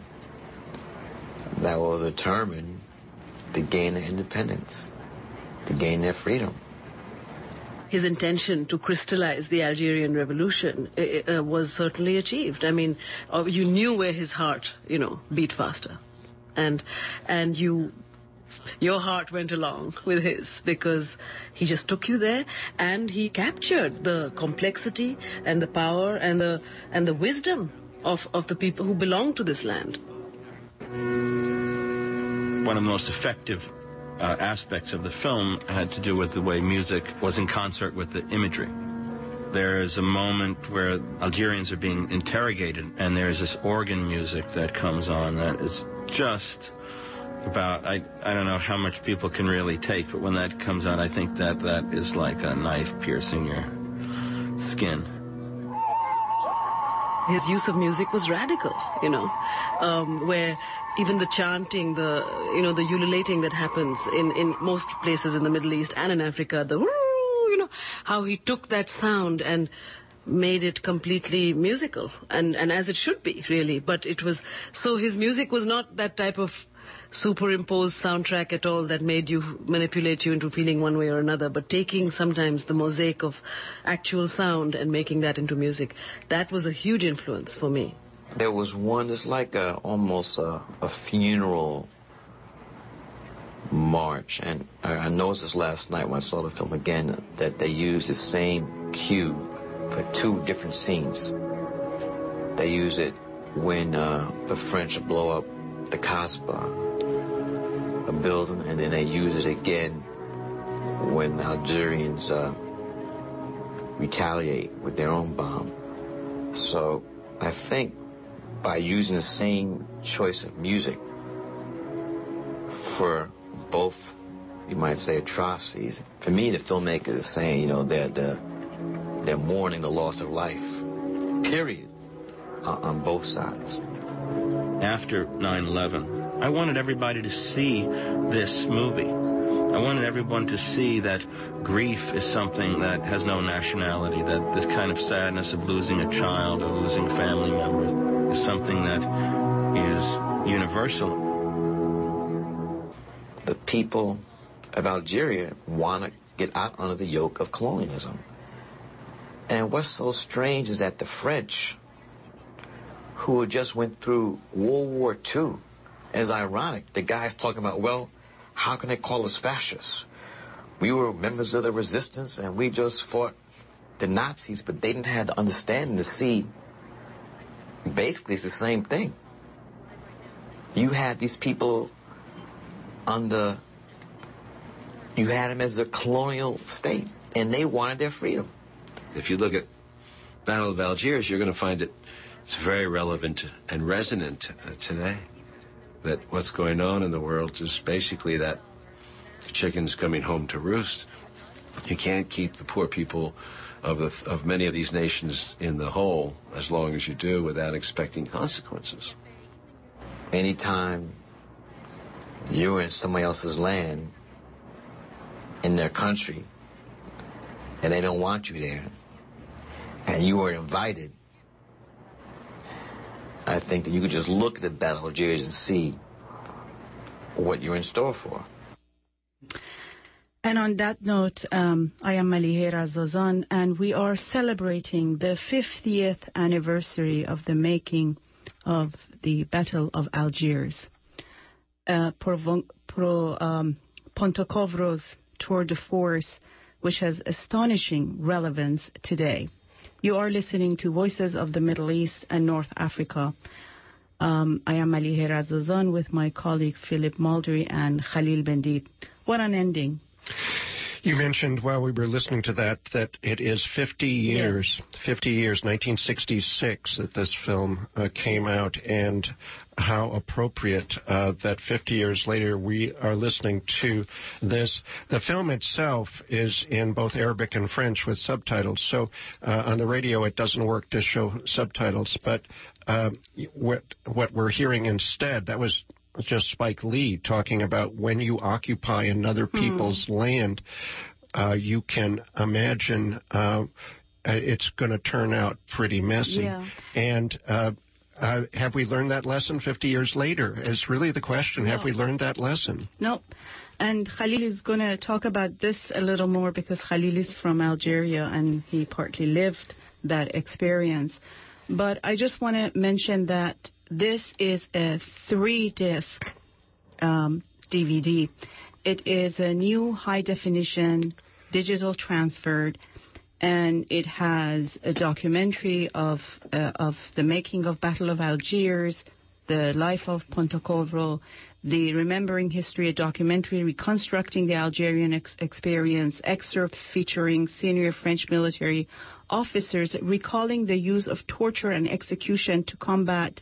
that was determined to gain their independence, to gain their freedom. His intention to crystallize the Algerian Revolution uh, was certainly achieved. I mean, uh, you knew where his heart, you know, beat faster. And and you, your heart went along with his because he just took you there and he captured the complexity and the power and the and the wisdom of, of the people who belong to this land. One of the most effective uh, aspects of the film had to do with the way music was in concert with the imagery. There is a moment where Algerians are being interrogated, and there's this organ music that comes on that is just about, I, I don't know how much people can really take, but when that comes on, I think that that is like a knife piercing your skin. His use of music was radical, you know, um, where even the chanting, the, you know, the ululating that happens in, in most places in the Middle East and in Africa, the, you know, how he took that sound and made it completely musical, and, and as it should be, really. But it was, so his music was not that type of superimposed soundtrack at all that made you, manipulate you into feeling one way or another, but taking sometimes the mosaic of actual sound and making that into music. That was a huge influence for me. There was one, it's like a, almost a, a funeral march, and I, I noticed this last night when I saw the film again, that they used the same cue for two different scenes. They use it when uh, the French blow up the Kasbah, a building, and then they use it again when the Algerians uh, retaliate with their own bomb. So I think by using the same choice of music for both, you might say, atrocities, for me the filmmaker is saying, you know, they're, they're, they're mourning the loss of life, period, on, on both sides. After nine eleven, I wanted everybody to see this movie. I wanted everyone to see that grief is something that has no nationality, that this kind of sadness of losing a child or losing family members is something that is universal. The people of Algeria want to get out under the yoke of colonialism. And what's so strange is that the French, who just went through World War Two, is ironic. The guy's talking about, well, how can they call us fascists? We were members of the resistance and we just fought the Nazis, but they didn't have the understanding to see basically it's the same thing. You had these people under, you had them as a colonial state. and they wanted their freedom. If you look at Battle of Algiers, you're going to find it it's very relevant and resonant uh, today. That what's going on in the world is basically that the chicken's coming home to roost. You can't keep the poor people of the, of many of these nations in the hole as long as you do without expecting consequences. Anytime you're in somebody else's land, in their country, and they don't want you there, and you are invited, I think that you could just look at the Battle of Algiers and see what you're in store for. And on that note, um, I am Malihe Razazan, and we are celebrating the fiftieth anniversary of the making of the Battle of Algiers. Uh, Pro, Pro um, Pontecorvo's tour de force, which has astonishing relevance today. You are listening to Voices of the Middle East and North Africa. Um, I am Malihe Razazan with my colleagues Philip Muldery and Khalil Bendib. What an ending. You mentioned while we were listening to that that it is fifty years, yes. fifty years, nineteen sixty-six, that this film uh, came out, and how appropriate uh, that fifty years later we are listening to this. The film itself is in both Arabic and French with subtitles, so uh, on the radio it doesn't work to show subtitles, but uh, what, what we're hearing instead, that was just Spike Lee talking about when you occupy another people's mm. land, uh, you can imagine uh, it's going to turn out pretty messy. Yeah. And uh, uh, have we learned that lesson fifty years later is really the question. No. Have we learned that lesson? Nope. And Khalil is going to talk about this a little more because Khalil is from Algeria and he partly lived that experience. But I just want to mention that this is a three-disc um, D V D. It is a new high-definition digital transferred, and it has a documentary of uh, of the making of Battle of Algiers, the life of Pontecorvo, the Remembering History, a documentary reconstructing the Algerian ex- experience, excerpt featuring senior French military officers recalling the use of torture and execution to combat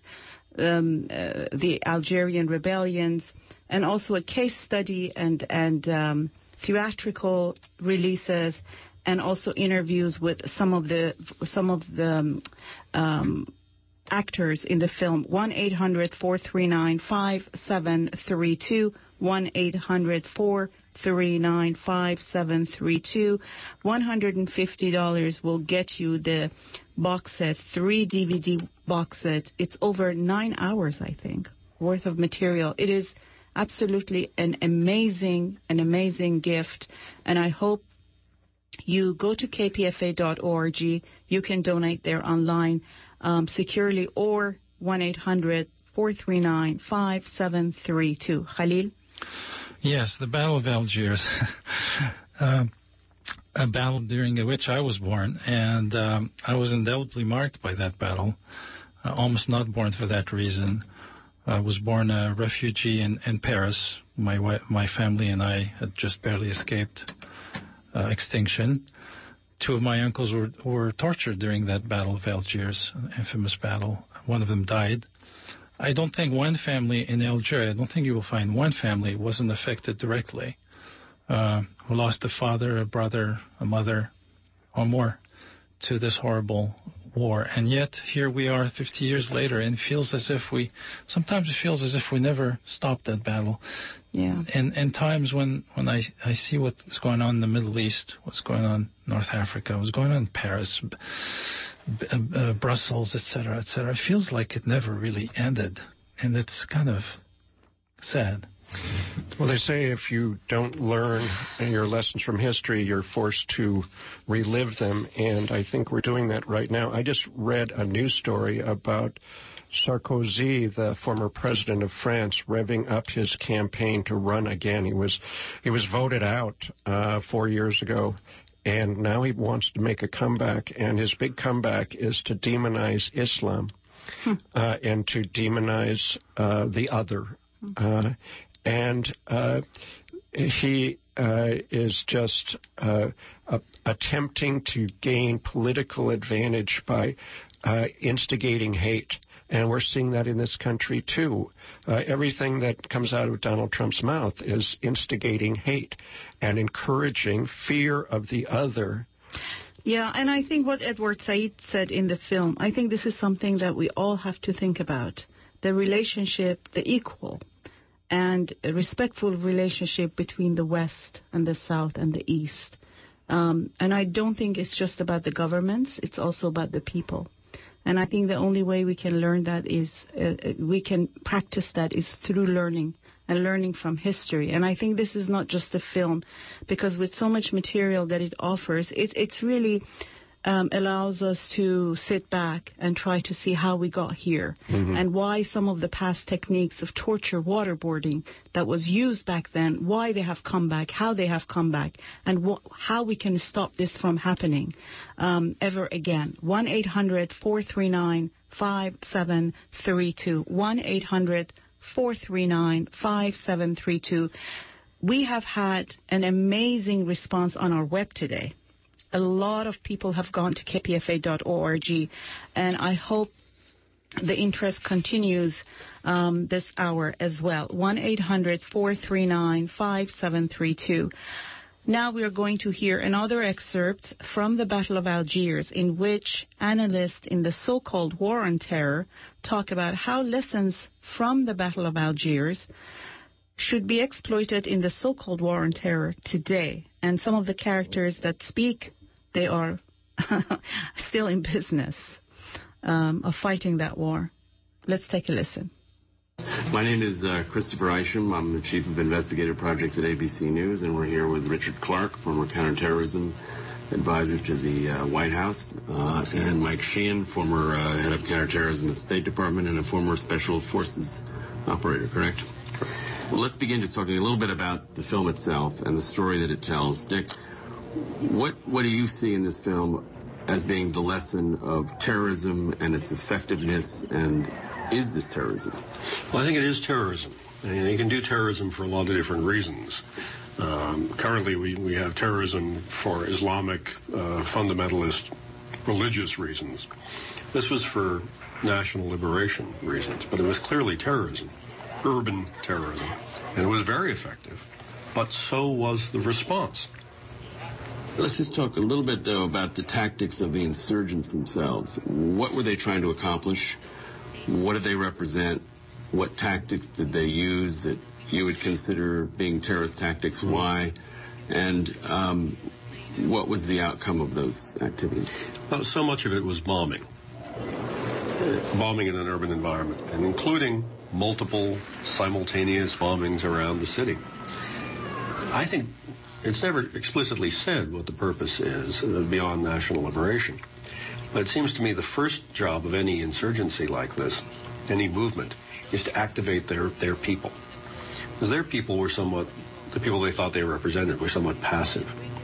um, uh, the Algerian rebellions, and also a case study and, and um, theatrical releases, and also interviews with some of the some of the um, um, actors in the film. one eight hundred four three nine five seven three two, one eight hundred four three nine five seven three two. one hundred fifty dollars will get you the box set, three D V D box set. It's over nine hours, I think, worth of material. It is absolutely an amazing, an amazing gift, and I hope you go to k p f a dot org. You can donate there online um, securely, or one eight hundred four three nine five seven three two. Khalil? Yes, the Battle of Algiers. uh, a battle during which I was born, and um, I was indelibly marked by that battle. Uh, almost not born for that reason. I was born a refugee in, in Paris. My my family and I had just barely escaped uh, extinction. Two of my uncles were, were tortured during that Battle of Algiers, an infamous battle. One of them died. I don't think one family in Algeria, I don't think you will find one family wasn't affected directly, uh, who lost a father, a brother, a mother, or more to this horrible war. And yet, here we are fifty years later, and it feels as if we, sometimes it feels as if we never stopped that battle. Yeah. And and times when, when I, I see what's going on in the Middle East, what's going on in North Africa, what's going on in Paris, b- uh, Brussels, et cetera, et cetera, it feels like it never really ended. And it's kind of sad. Well, they say if you don't learn your lessons from history, you're forced to relive them, and I think we're doing that right now. I just read a news story about Sarkozy, the former president of France, revving up his campaign to run again. He was he was voted out uh, four years ago, and now he wants to make a comeback, and his big comeback is to demonize Islam hmm. uh, and to demonize uh, the other. Uh, And uh, he uh, is just uh, a, attempting to gain political advantage by uh, instigating hate. And we're seeing that in this country, too. Uh, everything that comes out of Donald Trump's mouth is instigating hate and encouraging fear of the other. Yeah, and I think what Edward Said said in the film, I think this is something that we all have to think about. The relationship, the equal and a respectful relationship between the West and the South and the East. Um, and I don't think it's just about the governments, it's also about the people. And I think the only way we can learn that is, uh, we can practice that is through learning and learning from history. And I think this is not just a film, because with so much material that it offers, it it's really um, allows us to sit back and try to see how we got here, mm-hmm. and why some of the past techniques of torture, waterboarding that was used back then, why they have come back, how they have come back, and wh- how we can stop this from happening um, ever again. one eight hundred four three nine five seven three two. one eight hundred four three nine five seven three two. We have had an amazing response on our web today. A lot of people have gone to k p f a dot org, and I hope the interest continues um, this hour as well. one eight hundred four three nine five seven three two. Now we are going to hear another excerpt from the Battle of Algiers, in which analysts in the so-called War on Terror talk about how lessons from the Battle of Algiers should be exploited in the so-called War on Terror today. And some of the characters that speak, they are still in business um, of fighting that war. Let's take a listen. My name is uh, Christopher Isham. I'm the Chief of Investigative Projects at A B C News, and we're here with Richard Clark, former counterterrorism advisor to the uh, White House, uh, and Mike Sheehan, former uh, head of counterterrorism at the State Department and a former Special Forces operator, correct? Correct. Well, let's begin just talking a little bit about the film itself and the story that it tells. Dick, what what do you see in this film as being the lesson of terrorism and its effectiveness, and is this terrorism? Well, I think it is terrorism. I mean, you can do terrorism for a lot of different reasons. Um, currently, we, we have terrorism for Islamic uh, fundamentalist religious reasons. This was for national liberation reasons, but it was clearly terrorism, urban terrorism, and it was very effective, but so was the response. Let's just talk a little bit, though, about the tactics of the insurgents themselves. What were they trying to accomplish? What did they represent? What tactics did they use that you would consider being terrorist tactics? Mm-hmm. Why? And um, what was the outcome of those activities? Well, so much of it was bombing. Bombing in an urban environment, and including multiple simultaneous bombings around the city. I think it's never explicitly said what the purpose is uh, beyond national liberation. But it seems to me the first job of any insurgency like this, any movement, is to activate their, their people. Because their people were somewhat, the people they thought they represented were somewhat passive.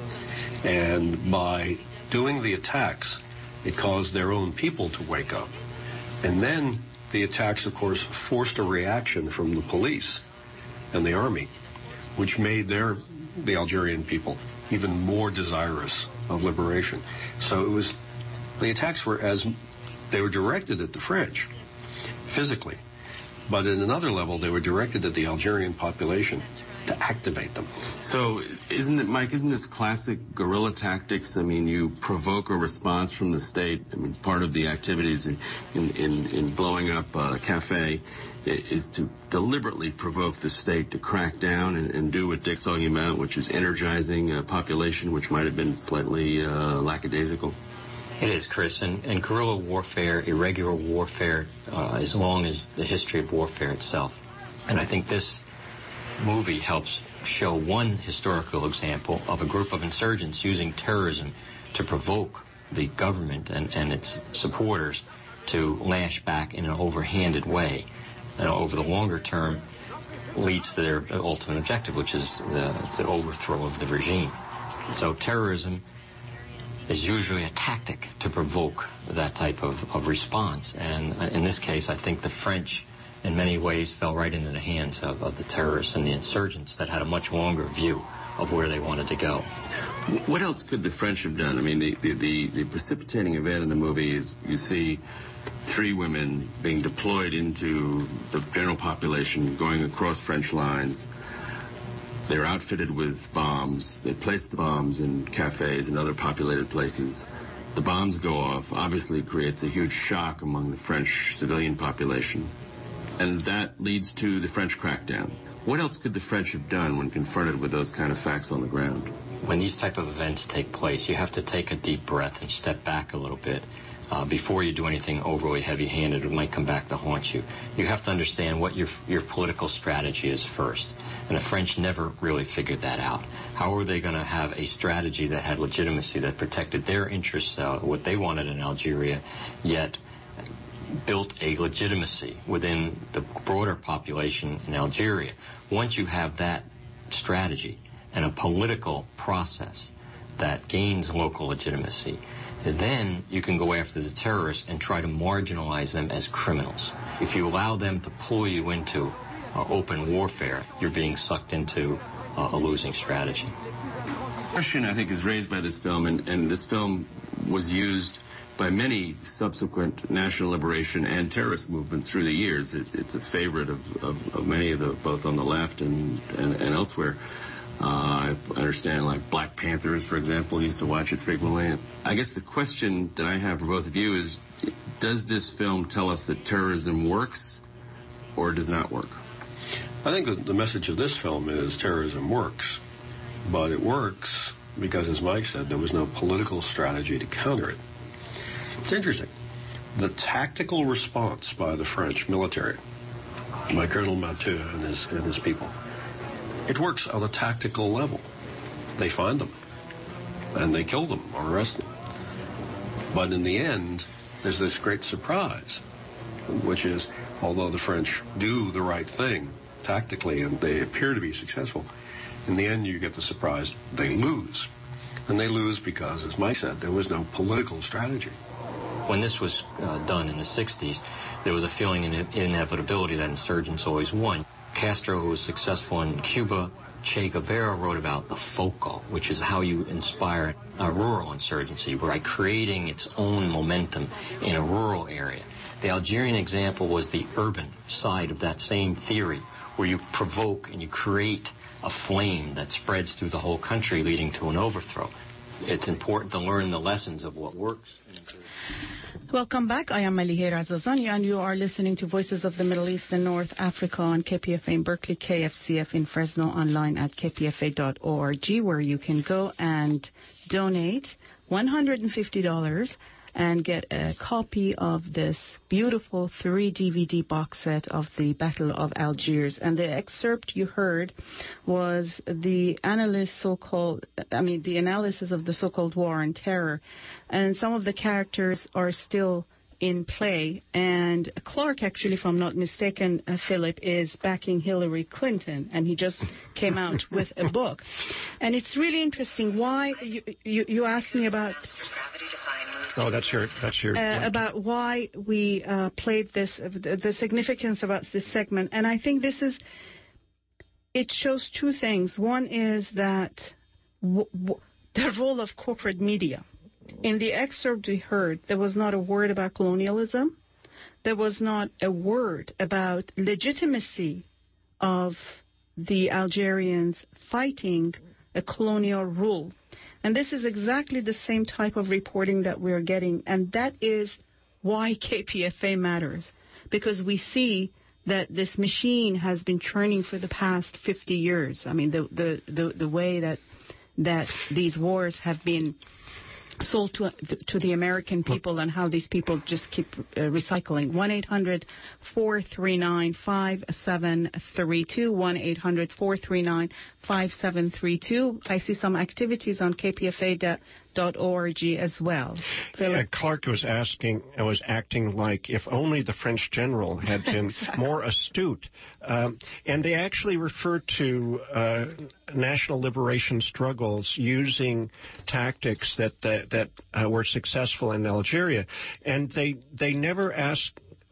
And by doing the attacks, it caused their own people to wake up. And then the attacks, of course, forced a reaction from the police and the army, which made their the Algerian people even more desirous of liberation. So it was, the attacks were as, they were directed at the French, physically. But at another level, they were directed at the Algerian population to activate them. So isn't it, Mike, isn't this classic guerrilla tactics? I mean, you provoke a response from the state. I mean, part of the activities in, in, in, in blowing up a cafe is to deliberately provoke the state to crack down and, and do what Dick's talking about, which is energizing a population which might have been slightly uh, lackadaisical. It is, Chris, and, and guerrilla warfare, irregular warfare, uh, as long as the history of warfare itself. And I think this movie helps show one historical example of a group of insurgents using terrorism to provoke the government and, and its supporters to lash back in an overhanded way. And over the longer term, leads to their ultimate objective, which is the, the overthrow of the regime. So terrorism is usually a tactic to provoke that type of, of response. And in this case, I think the French, in many ways, fell right into the hands of, of the terrorists and the insurgents that had a much longer view of where they wanted to go. What else could the French have done? I mean, the, the, the, the precipitating event in the movie is you see three women being deployed into the general population, going across French lines. They're outfitted with bombs. They place the bombs in cafes and other populated places. The bombs go off. Obviously, it creates a huge shock among the French civilian population. And that leads to the French crackdown. What else could the French have done when confronted with those kind of facts on the ground? When these type of events take place, you have to take a deep breath and step back a little bit. Uh, before you do anything overly heavy-handed, it might come back to haunt you. You have to understand what your your political strategy is first. And the French never really figured that out. How were they going to have a strategy that had legitimacy, that protected their interests, uh, what they wanted in Algeria, yet built a legitimacy within the broader population in Algeria? Once you have that strategy and a political process that gains local legitimacy, then you can go after the terrorists and try to marginalize them as criminals. If you allow them to pull you into uh, open warfare, you're being sucked into uh, a losing strategy. The question, I think, is raised by this film, and, and this film was used by many subsequent national liberation and terrorist movements through the years. It, it's a favorite of, of, of many of the, both on the left and, and, and elsewhere. Uh, I understand, like, Black Panthers, for example, used to watch it frequently. I guess the question that I have for both of you is, does this film tell us that terrorism works or does not work? I think that the message of this film is terrorism works, but it works because, as Mike said, there was no political strategy to counter it. It's interesting. The tactical response by the French military, by Colonel Mathieu and his, and his people, it works on a tactical level. They find them, and they kill them or arrest them. But in the end, there's this great surprise, which is, although the French do the right thing tactically and they appear to be successful, in the end you get the surprise they lose. And they lose because, as Mike said, there was no political strategy. When this was uh, done in the sixties, there was a feeling in inevitability that insurgents always won. Castro, who was successful in Cuba, Che Guevara wrote about the foco, which is how you inspire a rural insurgency by creating its own momentum in a rural area. The Algerian example was the urban side of that same theory, where you provoke and you create a flame that spreads through the whole country, leading to an overthrow. It's important to learn the lessons of what works. Welcome back. I am Malihir Azazani, and you are listening to Voices of the Middle East and North Africa on K P F A in Berkeley, K F C F in Fresno, online at k p f a dot org, where you can go and donate one hundred fifty dollars and get a copy of this beautiful three D V D box set of the Battle of Algiers. And the excerpt you heard was the analyst so-called, I mean, the analysis of the so-called war on terror. And some of the characters are still in play. And Clark, actually, if I'm not mistaken, uh, Philip, is backing Hillary Clinton. And he just came out with a book. And it's really interesting. Why, you, you, you asked me about... Oh, that's your, that's your... Uh, about why we uh, played this, uh, the, the significance about this segment. And I think this is, it shows two things. One is that w- w- the role of corporate media. In the excerpt we heard, there was not a word about colonialism. There was not a word about legitimacy of the Algerians fighting a colonial rule. And this is exactly the same type of reporting that we're getting. And that is why K P F A matters. Because we see that this machine has been churning for the past fifty years. I mean, the the, the, the way that that these wars have been sold to to the American people and how these people just keep uh, recycling. one eight hundred four three nine five seven three two. one eight hundred four three nine five seven three two. I see some activities on k p f a dot org as well. Yeah, Clark was asking, was acting like if only the French general had been exactly. more astute. Um, and they actually refer to uh, national liberation struggles using tactics that that, that uh, were successful in Algeria. And they they never asked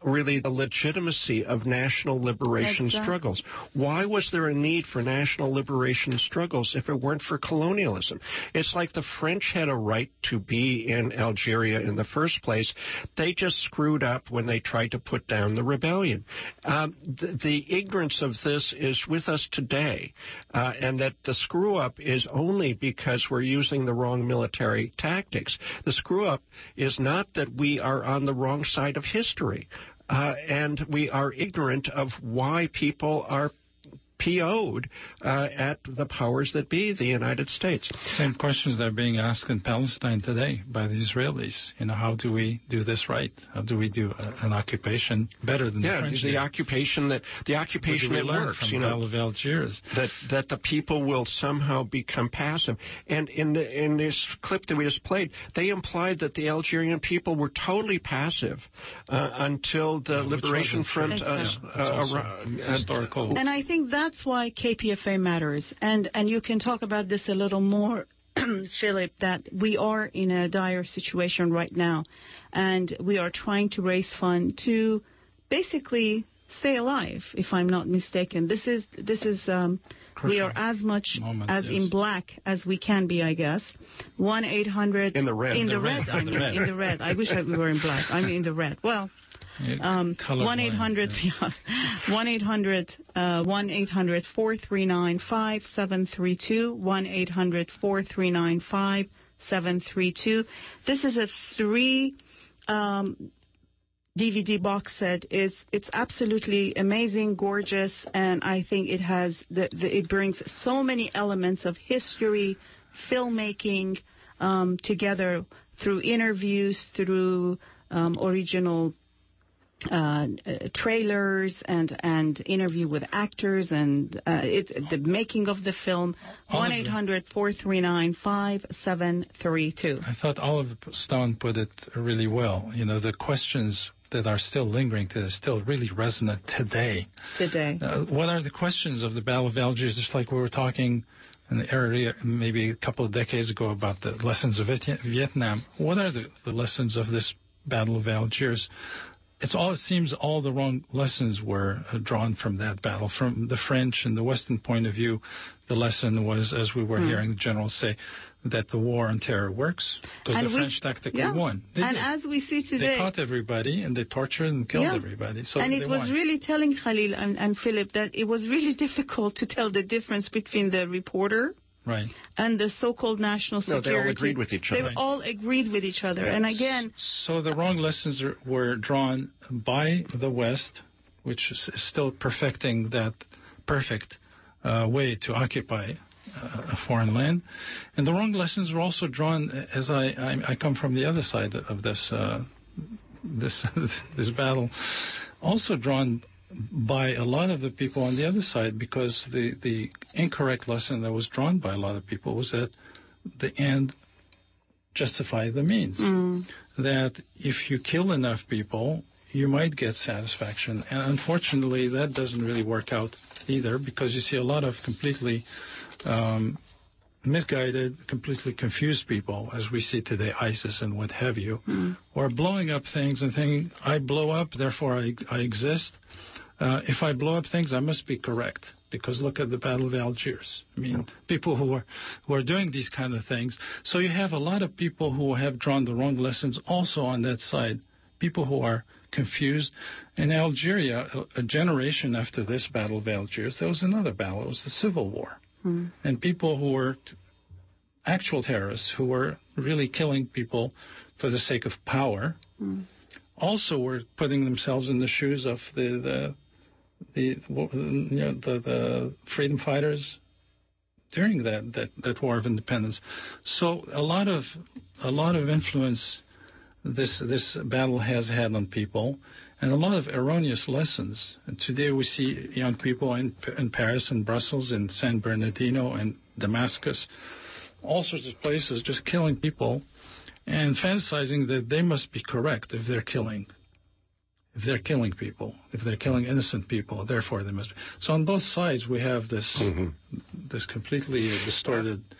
really the legitimacy of national liberation Exactly. struggles. Why was there a need for national liberation struggles if it weren't for colonialism? It's like the French had a right to be in Algeria in the first place. They just screwed up when they tried to put down the rebellion. Um, the, the ignorance of this is with us today, uh, and that the screw-up is only because we're using the wrong military tactics. The screw-up is not that we are on the wrong side of history, uh, and we are ignorant of why people are P O'd uh, at the powers that be, the United States. Same questions that are being asked in Palestine today by the Israelis. You know, how do we do this right? How do we do a, an occupation better than yeah, the French the did? occupation that the occupation What do that we learn works. from You know, Battle of Algiers? that that the people will somehow become passive. And in the in this clip that we just played, they implied that the Algerian people were totally passive uh, until the Yeah, Liberation Front. Exactly. Uh, Yeah, that's uh, also uh, historical. And I think that's why K P F A matters. And and you can talk about this a little more, Philip, that we are in a dire situation right now. And we are trying to raise funds to basically stay alive, if I'm not mistaken. This is, this is um, we are as much moment, as yes. in black as we can be, I guess. one eight hundred In the red. In the, The red, red, I the mean, red. in the red. I wish I, we were in black. I'm in the red. Well, Um, one eight hundred one eight hundred one eight hundred four three nine five seven three two one eight hundred four three nine five seven three two. This is a three um, D V D box set. Is it's absolutely amazing, gorgeous, and I think it has the, the it brings so many elements of history, filmmaking um, together through interviews, through um, original Uh, uh, trailers and and interview with actors and uh, it, the making of the film. one eight hundred four three nine five seven three two. I thought Oliver Stone put it really well. You know, the questions that are still lingering today still really resonate today. Today. Uh, what are the questions of the Battle of Algiers? Just like we were talking in the area maybe a couple of decades ago about the lessons of Vietnam. What are the, the lessons of this Battle of Algiers? It's all, it seems all the wrong lessons were uh, drawn from that battle. From the French and the Western point of view, the lesson was, as we were Mm. hearing the general say, that the war on terror works because And the we- French tactically yeah. won. They and did. as we see They today, caught everybody and they tortured and killed Yeah. everybody. So and they it was won. really telling Khalil and, and Philip that it was really difficult to tell the difference between the reporter Right. and the so-called national No, security. they all agreed with each They other. all agreed with each other. And again, So the wrong lessons are, were drawn by the West, which is still perfecting that perfect uh, way to occupy uh, a foreign land. And the wrong lessons were also drawn, as I, I, I come from the other side of this uh, this this battle, also drawn by a lot of the people on the other side, because the, the incorrect lesson that was drawn by a lot of people was that the end justifies the means. Mm. That if you kill enough people, you might get satisfaction. And unfortunately, that doesn't really work out either, because you see a lot of completely um, misguided, completely confused people, as we see today, ISIS and what have you, Mm. who are blowing up things and thinking, I blow up, therefore I, I exist. Uh, if I blow up things, I must be correct, because look at the Battle of Algiers. I mean, people who are who are doing these kind of things. So you have a lot of people who have drawn the wrong lessons also on that side, people who are confused. In Algeria, a, a generation after this Battle of Algiers, there was another battle. It was the Civil War. Mm. And people who were t- actual terrorists, who were really killing people for the sake of power, Mm. also were putting themselves in the shoes of the the the you know, the, the freedom fighters during that, that, that war of independence. So a lot of a lot of influence this this battle has had on people, and a lot of erroneous lessons. And today we see young people in in Paris and Brussels and San Bernardino and Damascus, all sorts of places, just killing people and fantasizing that they must be correct if they're killing. If they're killing people, if they're killing innocent people, therefore they must be. So on both sides we have this Mm-hmm. this completely distorted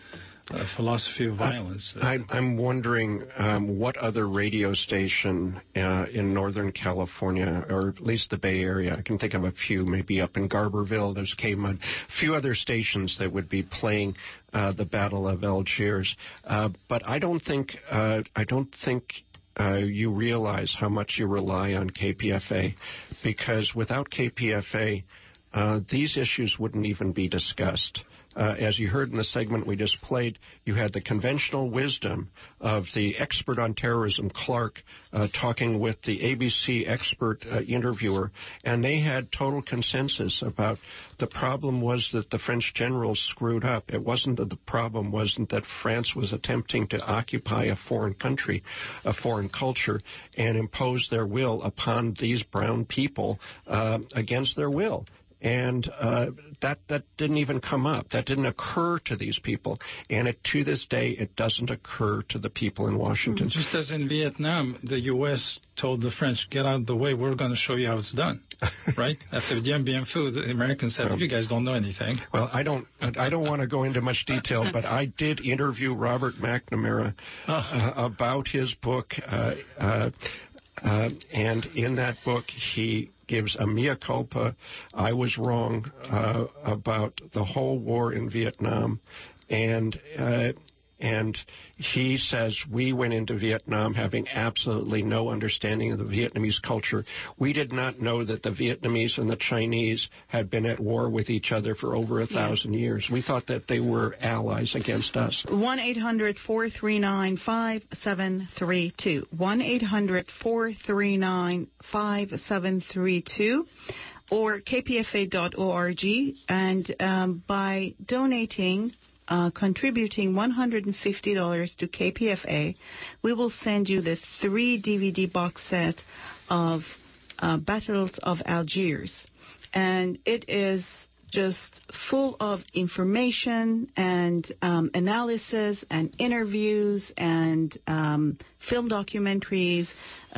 a philosophy of violence. I, I'm wondering um, what other radio station uh, in Northern California, or at least the Bay Area, I can think of a few, maybe up in Garberville, there's K-Mud, a few other stations that would be playing uh, the Battle of Algiers. Uh, but I don't think, uh, I don't think uh, you realize how much you rely on K P F A, because without K P F A, uh, these issues wouldn't even be discussed. Uh, as you heard in the segment we just played, you had the conventional wisdom of the expert on terrorism, Clark, uh, talking with the A B C expert uh, interviewer, and they had total consensus about the problem was that the French generals screwed up. It wasn't that the problem wasn't that France was attempting to occupy a foreign country, a foreign culture, and impose their will upon these brown people uh, against their will. And uh, that that didn't even come up. That didn't occur to these people. And it, to this day, it doesn't occur to the people in Washington. Just as in Vietnam, the U S told the French, get out of the way, we're going to show you how it's done. Right? After Dien Bien Phu, the Americans said, um, you guys don't know anything. Well, I don't I don't want to go into much detail, but I did interview Robert McNamara uh, about his book. Uh, uh, uh, and in that book, he gives a mea culpa. I was wrong uh, about the whole war in Vietnam, and uh, and he says we went into Vietnam having absolutely no understanding of the Vietnamese culture. We did not know that the Vietnamese and the Chinese had been at war with each other for over a thousand yeah. years. We thought that they were allies against us. one eight hundred four three nine five seven three two. one eight hundred four three nine five seven three two. Or k p f a dot org. And um, by donating... Uh, contributing one hundred fifty dollars to K P F A, we will send you this three D V D box set of uh, Battles of Algiers. And it is just full of information and um, analysis and interviews and um, film documentaries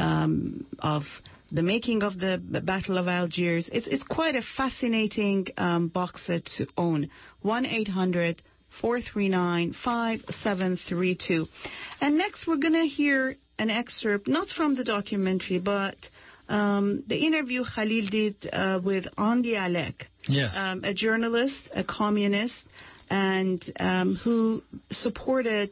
um, of the making of the Battle of Algiers. It's, it's quite a fascinating um, box set to own. one eight hundred four three nine five seven three two. And next we're going to hear an excerpt, not from the documentary, but um, the interview Khalil did uh, with Andy Alek, yes. um, a journalist, a communist, and um, who supported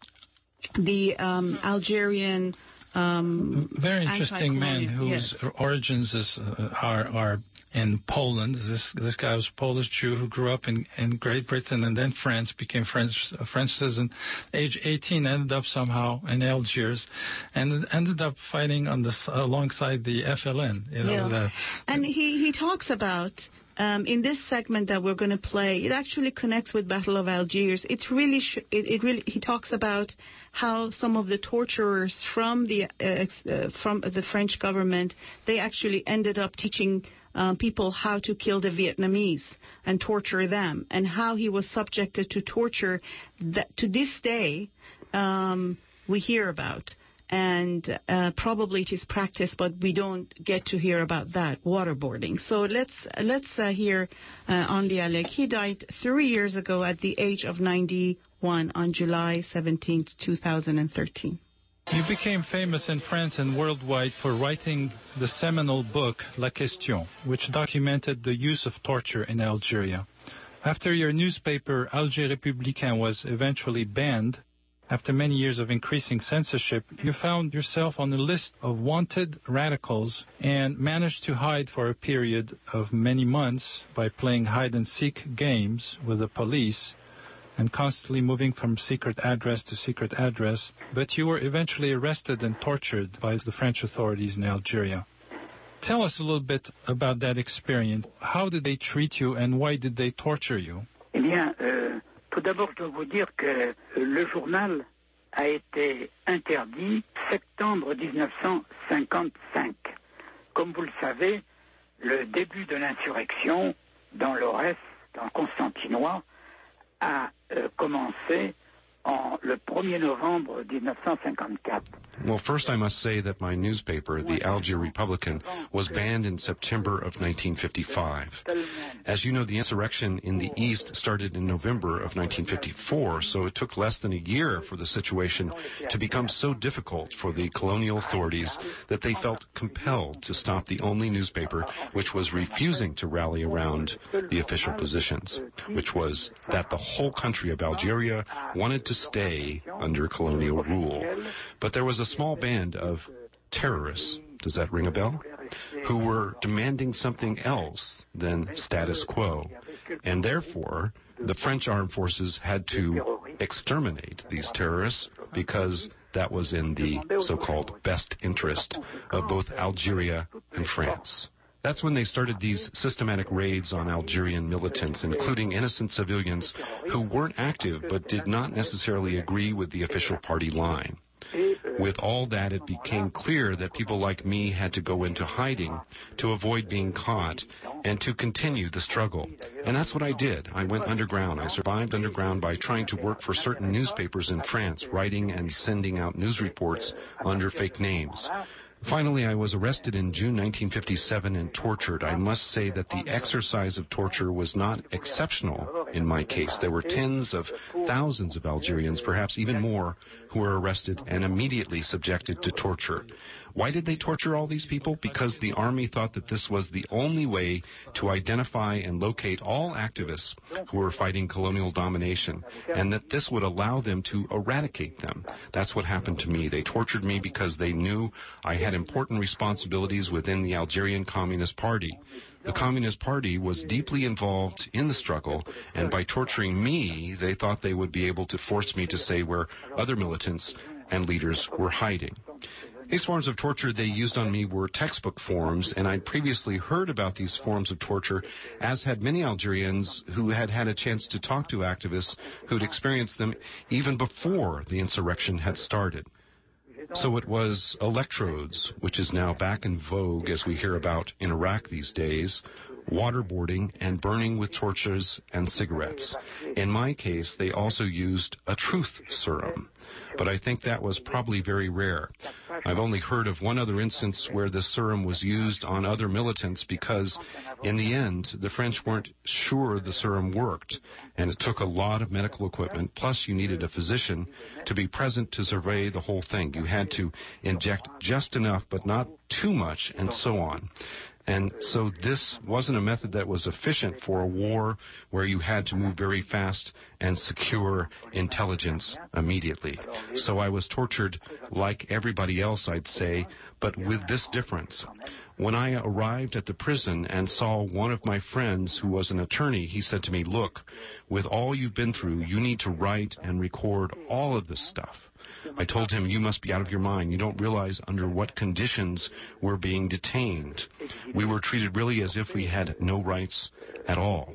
the um, Algerian um, very interesting man whose yes. origins is, uh, are are in Poland. This this guy was a Polish Jew who grew up in, in Great Britain and then France, became French a French citizen. Age eighteen, ended up somehow in Algiers, and ended up fighting on the alongside the F L N. You know, yeah. the, and he he talks about. Um, in this segment that we're going to play, it actually connects with Battle of Algiers. It's really, sh- it, it really. He talks about how some of the torturers from the uh, ex- uh, from the French government, they actually ended up teaching um, people how to kill the Vietnamese and torture them, and how he was subjected to torture that to this day um, we hear about. And uh, probably it is practiced, but we don't get to hear about that, waterboarding. So let's let's uh, hear uh, Andy Alek. He died three years ago at the age of ninety-one on July seventeenth, two thousand thirteen. You became famous in France and worldwide for writing the seminal book La Question, which documented the use of torture in Algeria. After your newspaper Alger Républicain was eventually banned, after many years of increasing censorship, you found yourself on the list of wanted radicals and managed to hide for a period of many months by playing hide-and-seek games with the police and constantly moving from secret address to secret address. But you were eventually arrested and tortured by the French authorities in Algeria. Tell us a little bit about that experience. How did they treat you and why did they torture you? Eh bien, euh... Tout d'abord, je dois vous dire que le journal a été interdit septembre dix-neuf cent cinquante-cinq. Comme vous le savez, le début de l'insurrection dans l'Aurès, dans le Constantinois, a euh, commencé en le premier novembre mille neuf cent cinquante-quatre. Well, first I must say that my newspaper, the Algier Republican, was banned in September of nineteen fifty-five. As you know, the insurrection in the East started in November of nineteen fifty-four, so it took less than a year for the situation to become so difficult for the colonial authorities that they felt compelled to stop the only newspaper which was refusing to rally around the official positions, which was that the whole country of Algeria wanted to stay under colonial rule. But there was a small band of terrorists, does that ring a bell, who were demanding something else than status quo. And therefore, the French armed forces had to exterminate these terrorists because that was in the so-called best interest of both Algeria and France. That's when they started these systematic raids on Algerian militants, including innocent civilians who weren't active but did not necessarily agree with the official party line. With all that, it became clear that people like me had to go into hiding to avoid being caught and to continue the struggle. And that's what I did. I went underground. I survived underground by trying to work for certain newspapers in France, writing and sending out news reports under fake names. Finally, I was arrested in June nineteen fifty-seven and tortured. I must say that the exercise of torture was not exceptional in my case. There were tens of thousands of Algerians, perhaps even more, who were arrested and immediately subjected to torture. Why did they torture all these people? Because the army thought that this was the only way to identify and locate all activists who were fighting colonial domination, and that this would allow them to eradicate them. That's what happened to me. They tortured me because they knew I had important responsibilities within the Algerian Communist Party. The Communist Party was deeply involved in the struggle, and by torturing me, they thought they would be able to force me to say where other militants and leaders were hiding. These forms of torture they used on me were textbook forms, and I'd previously heard about these forms of torture, as had many Algerians who had had a chance to talk to activists who'd experienced them even before the insurrection had started. So it was electrodes, which is now back in vogue as we hear about in Iraq these days, waterboarding, and burning with torches and cigarettes. In my case, they also used a truth serum, but I think that was probably very rare. I've only heard of one other instance where the serum was used on other militants because, in the end, the French weren't sure the serum worked, and it took a lot of medical equipment, plus you needed a physician to be present to survey the whole thing. You had to inject just enough, but not too much, and so on. And so this wasn't a method that was efficient for a war where you had to move very fast and secure intelligence immediately. So I was tortured like everybody else, I'd say, but with this difference. When I arrived at the prison and saw one of my friends who was an attorney, he said to me, "Look, with all you've been through, you need to write and record all of this stuff." I told him, "You must be out of your mind. You don't realize under what conditions we're being detained. We were treated really as if we had no rights at all."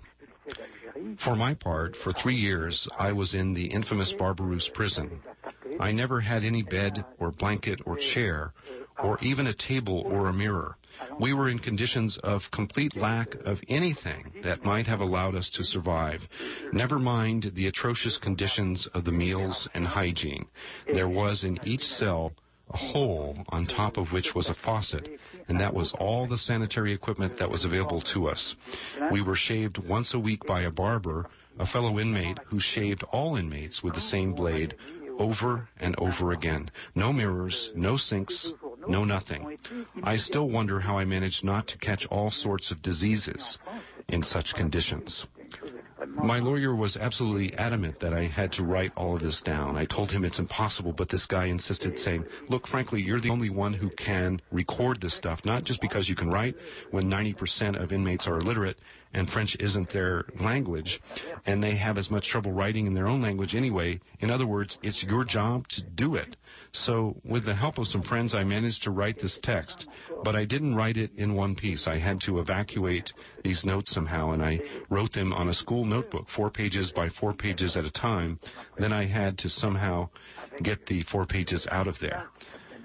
For my part, for three years, I was in the infamous Barbarouse prison. I never had any bed or blanket or chair, or even a table or a mirror. We were in conditions of complete lack of anything that might have allowed us to survive. Never mind the atrocious conditions of the meals and hygiene. There was in each cell a hole on top of which was a faucet, and that was all the sanitary equipment that was available to us. We were shaved once a week by a barber, a fellow inmate who shaved all inmates with the same blade over and over again. No mirrors, no sinks, no nothing. I still wonder how I managed not to catch all sorts of diseases in such conditions. My lawyer was absolutely adamant that I had to write all of this down. I told him it's impossible, but this guy insisted, saying, "Look, frankly, you're the only one who can record this stuff, not just because you can write when ninety percent of inmates are illiterate and French isn't their language, and they have as much trouble writing in their own language anyway. In other words, it's your job to do it." So with the help of some friends, I managed to write this text, but I didn't write it in one piece. I had to evacuate these notes somehow, and I wrote them on a school notebook, four pages by four pages at a time. Then I had to somehow get the four pages out of there.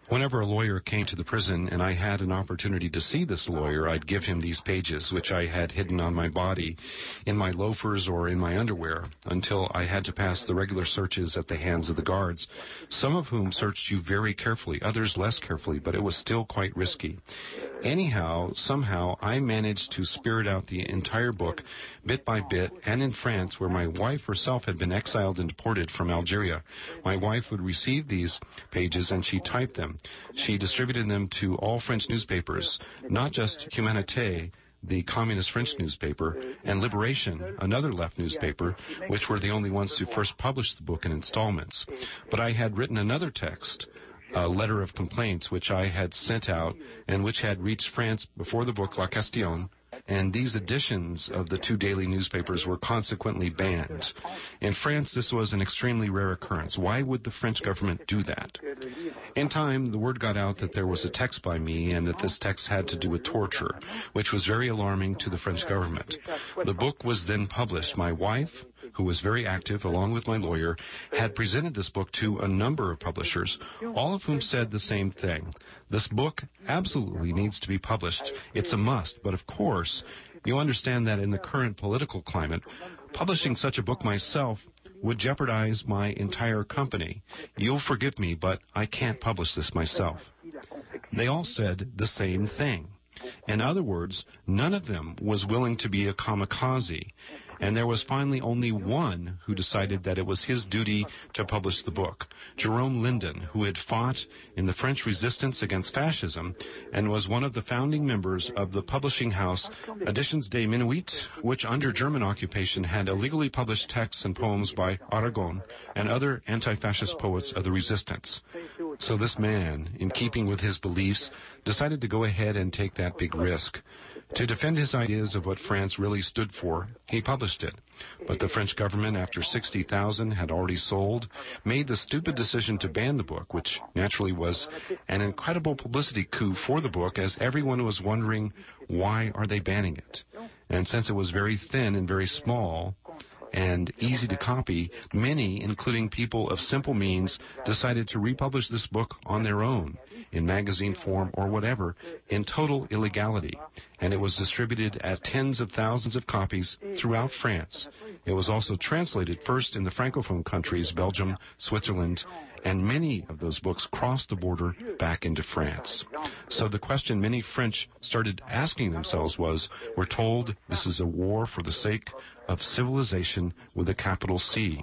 Whenever a lawyer came to the prison and I had an opportunity to see this lawyer, I'd give him these pages, which I had hidden on my body, in my loafers or in my underwear, until I had to pass the regular searches at the hands of the guards, some of whom searched you very carefully, others less carefully, but it was still quite risky. Anyhow, somehow, I managed to spirit out the entire book, bit by bit, and in France, where my wife herself had been exiled and deported from Algeria, my wife would receive these pages and she typed them. She distributed them to all French newspapers, not just Humanité, the communist French newspaper, and Liberation, another left newspaper, which were the only ones to first publish the book in installments. But I had written another text, a letter of complaints, which I had sent out and which had reached France before the book La Question, and these editions of the two daily newspapers were consequently banned. In France, this was an extremely rare occurrence. Why would the French government do that? In time, the word got out that there was a text by me and that this text had to do with torture, which was very alarming to the French government. The book was then published. My wife, who was very active, along with my lawyer, had presented this book to a number of publishers, all of whom said the same thing. This book absolutely needs to be published. It's a must, but of course, you understand that in the current political climate, publishing such a book myself would jeopardize my entire company. You'll forgive me, but I can't publish this myself. They all said the same thing. In other words, none of them was willing to be a kamikaze, and there was finally only one who decided that it was his duty to publish the book, Jerome Linden, who had fought in the French resistance against fascism and was one of the founding members of the publishing house Editions des Minuit, which under German occupation had illegally published texts and poems by Aragon and other anti-fascist poets of the resistance. So this man, in keeping with his beliefs, decided to go ahead and take that big risk. To defend his ideas of what France really stood for, he published it. But the French government, after sixty thousand had already sold, made the stupid decision to ban the book, which naturally was an incredible publicity coup for the book, as everyone was wondering, why are they banning it? And since it was very thin and very small and easy to copy, many, including people of simple means, decided to republish this book on their own, in magazine form or whatever, in total illegality. And it was distributed at tens of thousands of copies throughout France. It was also translated first in the Francophone countries, Belgium, Switzerland, and many of those books crossed the border back into France. So the question many French started asking themselves was, we're told this is a war for the sake of civilization with a capital C.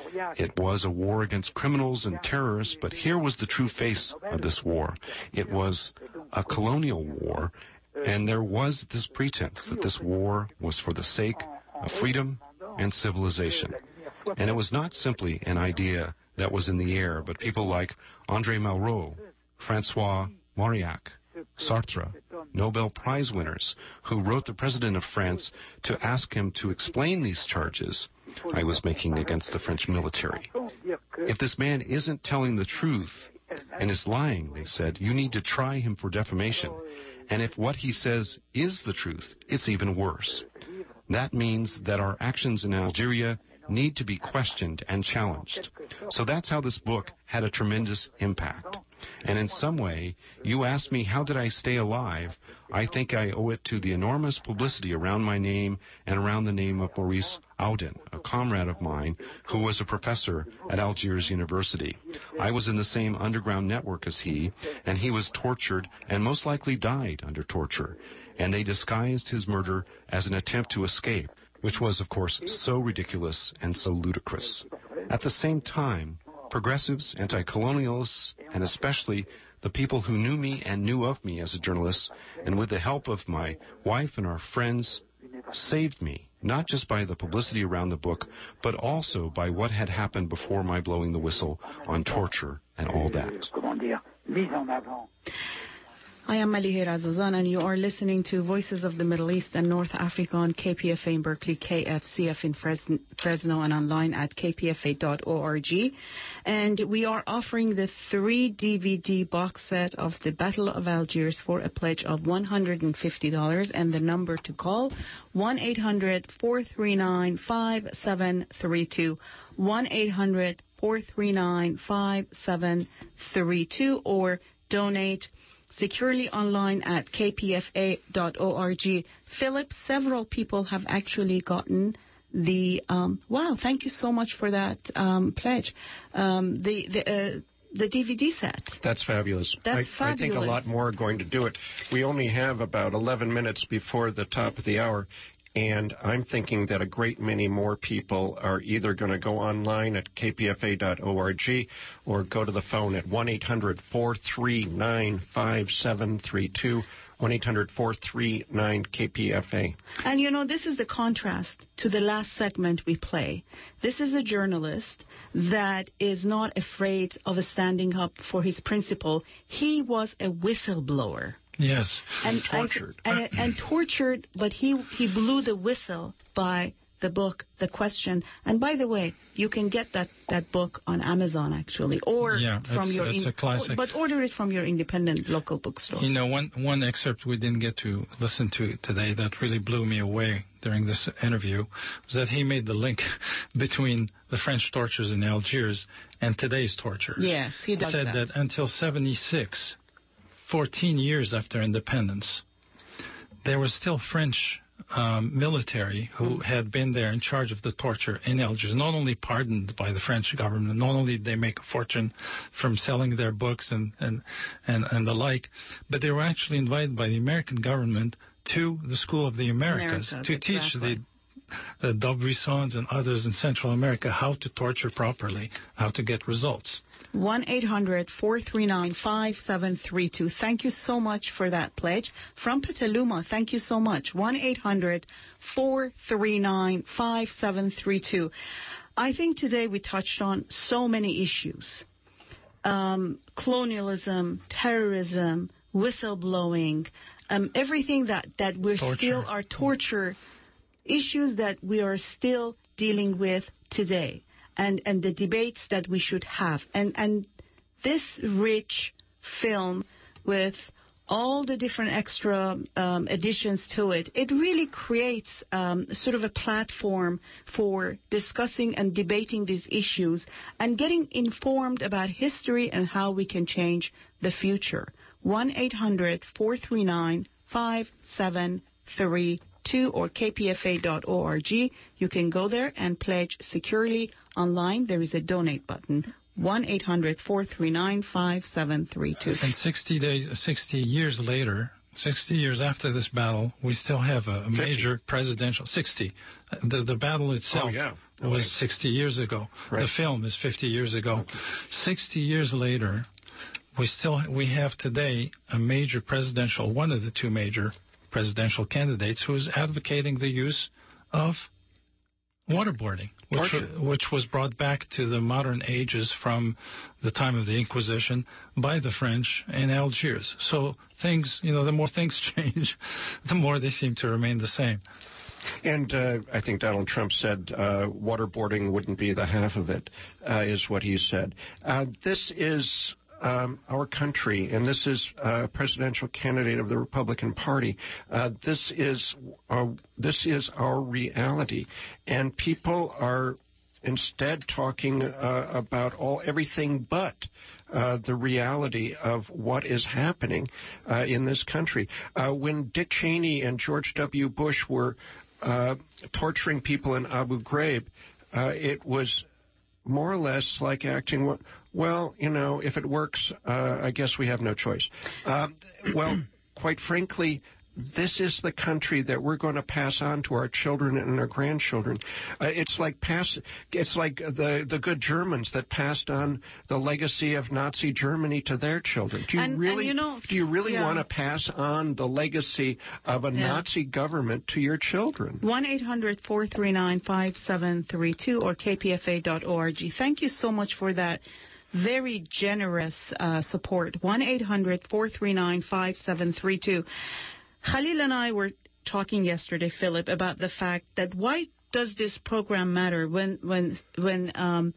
It was a war against criminals and terrorists, but here was the true face of this war. It was a colonial war, and there was this pretense that this war was for the sake of freedom and civilization. And it was not simply an idea that was in the air, but people like André Malraux, Francois Mauriac, Sartre, Nobel Prize winners, who wrote the President of France to ask him to explain these charges I was making against the French military. If this man isn't telling the truth and is lying, they said, you need to try him for defamation. And if what he says is the truth, it's even worse. That means that our actions in Algeria need to be questioned and challenged. So that's how this book had a tremendous impact. And in some way, you asked me, how did I stay alive? I think I owe it to the enormous publicity around my name and around the name of Maurice Audin, a comrade of mine who was a professor at Algiers University. I was in the same underground network as he, and he was tortured and most likely died under torture. And they disguised his murder as an attempt to escape, which was, of course, so ridiculous and so ludicrous. At the same time, progressives, anti-colonialists, and especially the people who knew me and knew of me as a journalist, and with the help of my wife and our friends, saved me, not just by the publicity around the book, but also by what had happened before my blowing the whistle on torture and all that. I am Malihe Razazan, and you are listening to Voices of the Middle East and North Africa on K P F A in Berkeley, K F C F in Fresno, Fresno and online at k p f a dot org. And we are offering the three D V D box set of the Battle of Algiers for a pledge of one hundred fifty dollars. And the number to call, one eight hundred, four three nine, five seven three two, one eight hundred, four three nine, five seven three two, or donate securely online at k p f a dot org. Philip, several people have actually gotten the, um, wow, thank you so much for that um, pledge, um, the, the, uh, the D V D set. That's fabulous. That's I, fabulous. I think a lot more are going to do it. We only have about eleven minutes before the top of the hour. And I'm thinking that a great many more people are either going to go online at k p f a dot org or go to the phone at one eight hundred four three nine five seven three two, one eight hundred four three nine K P F A. And, you know, this is the contrast to the last segment we play. This is a journalist that is not afraid of standing up for his principle. He was a whistleblower. Yes, and tortured. And, and, and tortured, but he, he blew the whistle by the book, The Question. And by the way, you can get that, that book on Amazon, actually, or yeah, from it's, your... it's in, a classic. But order it from your independent local bookstore. You know, one, one excerpt we didn't get to listen to today that really blew me away during this interview was that he made the link between the French tortures in Algiers and today's tortures. Yes, he does He said that. that until seventy-six... fourteen years after independence, there was still French um, military who had been there in charge of the torture in Algiers, not only pardoned by the French government, not only did they make a fortune from selling their books and, and, and, and the like, but they were actually invited by the American government to the School of the Americas Americas, to teach exactly. the, the Daubrissons and others in Central America how to torture properly, how to get results. one eight hundred four three nine five seven three two. Thank you so much for that pledge. From Petaluma, thank you so much. one eight hundred four three nine five seven three two. I think today we touched on so many issues. Um, colonialism, terrorism, whistleblowing, um, everything that, that we're torture. still are torture, issues that we are still dealing with today. And, and the debates that we should have. And, and this rich film with all the different extra um, additions to it, it really creates um, sort of a platform for discussing and debating these issues and getting informed about history and how we can change the future. one eight hundred four three nine five seven three two or k p f a dot org. You can go there and pledge securely online. There is a donate button. one eight hundred four three nine five seven three two. And sixty days, sixty years later, sixty years after this battle, we still have a, a major presidential. sixty. The the battle itself oh, yeah. oh, was right. sixty years ago. Right. The film is fifty years ago. sixty years later, we still we have today a major presidential, one of the two major presidential candidates who's advocating the use of waterboarding, which, which was brought back to the modern ages from the time of the Inquisition by the French in Algiers. So things, you know, the more things change, the more they seem to remain the same. And uh, I think Donald Trump said uh, waterboarding wouldn't be the half of it, uh, is what he said. Uh, this is... Um, our country, and this is a presidential candidate of the Republican Party. Uh, this is uh, this is our reality, and people are instead talking uh, about all everything but uh, the reality of what is happening uh, in this country. Uh, when Dick Cheney and George W. Bush were uh, torturing people in Abu Ghraib, uh, it was more or less like acting, well, you know, if it works, uh, I guess we have no choice. Uh, well, quite frankly, this is the country that we're going to pass on to our children and our grandchildren. Uh, it's like pass. It's like the the good Germans that passed on the legacy of Nazi Germany to their children. Do you and, really? And you know, do you really yeah. want to pass on the legacy of a yeah. Nazi government to your children? one eight hundred four three nine five seven three two or k p f a dot org. Thank you so much for that very generous uh, support. one eight hundred four three nine five seven three two. Khalil and I were talking yesterday, Philip, about the fact that why does this program matter when when when um,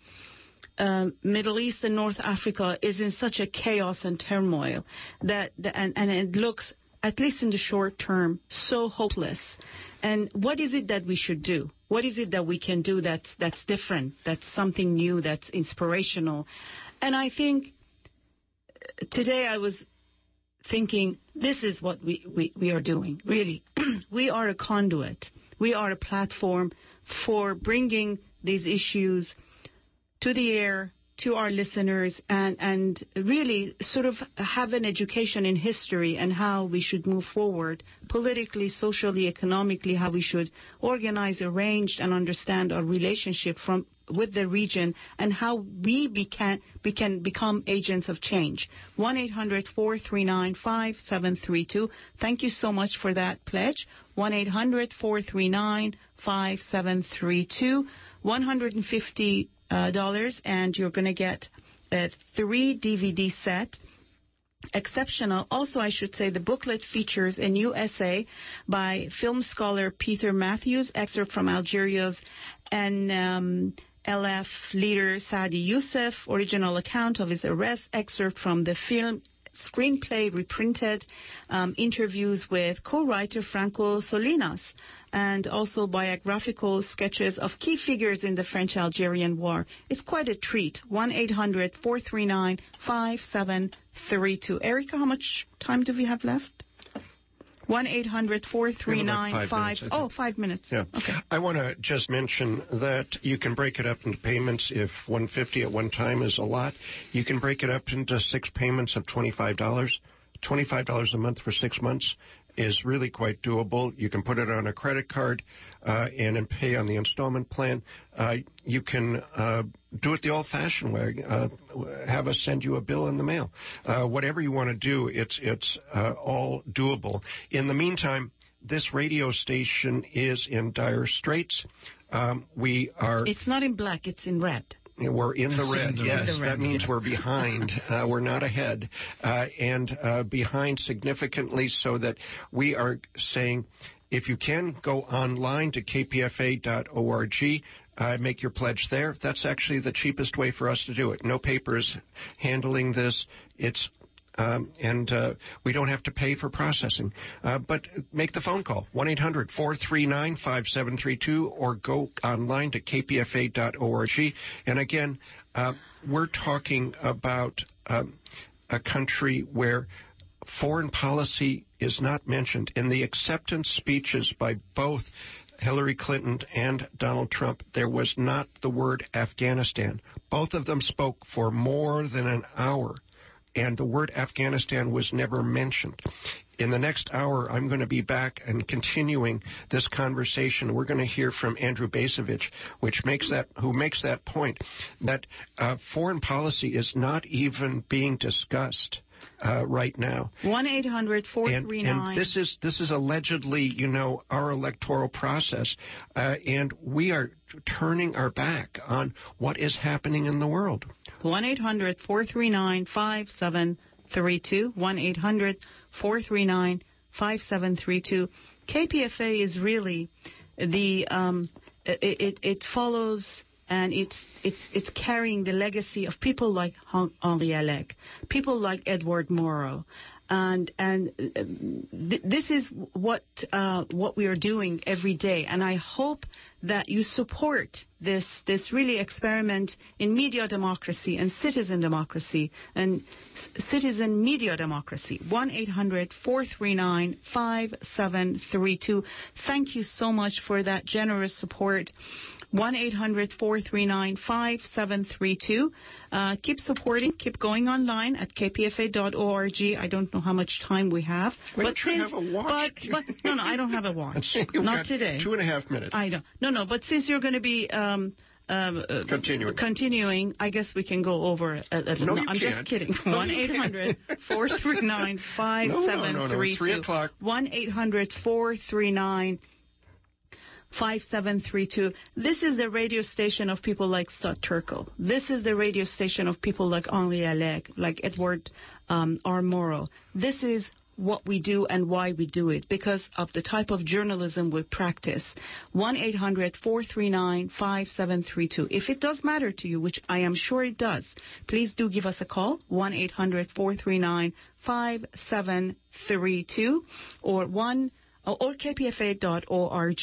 uh, Middle East and North Africa is in such a chaos and turmoil that and, and it looks, at least in the short term, so hopeless. And what is it that we should do? What is it that we can do that's that's different, that's something new, that's inspirational? And I think today I was thinking, this is what we, we, we are doing, really. We are a conduit. We are a platform for bringing these issues to the air, to our listeners, and, and really sort of have an education in history and how we should move forward politically, socially, economically, how we should organize, arrange, and understand our relationship from with the region, and how we becan, we can become agents of change. one eight hundred four three nine five seven three two. Thank you so much for that pledge. one eight hundred four three nine five seven three two. one hundred fifty dollars, and you're going to get a three D V D set. Exceptional. Also, I should say the booklet features a new essay by film scholar Peter Matthews, excerpt from Algeria's and um, L F leader Saadi Youssef, original account of his arrest, excerpt from the film screenplay reprinted, um, interviews with co-writer Franco Solinas, and also biographical sketches of key figures in the French-Algerian War. It's quite a treat. one eight hundred four three nine five seven three two. Erica, how much time do we have left? one eight hundred four three nine five... Oh, five minutes. Yeah. Okay. I want to just mention that you can break it up into payments. If one hundred fifty dollars at one time is a lot, you can break it up into six payments of twenty-five dollars. twenty-five dollars a month for six months is really quite doable. You can put it on a credit card uh, and then pay on the installment plan. Uh, you can uh, do it the old-fashioned way. Uh, have us send you a bill in the mail. Uh, whatever you want to do, it's it's uh, all doable. In the meantime, this radio station is in dire straits. Um, we are. It's not in black. It's in red. We're in the red, yes. The red. That means we're behind. Uh, we're not ahead. Uh, and uh, behind significantly, so that we are saying, if you can, go online to k p f a dot org, uh, make your pledge there. That's actually the cheapest way for us to do it. No papers handling this. It's Um, and uh, we don't have to pay for processing. Uh, but make the phone call, one eight hundred four three nine five seven three two, or go online to k p f a dot org. And again, uh, we're talking about um, a country where foreign policy is not mentioned. In the acceptance speeches by both Hillary Clinton and Donald Trump, there was not the word Afghanistan. Both of them spoke for more than an hour, and the word Afghanistan was never mentioned. In the next hour, I'm going to be back and continuing this conversation. We're going to hear from Andrew Bacevich, which makes that, who makes that point, that uh, foreign policy is not even being discussed uh, right now. one eight hundred four three nine. And, and this is this is allegedly, you know, our electoral process, uh, and we are turning our back on what is happening in the world. one eight hundred four three nine five seven three two. one eight hundred four three nine five seven three two. K P F A is really the um, it, it it follows and it's it's it's carrying the legacy of people like Henri Alec, people like Edward Morrow. And and th- this is what uh, what we are doing every day, and I hope that you support this this really experiment in media democracy and citizen democracy and c- citizen media democracy. one eight hundred four three nine five seven three two. Thank you so much for that generous support. one eight hundred four three nine five seven three two. Uh, keep supporting. Keep going online at k p f a dot org. I don't know how much time we have. Wait, but you since, have a watch? But, but no, no, I don't have a watch. You've Not got today. Two and a half minutes. I don't. No, no. But since you're going to be um, um, uh, continuing, continuing, I guess we can go over a, a little. No, no you I'm can't. just kidding. No, one eight hundred four three nine five seven three two. Three o'clock. one eight hundred four three nine five seven three two. This is the radio station of people like Stott Terkel. This is the radio station of people like Henri Alec, like Edward um, R. Morrow. This is what we do and why we do it, because of the type of journalism we practice. one eight hundred four three nine five seven three two. If it does matter to you, which I am sure it does, please do give us a call, one eight hundred four three nine five seven three two, or one or k p f a dot org.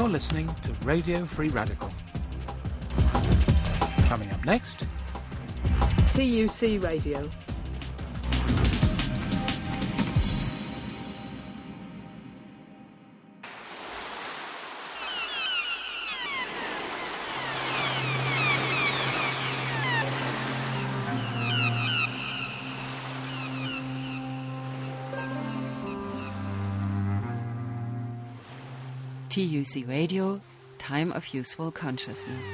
You're listening to Radio Free Radical. Coming up next, T U C Radio. T U C Radio, Time of Useful Consciousness.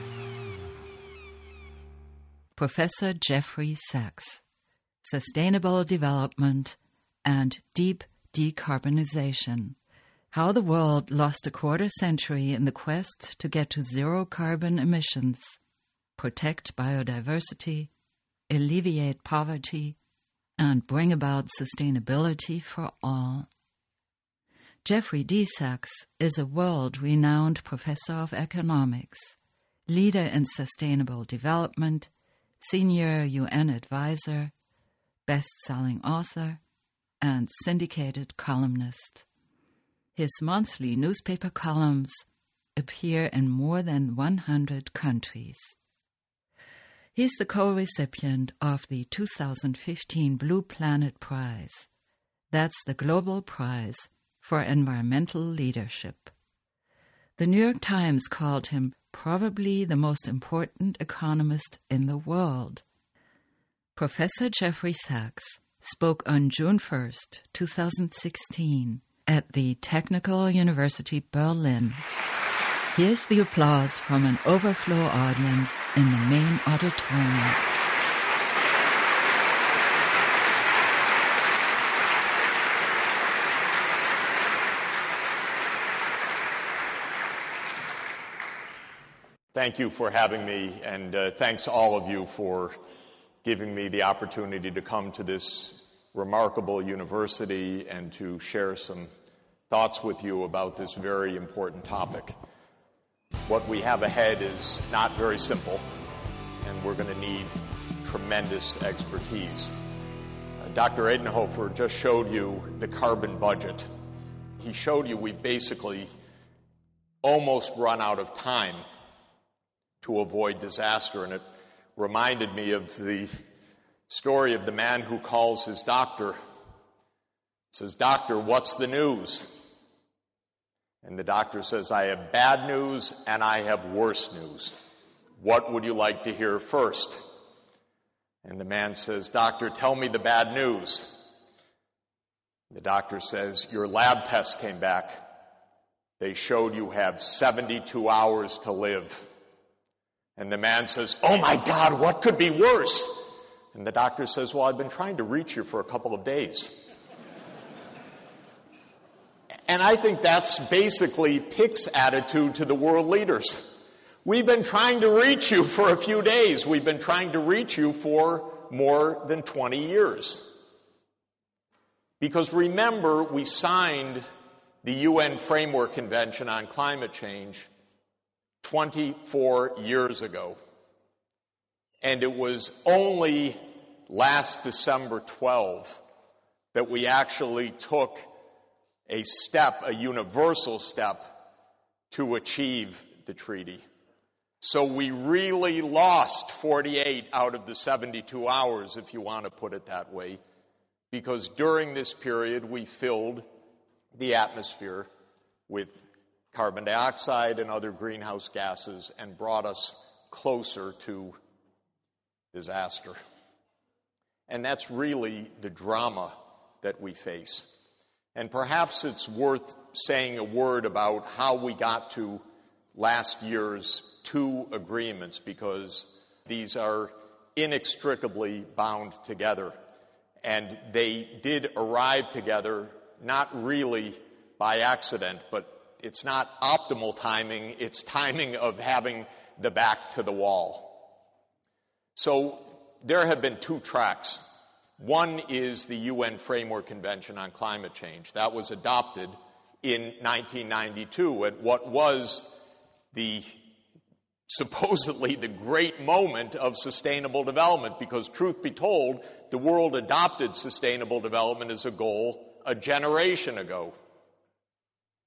Professor Jeffrey Sachs, Sustainable Development and Deep Decarbonization. How the world lost a quarter century in the quest to get to zero carbon emissions, protect biodiversity, alleviate poverty, and bring about sustainability for all. Jeffrey D. Sachs is a world-renowned professor of economics, leader in sustainable development, senior U N advisor, best-selling author, and syndicated columnist. His monthly newspaper columns appear in more than one hundred countries. He's the co-recipient of the two thousand fifteen Blue Planet Prize. That's the Global Prize for Environmental Leadership. The New York Times called him probably the most important economist in the world. Professor Jeffrey Sachs spoke on June first, two thousand sixteen, at the Technical University Berlin. Here's the applause from an overflow audience in the main auditorium. Thank you for having me, and uh, thanks all of you for giving me the opportunity to come to this remarkable university and to share some thoughts with you about this very important topic. What we have ahead is not very simple, and we're going to need tremendous expertise. Uh, Doctor Edenhofer just showed you the carbon budget. He showed you we've basically almost run out of time to avoid disaster, and it reminded me of the story of the man who calls his doctor, says, "Doctor, what's the news?" And the doctor says, "I have bad news and I have worse news. What would you like to hear first?" And the man says, "Doctor, tell me the bad news." The doctor says, "Your lab test came back. They showed you have seventy-two hours to live." And the man says, "Oh my God, what could be worse?" And the doctor says, "Well, I've been trying to reach you for a couple of days." And I think that's basically Pick's attitude to the world leaders. We've been trying to reach you for a few days. We've been trying to reach you for more than twenty years. Because remember, we signed the U N Framework Convention on Climate Change twenty-four years ago. And it was only last December twelfth that we actually took a step, a universal step, to achieve the treaty. So we really lost forty-eight out of the seventy-two hours, if you want to put it that way, because during this period we filled the atmosphere with carbon dioxide and other greenhouse gases and brought us closer to disaster. And that's really the drama that we face. And perhaps it's worth saying a word about how we got to last year's two agreements, because these are inextricably bound together. And they did arrive together not really by accident, but it's not optimal timing, it's timing of having the back to the wall. So there have been two tracks. One is the U N Framework Convention on Climate Change. That was adopted in nineteen ninety-two at what was the supposedly the great moment of sustainable development, because truth be told, the world adopted sustainable development as a goal a generation ago.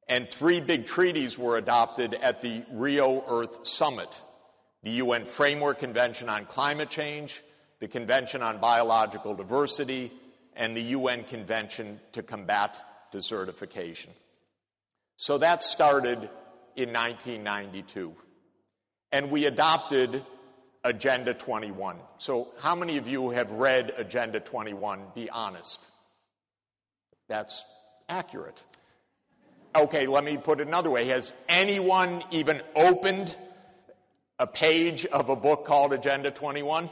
And three big treaties were adopted at the Rio Earth Summit: the U N Framework Convention on Climate Change, the Convention on Biological Diversity, and the U N Convention to Combat Desertification. So that started in nineteen ninety-two. And we adopted Agenda twenty-one. So how many of you have read Agenda twenty-one? Be honest. That's accurate. Okay, let me put it another way. Has anyone even opened a page of a book called Agenda twenty-one?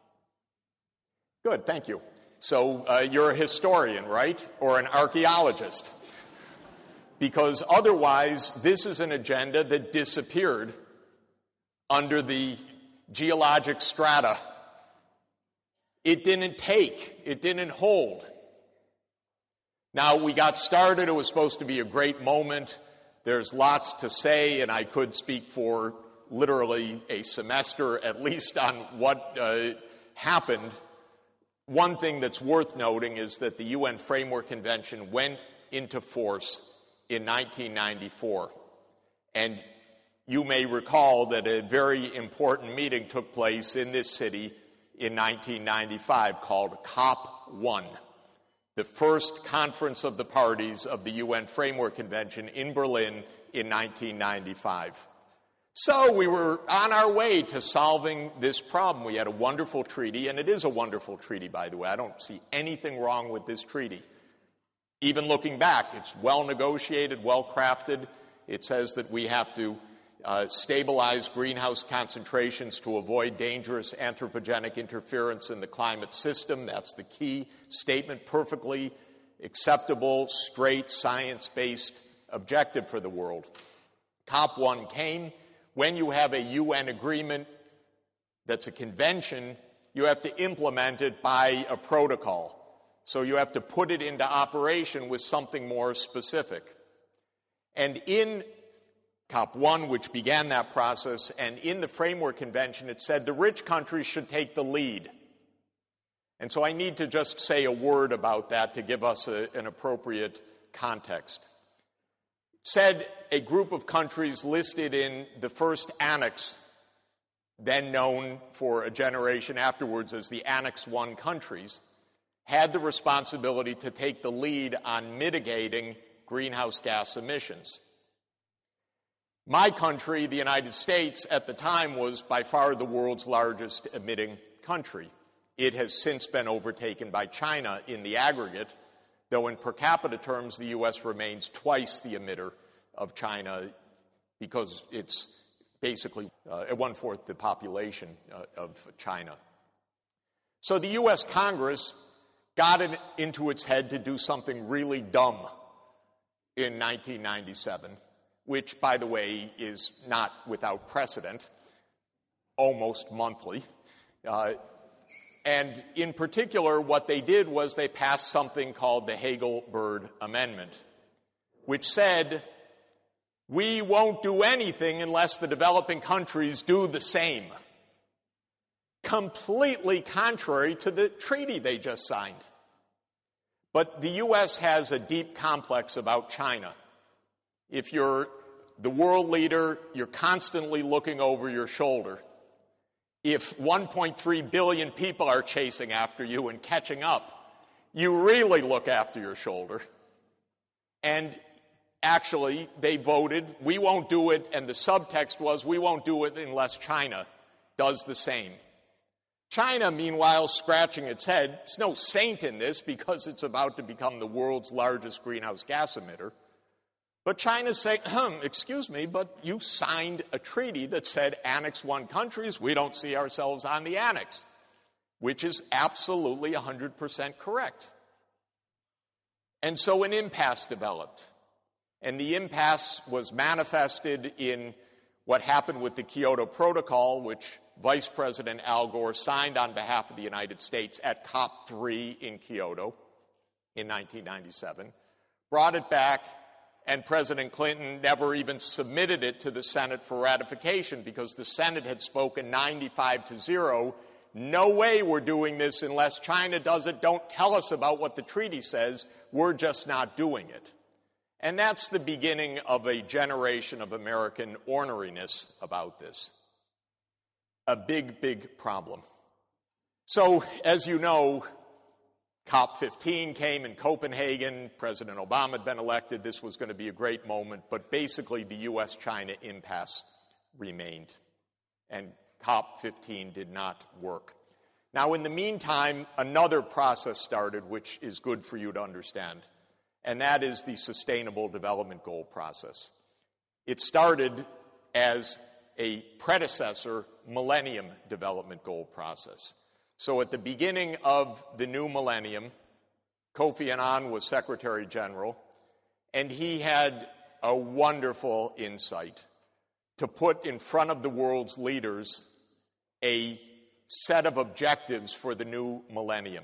Good, thank you. So uh, you're a historian, right? Or an archaeologist. Because otherwise, this is an agenda that disappeared under the geologic strata. It didn't take, it didn't hold. Now, we got started. It was supposed to be a great moment. There's lots to say, and I could speak for literally a semester at least on what uh, happened. One thing that's worth noting is that the U N Framework Convention went into force in nineteen ninety-four. And you may recall that a very important meeting took place in this city in nineteen ninety-five called COP one, the first conference of the parties of the U N Framework Convention in Berlin in nineteen ninety-five. So we were on our way to solving this problem. We had a wonderful treaty, and it is a wonderful treaty, by the way. I don't see anything wrong with this treaty. Even looking back, it's well negotiated, well crafted. It says that we have to uh, stabilize greenhouse concentrations to avoid dangerous anthropogenic interference in the climate system. That's the key statement. Perfectly acceptable, straight, science-based objective for the world. COP one came. When you have a U N agreement that's a convention, you have to implement it by a protocol. So you have to put it into operation with something more specific. And in COP one, which began that process, and in the Framework Convention, it said the rich countries should take the lead. And so I need to just say a word about that to give us a, an appropriate context. It said a group of countries listed in the first annex, then known for a generation afterwards as the Annex one countries, had the responsibility to take the lead on mitigating greenhouse gas emissions. My country, the United States, at the time was by far the world's largest emitting country. It has since been overtaken by China in the aggregate, though in per capita terms the U S remains twice the emitter of China because it's basically uh, one-fourth the population uh, of China. So the U S Congress got it into its head to do something really dumb in nineteen ninety-seven, which, by the way, is not without precedent, almost monthly. Uh, and in particular, what they did was they passed something called the Hagel-Byrd Amendment, which said, we won't do anything unless the developing countries do the same. Completely contrary to the treaty they just signed. But the U S has a deep complex about China. If you're the world leader, you're constantly looking over your shoulder. If one point three billion people are chasing after you and catching up, you really look after your shoulder. And actually, they voted, we won't do it, and the subtext was, we won't do it unless China does the same. China, meanwhile, scratching its head. It's no saint in this because it's about to become the world's largest greenhouse gas emitter. But China's saying, hmm, excuse me, but you signed a treaty that said Annex one countries, we don't see ourselves on the annex, which is absolutely one hundred percent correct. And so an impasse developed. And the impasse was manifested in what happened with the Kyoto Protocol, which Vice President Al Gore signed on behalf of the United States at COP three in Kyoto in nineteen ninety-seven, brought it back, and President Clinton never even submitted it to the Senate for ratification because the Senate had spoken ninety-five to zero. No way we're doing this unless China does it. Don't tell us about what the treaty says. We're just not doing it. And that's the beginning of a generation of American orneriness about this. A big, big problem. So, as you know, COP fifteen came in Copenhagen. President Obama had been elected. This was going to be a great moment. But basically, the U S China impasse remained. And COP fifteen did not work. Now, in the meantime, another process started, which is good for you to understand, and that is the Sustainable Development Goal process. It started as a predecessor Millennium Development Goal process. So at the beginning of the new millennium, Kofi Annan was Secretary General, and he had a wonderful insight to put in front of the world's leaders a set of objectives for the new millennium.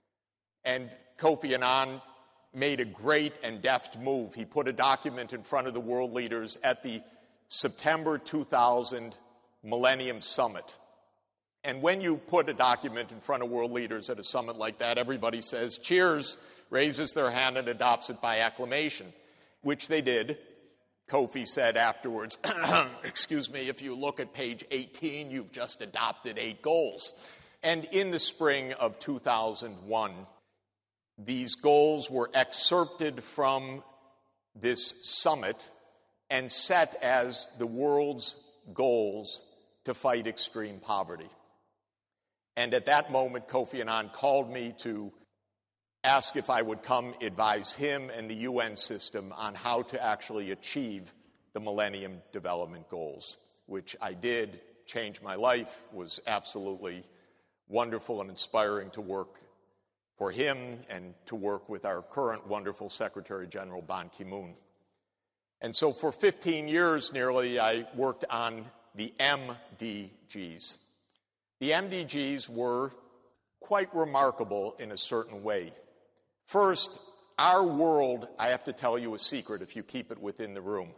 And Kofi Annan made a great and deft move. He put a document in front of the world leaders at the September two thousand Millennium Summit. And when you put a document in front of world leaders at a summit like that, everybody says, cheers, raises their hand and adopts it by acclamation, which they did. Kofi said afterwards, excuse me, if you look at page eighteen, you've just adopted eight goals. And in the spring of two thousand one, these goals were excerpted from this summit and set as the world's goals to fight extreme poverty. And at that moment, Kofi Annan called me to ask if I would come advise him and the U N system on how to actually achieve the Millennium Development Goals, which I did, changed my life, was absolutely wonderful and inspiring to work for him and to work with our current wonderful Secretary General, Ban Ki-moon. And so for fifteen years nearly, I worked on the M D Gs. The M D Gs were quite remarkable in a certain way. First, our world, I have to tell you a secret if you keep it within the room.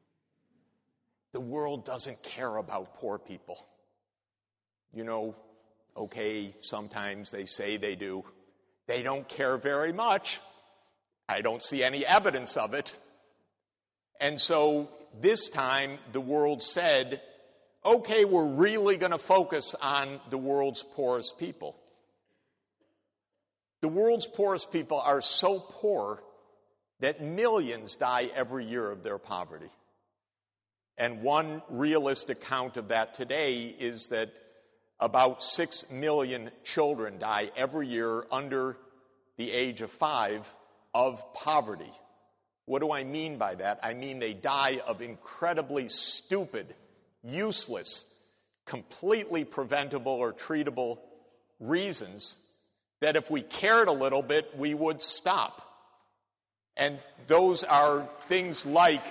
The world doesn't care about poor people. You know, okay, sometimes they say they do. They don't care very much. I don't see any evidence of it. And so this time the world said, okay, we're really going to focus on the world's poorest people. The world's poorest people are so poor that millions die every year of their poverty. And one realistic count of that today is that about six million children die every year under the age of five of poverty. What do I mean by that? I mean they die of incredibly stupid, useless, completely preventable or treatable reasons that if we cared a little bit, we would stop. And those are things like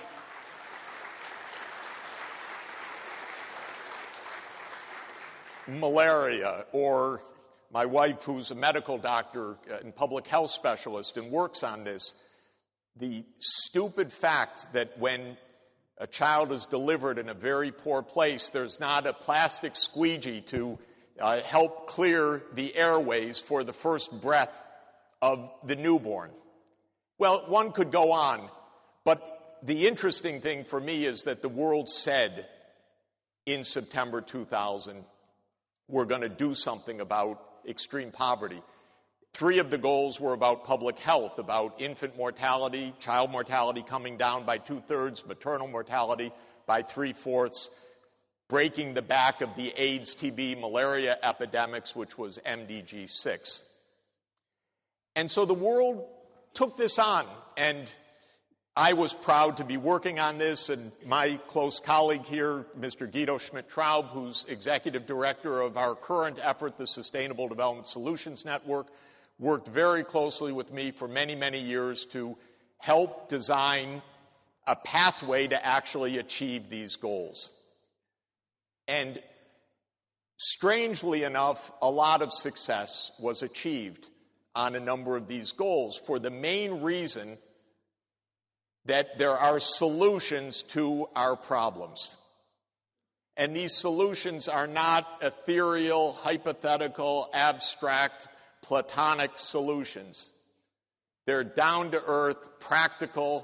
malaria, or my wife, who's a medical doctor and public health specialist and works on this, the stupid fact that when a child is delivered in a very poor place, there's not a plastic squeegee to uh, help clear the airways for the first breath of the newborn. Well, one could go on, but the interesting thing for me is that the world said in September two thousand, we're going to do something about extreme poverty. Three of the goals were about public health, about infant mortality, child mortality coming down by two-thirds, maternal mortality by three-fourths, breaking the back of the AIDS, T B, malaria epidemics, which was M D G six. And so the world took this on, and I was proud to be working on this, and my close colleague here, Mister Guido Schmidt-Traub, who's executive director of our current effort, the Sustainable Development Solutions Network, worked very closely with me for many, many years to help design a pathway to actually achieve these goals. And strangely enough, a lot of success was achieved on a number of these goals for the main reason that there are solutions to our problems. And these solutions are not ethereal, hypothetical, abstract, platonic solutions. They're down-to-earth, practical,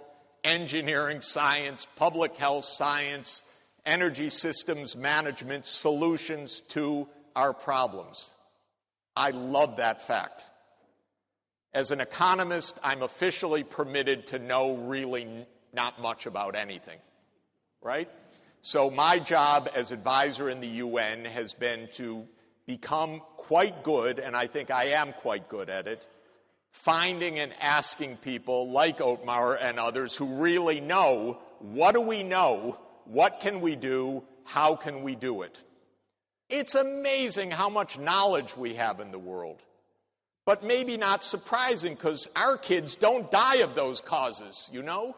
engineering science, public health science, energy systems management solutions to our problems. I love that fact. As an economist, I'm officially permitted to know really not much about anything, right? So my job as advisor in the U N has been to become quite good, and I think I am quite good at it, finding and asking people like Otmar and others who really know, what do we know, what can we do, how can we do it? It's amazing how much knowledge we have in the world. But maybe not surprising, because our kids don't die of those causes, you know?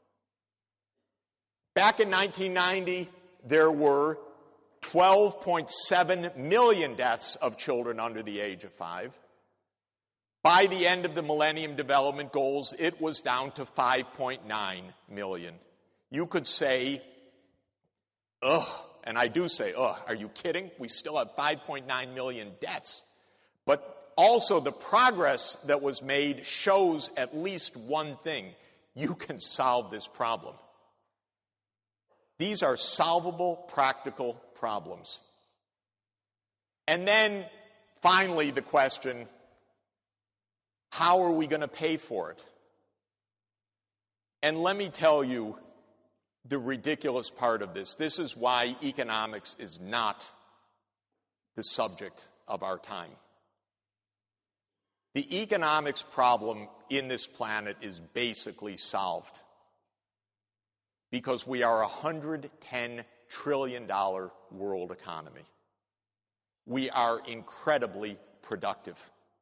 Back in nineteen ninety, there were twelve point seven million deaths of children under the age of five. By the end of the Millennium Development Goals, it was down to five point nine million. You could say, ugh, and I do say, ugh, are you kidding? We still have five point nine million deaths. But also, the progress that was made shows at least one thing. You can solve this problem. These are solvable, practical problems. And then, finally, the question, how are we going to pay for it? And let me tell you the ridiculous part of this. This is why economics is not the subject of our time. The economics problem in this planet is basically solved because we are a one hundred ten trillion dollars world economy. We are incredibly productive.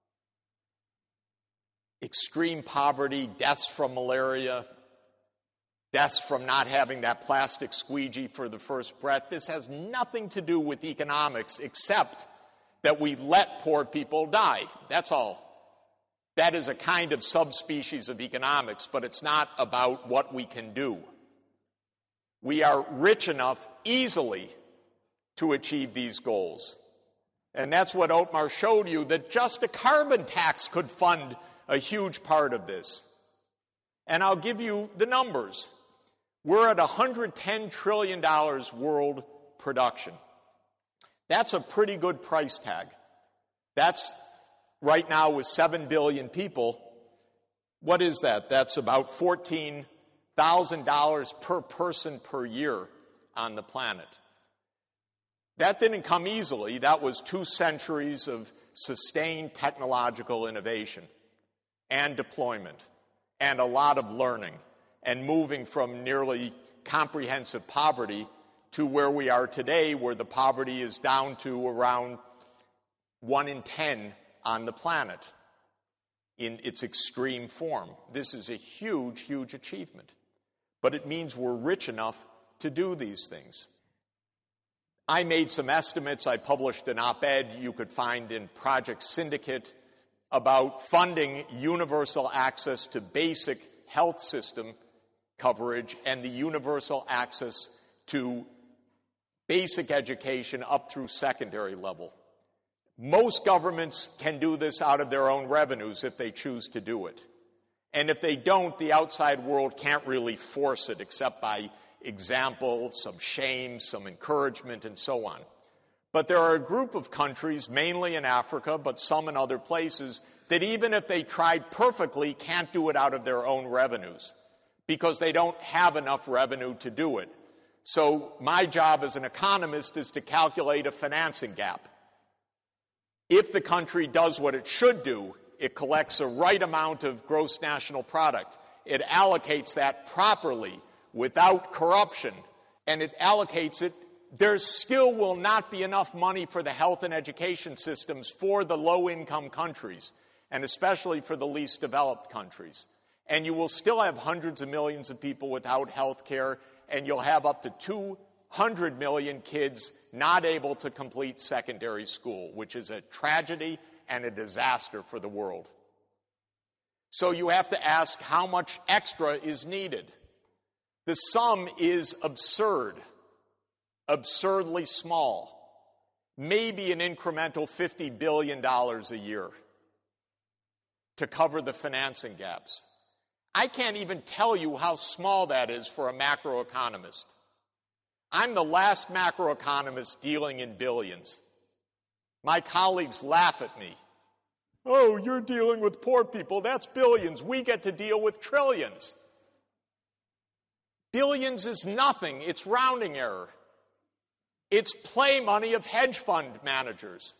Extreme poverty, deaths from malaria, deaths from not having that plastic squeegee for the first breath, this has nothing to do with economics except that we let poor people die. That's all. That is a kind of subspecies of economics, but it's not about what we can do. We are rich enough easily to achieve these goals. And that's what Otmar showed you, that just a carbon tax could fund a huge part of this. And I'll give you the numbers. We're at one hundred ten trillion dollars world production. That's a pretty good price tag. That's right now with seven billion people. What is that? That's about fourteen thousand dollars per person per year on the planet. That didn't come easily. That was two centuries of sustained technological innovation and deployment and a lot of learning and moving from nearly comprehensive poverty to where we are today, where the poverty is down to around one in ten on the planet in its extreme form. This is a huge, huge achievement. But it means we're rich enough to do these things. I made some estimates. I published an op-ed you could find in Project Syndicate about funding universal access to basic health system coverage and the universal access to basic education up through secondary level. Most governments can do this out of their own revenues if they choose to do it. And if they don't, the outside world can't really force it except by example, some shame, some encouragement, and so on. But there are a group of countries, mainly in Africa, but some in other places, that even if they tried perfectly, can't do it out of their own revenues because they don't have enough revenue to do it. So my job as an economist is to calculate a financing gap. If the country does what it should do, it collects a right amount of gross national product, it allocates that properly without corruption, and it allocates it, there still will not be enough money for the health and education systems for the low-income countries, and especially for the least developed countries. And you will still have hundreds of millions of people without health care, and you'll have up to two hundred million kids not able to complete secondary school, which is a tragedy and a disaster for the world. So you have to ask how much extra is needed. The sum is absurd, absurdly small, maybe an incremental fifty billion dollars a year to cover the financing gaps. I can't even tell you how small that is for a macroeconomist. I'm the last macroeconomist dealing in billions. My colleagues laugh at me. Oh, you're dealing with poor people. That's billions. We get to deal with trillions. Billions is nothing. It's rounding error. It's play money of hedge fund managers.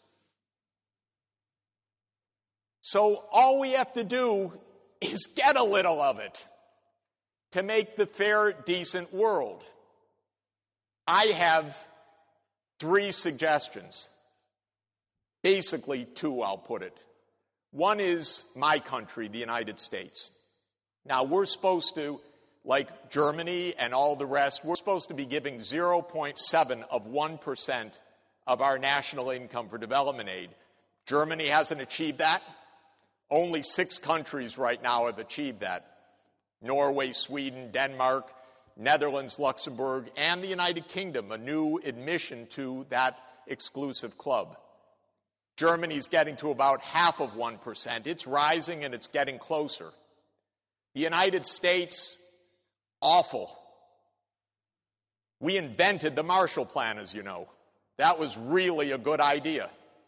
So all we have to do is get a little of it to make the fair, decent world. I have three suggestions. Basically, two, I'll put it. One is my country, the United States. Now, we're supposed to, like Germany and all the rest, we're supposed to be giving zero point seven of one percent of our national income for development aid. Germany hasn't achieved that. Only six countries right now have achieved that. Norway, Sweden, Denmark, Netherlands, Luxembourg, and the United Kingdom, a new admission to that exclusive club. Germany's getting to about half of one percent. It's rising and it's getting closer. The United States, awful. We invented the Marshall Plan, as you know. That was really a good idea.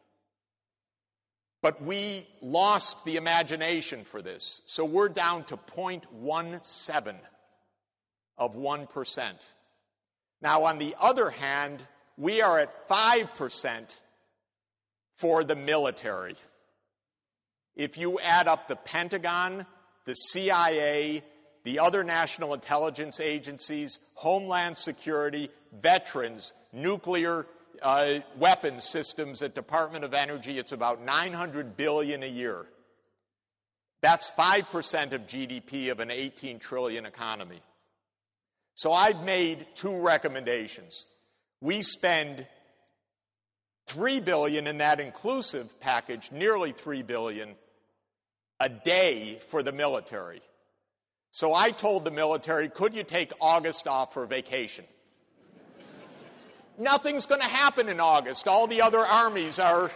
But we lost the imagination for this. So we're down to zero point one seven of one percent. Now, on the other hand, we are at five percent for the military. If you add up the Pentagon, the C I A, the other national intelligence agencies, Homeland Security, veterans, nuclear uh, weapons systems at Department of Energy, it's about nine hundred billion dollars a year. That's five percent of G D P of an eighteen trillion dollars economy. So I've made two recommendations. We spend three billion dollars in that inclusive package, nearly three billion dollars a day for the military. So I told the military, could you take August off for vacation? Nothing's going to happen in August. All the other armies are...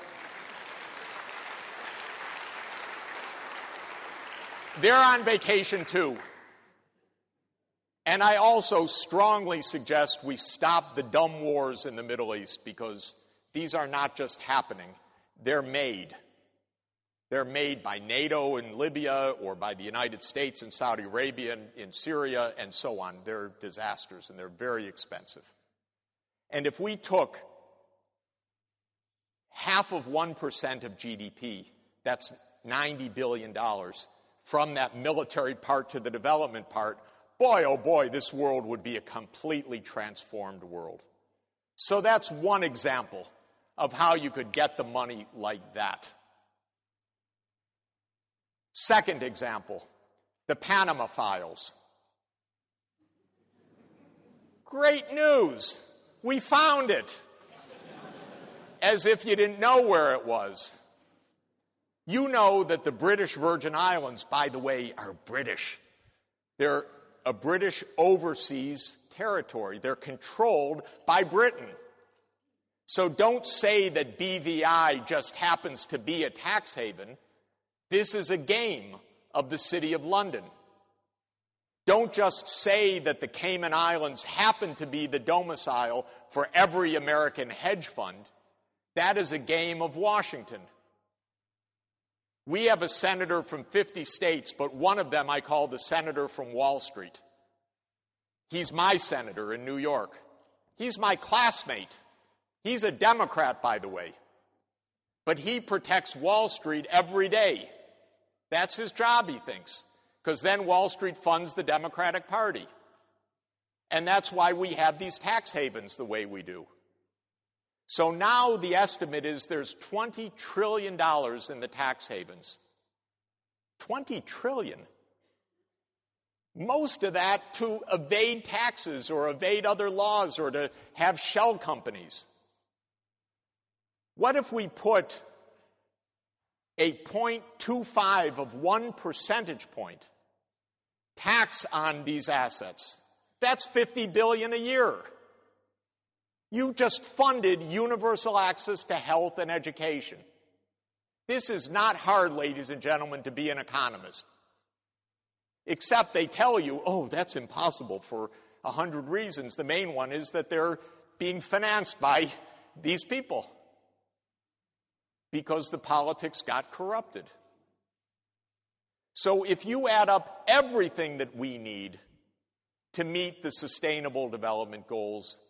They're on vacation too. And I also strongly suggest we stop the dumb wars in the Middle East, because these are not just happening. They're made. They're made by NATO in Libya or by the United States in Saudi Arabia and in Syria and so on. They're disasters and they're very expensive. And if we took half of one percent of G D P, that's ninety billion dollars, from that military part to the development part, boy, oh boy, this world would be a completely transformed world. So that's one example of how you could get the money like that. Second example, the Panama Files. Great news. We found it. As if you didn't know where it was. You know that the British Virgin Islands, by the way, are British. They're a British overseas territory. They're controlled by Britain. So don't say that B V I just happens to be a tax haven. This is a game of the City of London. Don't just say that the Cayman Islands happen to be the domicile for every American hedge fund. That is a game of Washington. We have a senator from fifty states, but one of them I call the senator from Wall Street. He's my senator in New York. He's my classmate. He's a Democrat, by the way. But he protects Wall Street every day. That's his job, he thinks, because then Wall Street funds the Democratic Party. And that's why we have these tax havens the way we do. So now the estimate is there's twenty trillion dollars in the tax havens. twenty trillion dollars. Most of that to evade taxes or evade other laws or to have shell companies. What if we put a zero point two five of one percentage point tax on these assets? That's fifty billion dollars a year. You just funded universal access to health and education. This is not hard, ladies and gentlemen, to be an economist. Except they tell you, oh, that's impossible for a hundred reasons. The main one is that they're being financed by these people because the politics got corrupted. So if you add up everything that we need to meet the Sustainable Development Goals,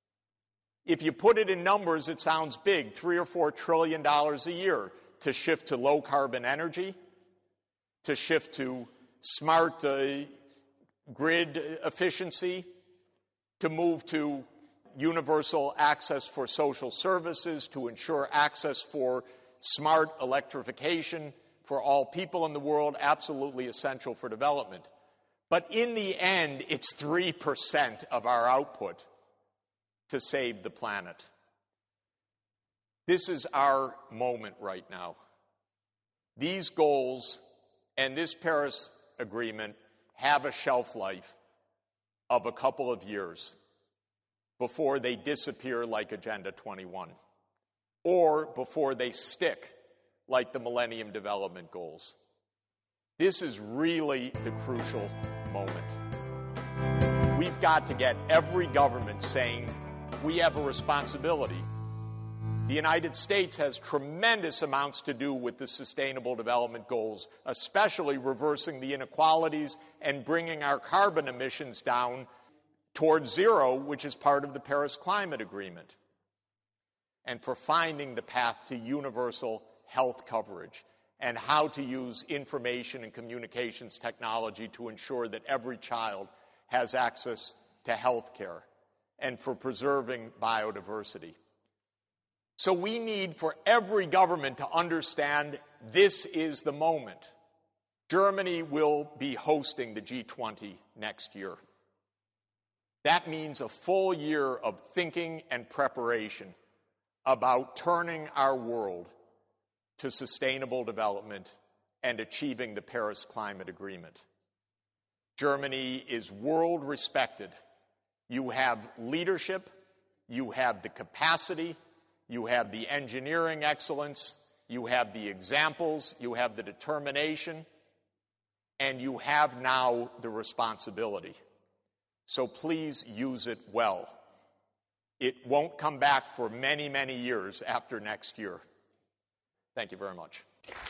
if you put it in numbers, it sounds big, three or four trillion dollars a year to shift to low carbon energy, to shift to smart uh, grid efficiency, to move to universal access for social services, to ensure access for smart electrification for all people in the world, absolutely essential for development. But in the end, it's three percent of our output to save the planet. This is our moment right now. These goals and this Paris Agreement have a shelf life of a couple of years before they disappear like Agenda twenty-one, or before they stick like the Millennium Development Goals. This is really the crucial moment. We've got to get every government saying we have a responsibility. The United States has tremendous amounts to do with the Sustainable Development Goals, especially reversing the inequalities and bringing our carbon emissions down towards zero, which is part of the Paris Climate Agreement, and for finding the path to universal health coverage and how to use information and communications technology to ensure that every child has access to health care, and for preserving biodiversity. So we need for every government to understand this is the moment. Germany will be hosting the G twenty next year. That means a full year of thinking and preparation about turning our world to sustainable development and achieving the Paris Climate Agreement. Germany is world respected. You have leadership, you have the capacity, you have the engineering excellence, you have the examples, you have the determination, and you have now the responsibility. So please use it well. It won't come back for many, many years after next year. Thank you very much.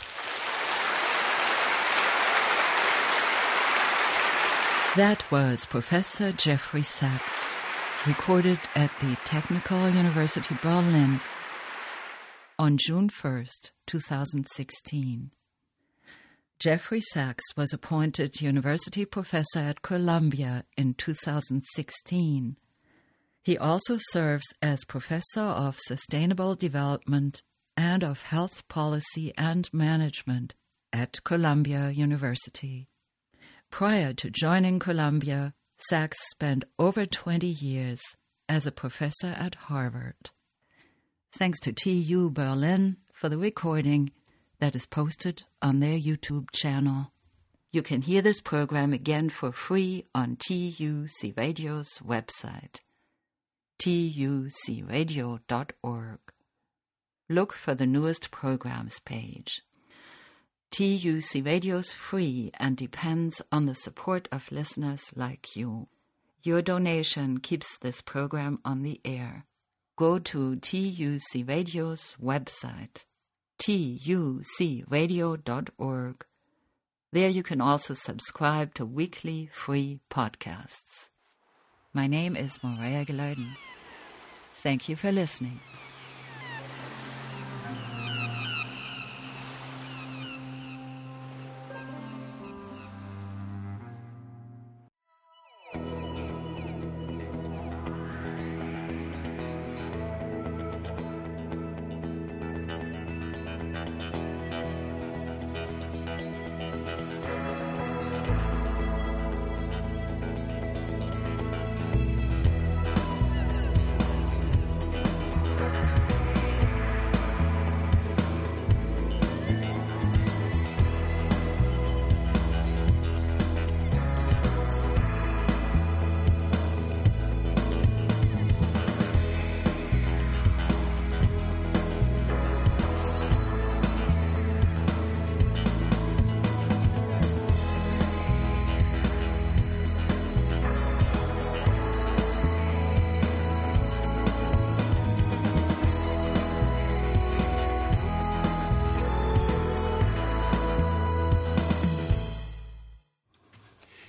That was Professor Jeffrey Sachs, recorded at the Technical University Berlin on June first, two thousand sixteen. Jeffrey Sachs was appointed university professor at Columbia in two thousand sixteen. He also serves as professor of sustainable development and of health policy and management at Columbia University. Prior to joining Columbia, Sachs spent over twenty years as a professor at Harvard. Thanks to T U Berlin for the recording that is posted on their YouTube channel. You can hear this program again for free on T U C Radio's website, T U C radio dot org. Look for the newest programs page. T U C Radio's free and depends on the support of listeners like you. Your donation keeps this program on the air. Go to T U C Radio's website, T U C radio dot org. There you can also subscribe to weekly free podcasts. My name is Maria Geleden. Thank you for listening.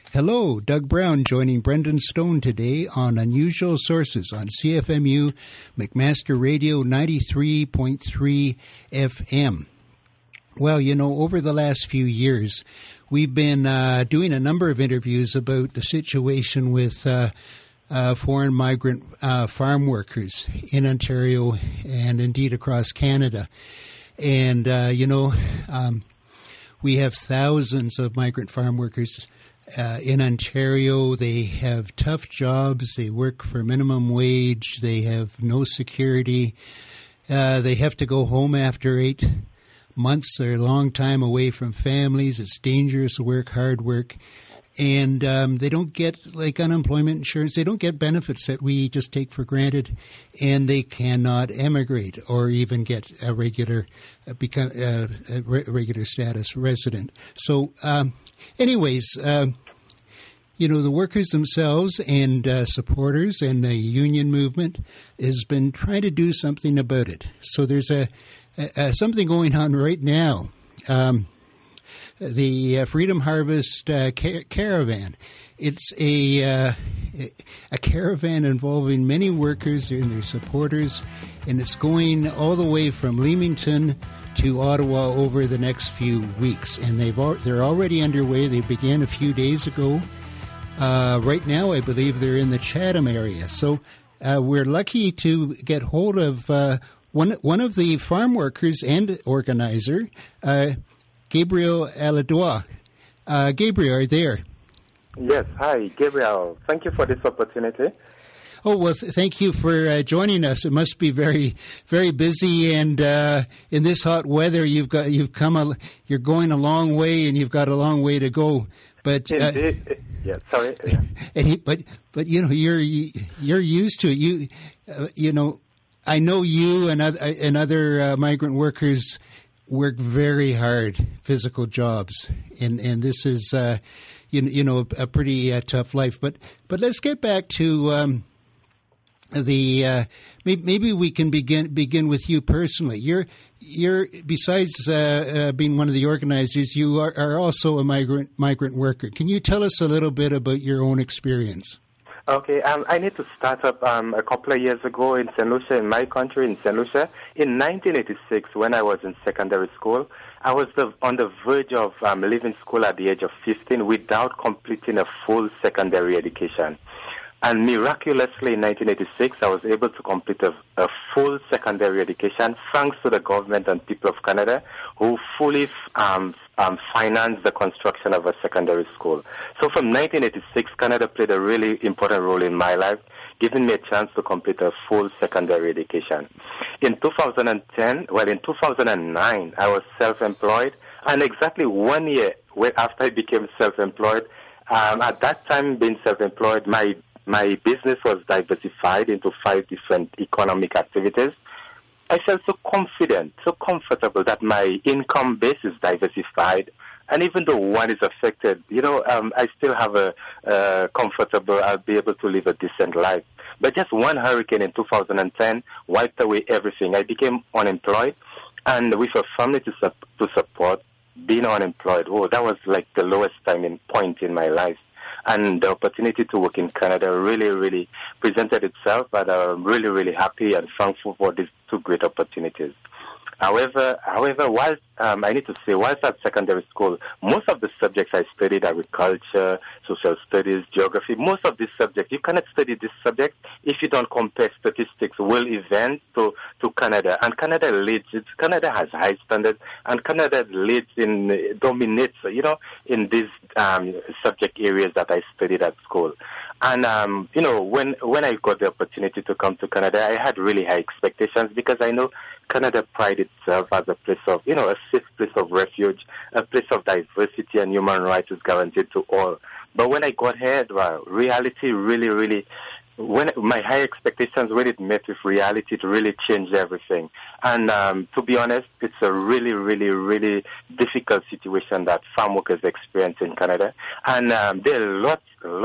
Hello, Doug Brown joining Brendan Stone today on Unusual Sources on C F M U McMaster Radio ninety-three point three F M. Well, you know, over the last few years, we've been uh, doing a number of interviews about the situation with uh, uh, foreign migrant uh, farm workers in Ontario and indeed across Canada. And, uh, you know, um, we have thousands of migrant farm workers Uh, in Ontario. They have tough jobs. They work for minimum wage. They have no security. Uh, they have to go home after eight months. They're a long time away from families. It's dangerous work, hard work. And um, they don't get, like, unemployment insurance. They don't get benefits that we just take for granted. And they cannot emigrate or even get a regular, uh, become uh, a regular status resident. So, um, anyways, uh, you know, the workers themselves and uh, supporters and the union movement has been trying to do something about it. So there's a, a, a something going on right now. Um, the uh, Freedom Harvest uh, car- Caravan. It's a uh, a caravan involving many workers and their supporters, and it's going all the way from Leamington to Ottawa over the next few weeks. And they've al- they're already underway. They began a few days ago. Uh, right now, I believe they're in the Chatham area. So uh, we're lucky to get hold of uh, one one of the farm workers and organizer, uh, Gabriel Aladois. Uh, Gabriel, are you there? Yes. Hi, Gabriel. Thank you for this opportunity. Oh, well, th- thank you for uh, joining us. It must be very, very busy, and uh, in this hot weather, you've got you've come a, you're going a long way, and you've got a long way to go. But uh, Indeed. Yeah, sorry. Yeah. and he, but but you know you're you're used to it. You uh, you know, I know you and other and other uh, migrant workers work very hard, physical jobs, and and this is uh, you you know a, a pretty uh, tough life. But but let's get back to. Um, The uh, maybe, maybe we can begin begin with you personally. You're you're besides uh, uh, being one of the organizers, you are, are also a migrant migrant worker. Can you tell us a little bit about your own experience? Okay, um, I need to start up um, a couple of years ago in Saint Lucia, in my country, in Saint Lucia. In nineteen eighty-six, when I was in secondary school, I was the, on the verge of um, leaving school at the age of fifteen without completing a full secondary education. And miraculously, in nineteen eighty-six, I was able to complete a, a full secondary education thanks to the government and people of Canada who fully um, um, financed the construction of a secondary school. So from nineteen eighty-six, Canada played a really important role in my life, giving me a chance to complete a full secondary education. In two thousand ten, well, in two thousand nine, I was self-employed, and exactly one year after I became self-employed, um, at that time being self-employed, my My business was diversified into five different economic activities. I felt so confident, so comfortable that my income base is diversified. And even though one is affected, you know, um, I still have a uh, comfortable, I'll be able to live a decent life. But just one hurricane in two thousand ten wiped away everything. I became unemployed, and with a family to, su- to support, being unemployed, oh, that was like the lowest time in point in my life. And the opportunity to work in Canada really, really presented itself, and I'm really, really happy and thankful for these two great opportunities. However, however, whilst um, I need to say, whilst at secondary school, most of the subjects I studied, agriculture, social studies, geography, most of these subjects, you cannot study this subject if you don't compare statistics, world events to, to Canada. And Canada leads, it's, Canada has high standards, and Canada leads in, dominates, you know, in these um, subject areas that I studied at school. And, um, you know, when, when I got the opportunity to come to Canada, I had really high expectations because I know Canada prides itself as a place of, you know, a safe place of refuge, a place of diversity and human rights is guaranteed to all. But when I got here, well, reality really, really, when my high expectations, when it met with reality, it really changed everything. And um, to be honest, it's a really, really, really difficult situation that farm workers experience in Canada. And um, there are lots, lots,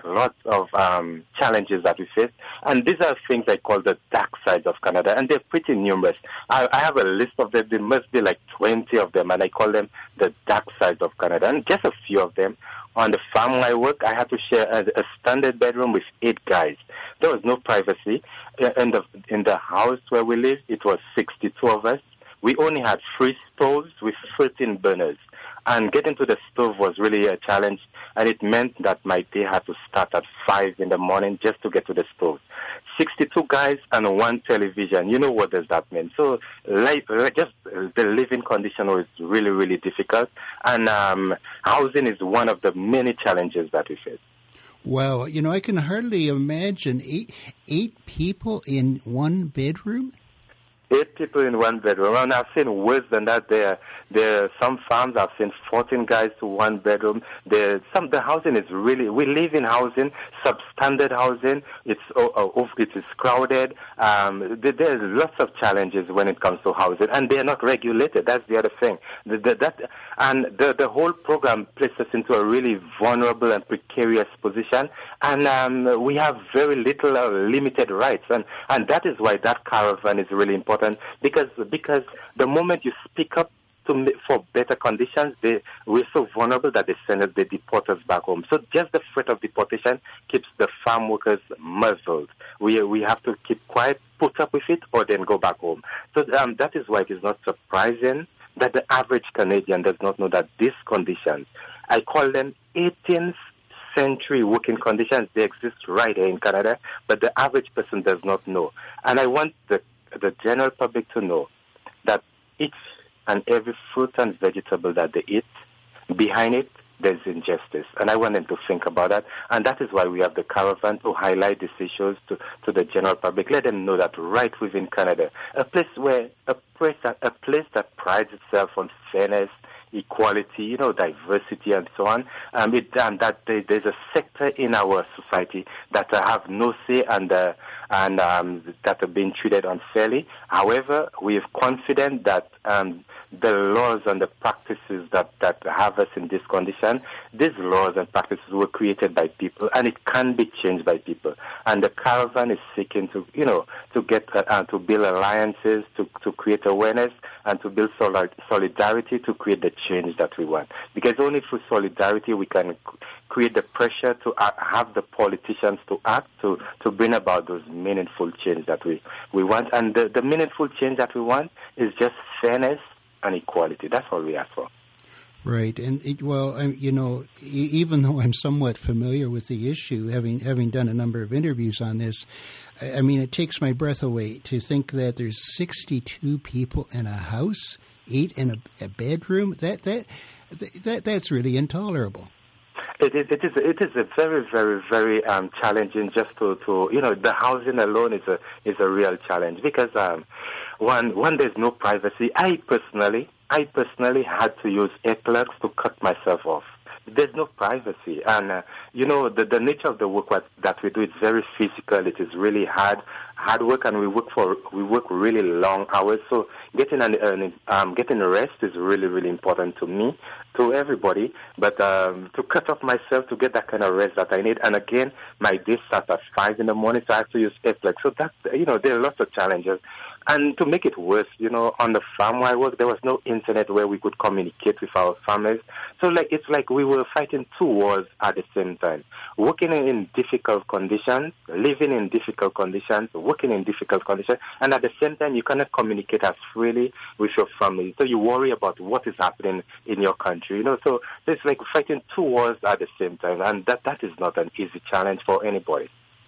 lots of um, challenges that we face. And these are things I call the dark sides of Canada, and they're pretty numerous. I, I have a list of them. There must be like twenty of them, and I call them the dark sides of Canada. And just a few of them. On the farm where I work, I had to share a, a standard bedroom with eight guys. There was no privacy. In the, in the house where we live, it was sixty-two of us. We only had three stoves with thirteen burners. And getting to the stove was really a challenge, and it meant that my day had to start at five in the morning just to get to the stove. sixty-two guys and one television. You know what does that mean? So life, just the living condition was really, really difficult, and um, housing is one of the many challenges that we face. Wow, you know, I can hardly imagine eight, eight people in one bedroom? Eight people in one bedroom. And I've seen worse than that. There, there are some farms I've seen fourteen guys to one bedroom. There, some the housing is really. We live in housing, substandard housing. It's oh, it is crowded. Um, there, there's lots of challenges when it comes to housing, and they are not regulated. That's the other thing. The, the, that and the the whole program places us into a really vulnerable and precarious position, and um, we have very little uh, limited rights, and and that is why that caravan is really important. Because because the moment you speak up to for better conditions, they, we're so vulnerable that they send us, they deport us back home. So just the threat of deportation keeps the farm workers muzzled. We we have to keep quiet, put up with it, or then go back home. So um, that is why it is not surprising that the average Canadian does not know that these conditions, I call them eighteenth century working conditions, they exist right here in Canada, but the average person does not know. And I want the the general public to know that each and every fruit and vegetable that they eat, behind it, there's injustice. And I want them to think about that. And that is why we have the caravan to highlight these issues to, to the general public. Let them know that right within Canada, a place where, a place that, a place that prides itself on fairness, equality, you know, diversity and so on, um, it, and that there, there's a sector in our society that uh, have no say and uh, and um, that are being treated unfairly. However, we are confident that um, the laws and the practices that, that have us in this condition, these laws and practices were created by people, and it can be changed by people. And the caravan is seeking to, you know, to get uh, uh, to build alliances, to to create awareness, and to build solidarity to create the change that we want. Because only through solidarity we can create the pressure to uh, have the politicians to act, to, to bring about those meaningful change that we, we want. And the, the meaningful change that we want is just fairness and equality. That's all we ask for. Right, and it, well, I, you know, even though I'm somewhat familiar with the issue, having having done a number of interviews on this, I, I mean, it takes my breath away to think that there's sixty-two people in a house, eight in a, a bedroom. That that that that's really intolerable. It is. It is. It is a very, very, very um, challenging. Just to, to, you know, the housing alone is a is a real challenge because um, one one there's no privacy. I personally. I personally had to use earplugs to cut myself off. There's no privacy. And, uh, you know, the, the nature of the work that we do is very physical. It is really hard, hard work, and we work for, we work really long hours. So getting an, an um, getting a rest is really, really important to me, to everybody. But um, to cut off myself to get that kind of rest that I need. And again, my day starts at five in the morning, so I have to use earplugs. So that's, you know, there are lots of challenges. And to make it worse, you know, on the farm where I work, there was no internet where we could communicate with our farmers. So, like, it's like we were fighting two wars at the same time. Working in difficult conditions, living in difficult conditions, working in difficult conditions, and at the same time, you cannot communicate as freely with your family. So you worry about what is happening in your country, you know. So it's like fighting two wars at the same time, and that, that is not an easy challenge for anybody.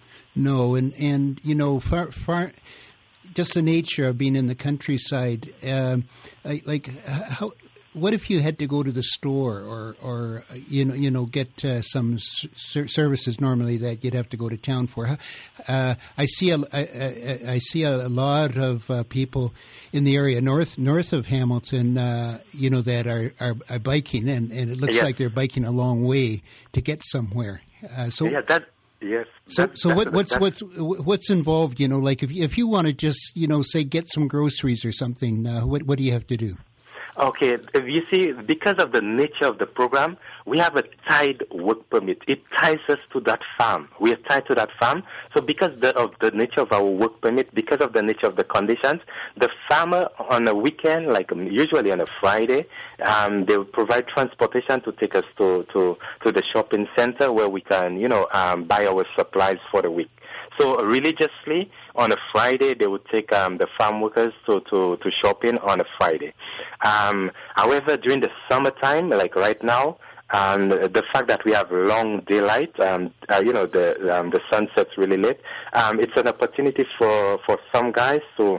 No, and, and you know, far, far... just the nature of being in the countryside, uh, like how, what if you had to go to the store or, or you know, you know, get uh, some ser- services normally that you'd have to go to town for? Uh, I see a, I, I see a lot of uh, people in the area north north of Hamilton, uh, you know, that are, are, are biking, and, and it looks yes. like they're biking a long way to get somewhere. Uh, so yeah, that. Yes. So, so what, what's what's what's involved? You know, like if if you want to just, you know, say get some groceries or something, uh, what what do you have to do? Okay, you see, because of the nature of the program, we have a tied work permit. It ties us to that farm. We are tied to that farm. So because the, of the nature of our work permit, because of the nature of the conditions, the farmer on a weekend, like usually on a Friday, um, they will provide transportation to take us to, to, to the shopping center where we can, you know, um, buy our supplies for the week. So religiously, on a Friday, they would take um, the farm workers to, to, to shopping on a Friday. Um, however, during the summertime, like right now, um, the fact that we have long daylight, um, uh, you know, the um, the sun sets really late, um, it's an opportunity for, for some guys to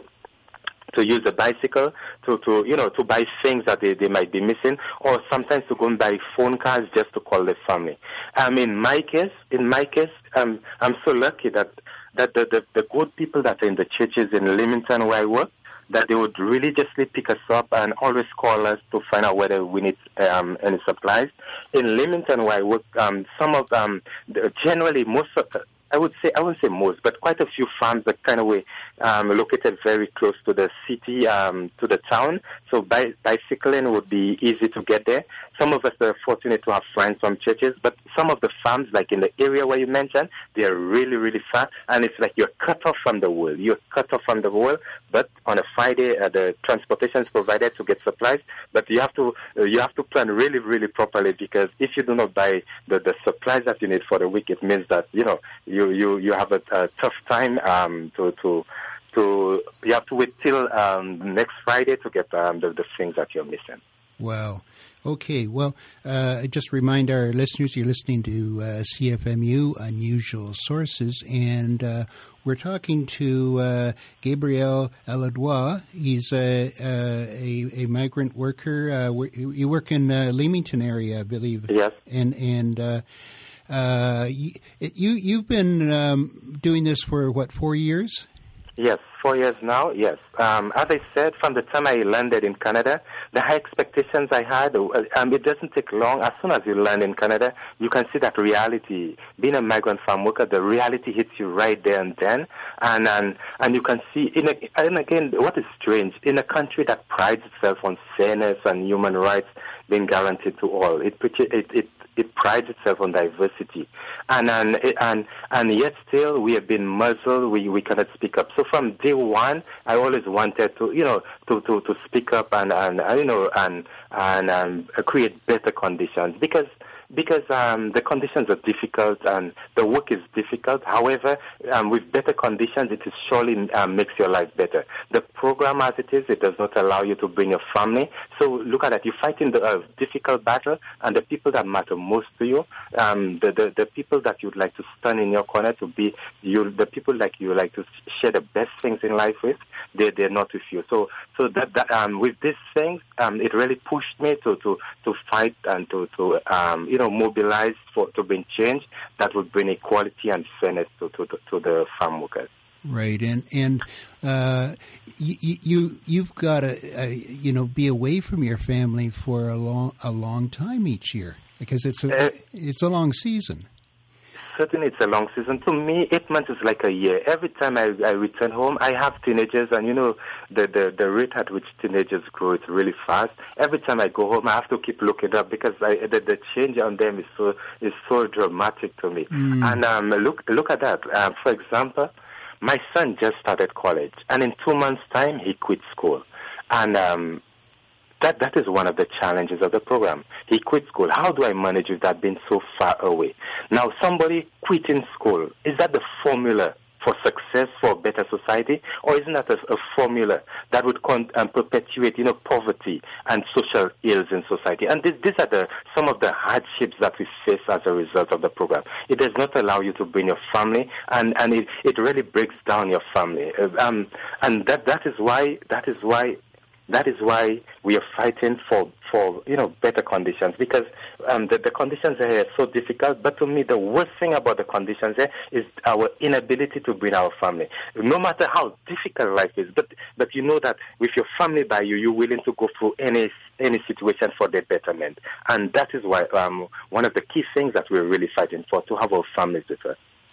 to use a bicycle to, to you know, to buy things that they, they might be missing, or sometimes to go and buy phone cards just to call their family. Um, in my case, in my case, um, I'm so lucky that that the, the, the good people that are in the churches in Leamington where I work, that they would religiously pick us up and always call us to find out whether we need um, any supplies. In Leamington where I work, um, some of um, the, generally most of the, I would say, I wouldn't say most, but quite a few farms are kind of way, um, located very close to the city, um, to the town. So bi- bicycling would be easy to get there. Some of us are fortunate to have friends from churches, but some of the farms, like in the area where you mentioned, they are really, really far, and it's like you're cut off from the world. You're cut off from the world, but on a Friday, uh, the transportation is provided to get supplies, but you have to uh, you have to plan really, really properly, because if you do not buy the, the supplies that you need for the week, it means that, you know, you, you, you have a, a tough time um, to, to, to, you have to wait till um, next Friday to get um, the, the things that you're missing. Wow. Okay, well, uh, just remind our listeners you're listening to uh, C F M U Unusual Sources, and uh, we're talking to uh, Gabriel Aladois. He's a, a, a migrant worker. Uh, you work in uh, Leamington area, I believe. Yes. And and uh, uh, you you've been um, doing this for what, four years? Yes, four years now, yes. Um, as I said, from the time I landed in Canada, the high expectations I had, um, it doesn't take long. As soon as you land in Canada, you can see that reality. Being a migrant farm worker, the reality hits you right there and then. And and, and you can see, in a, and again, what is strange, in a country that prides itself on fairness and human rights being guaranteed to all, it it it It prides itself on diversity, and and and and yet still we have been muzzled. We we cannot speak up. So from day one, I always wanted to, you know, to, to, to speak up and and you know and and um, create better conditions, because. Because um, the conditions are difficult and the work is difficult. However, um, with better conditions, it is surely um, makes your life better. The program as it is, it does not allow you to bring your family. So look at that. You're fighting the uh, difficult battle, and the people that matter most to you, um, the, the the people that you'd like to stand in your corner to be, you, the people like you like to share the best things in life with, they they're not with you. So so that, that um, with these things, um, it really pushed me to to to fight and to to um, you know, mobilize for to bring change that would bring equality and fairness to to, to the farm workers. Right, and and uh, you, you you've got to uh, you know, be away from your family for a long a long time each year, because it's a uh, it's a long season. Certainly, it's a long season. To me, eight months is like a year. Every time I, I return home, I have teenagers, and you know, the, the, the rate at which teenagers grow is really fast. Every time I go home, I have to keep looking up, because I, the, the change on them is so is so dramatic to me. Mm. And um, look look at that. Uh, for example, my son just started college, and in two months' time, he quit school, and um, That that is one of the challenges of the program. He quit school. How do I manage with that being so far away? Now, somebody quitting school, is that the formula for success for a better society, or isn't that a, a formula that would con- um, perpetuate, you know, poverty and social ills in society? And this, these are the some of the hardships that we face as a result of the program. It does not allow you to bring your family, and, and it, it really breaks down your family. Um, and that that is why that is why. That is why we are fighting for, for you know, better conditions, because um, the, the conditions here are so difficult. But to me, the worst thing about the conditions here is our inability to bring our family. No matter how difficult life is, but but you know that with your family by you, you're willing to go through any any situation for their betterment. And that is why um, one of the key things that we're really fighting for, to have our families with us.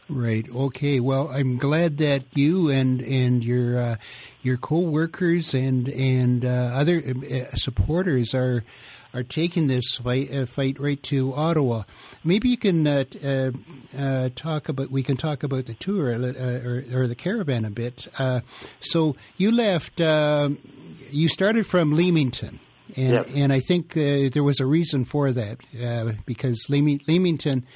Right. Okay. Well, I'm glad that you and and your uh, your co-workers and and uh, other uh, supporters are are taking this fight uh, fight right to Ottawa. Maybe you can uh, uh, uh, talk about we can talk about the tour uh, or, or the caravan a bit. Uh, so you left. Uh, you started from Leamington. And, yes. and I think uh, there was a reason for that uh, because Leaming, Leamington.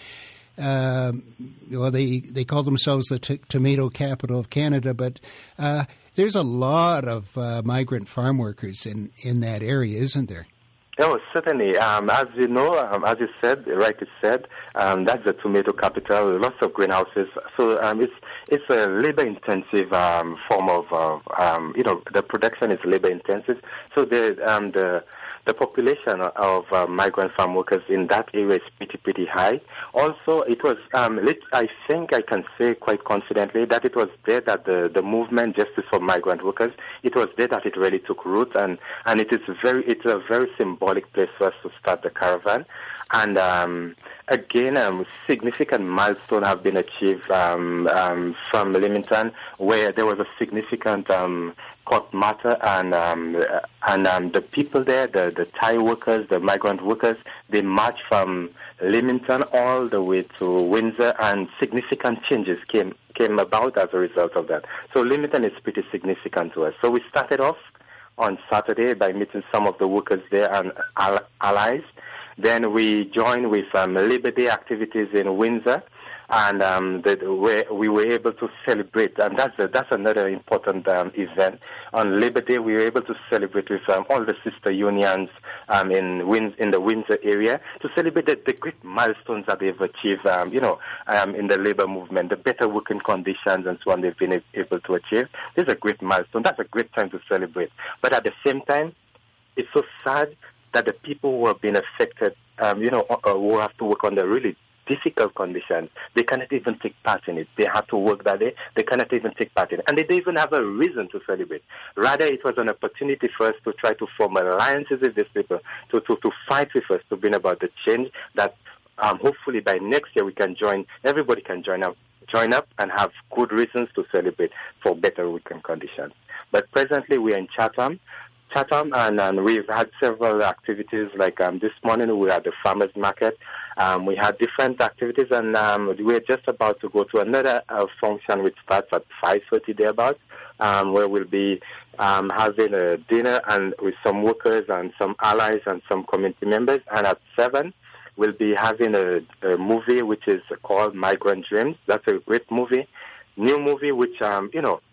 Uh, well, they, they call themselves the t- tomato capital of Canada, but uh, there's a lot of uh, migrant farm workers in, in that area, isn't there? Oh, certainly. Um, as you know, um, as you said, rightly said, um, that's the tomato capital. Lots of greenhouses. So um, it's it's a labor-intensive um, form of, uh, um, you know, the production is labor-intensive. So the um, the the population of uh, migrant farm workers in that area is pretty, pretty high. Also, it was, um, lit- I think I can say quite confidently that it was there that the, the movement Justice for Migrant Workers, it was there that it really took root, and, and it is very, it's a very symbolic place for us to start the caravan. And um, again, um, significant milestones have been achieved um, um, from Leamington, where there was a significant um, court matter, and um, and um, the people there, the, the Thai workers, the migrant workers, they marched from Leamington all the way to Windsor, and significant changes came came about as a result of that. So Leamington is pretty significant to us. So we started off on Saturday by meeting some of the workers there and allies. Then we joined with um, Labor Day activities in Windsor, and um, the, where we were able to celebrate. And that's a, that's another important um, event. On Labor Day, we were able to celebrate with um, all the sister unions um, in Win- in the Windsor area to celebrate the, the great milestones that they've achieved, um, you know, um, in the labor movement, the better working conditions and so on they've been able to achieve. This is a great milestone. That's a great time to celebrate. But at the same time, it's so sad that the people who have been affected, um, you know, uh, who have to work under really difficult conditions, they cannot even take part in it. They have to work that day. They cannot even take part in it. And they don't even have a reason to celebrate. Rather, it was an opportunity for us to try to form alliances with these people, to, to, to fight with us, to bring about the change that um, hopefully by next year we can join, everybody can join up, join up and have good reasons to celebrate for better working conditions. But presently we are in Chatham. Chatham, and, and we've had several activities, like um, this morning we were at the farmers market. Um, we had different activities, and um, we're just about to go to another uh, function which starts at five thirty thereabouts, um, where we'll be um, having a dinner and with some workers and some allies and some community members. And at seven, we'll be having a, a movie which is called Migrant Dreams. That's a great movie, new movie which, um, you know,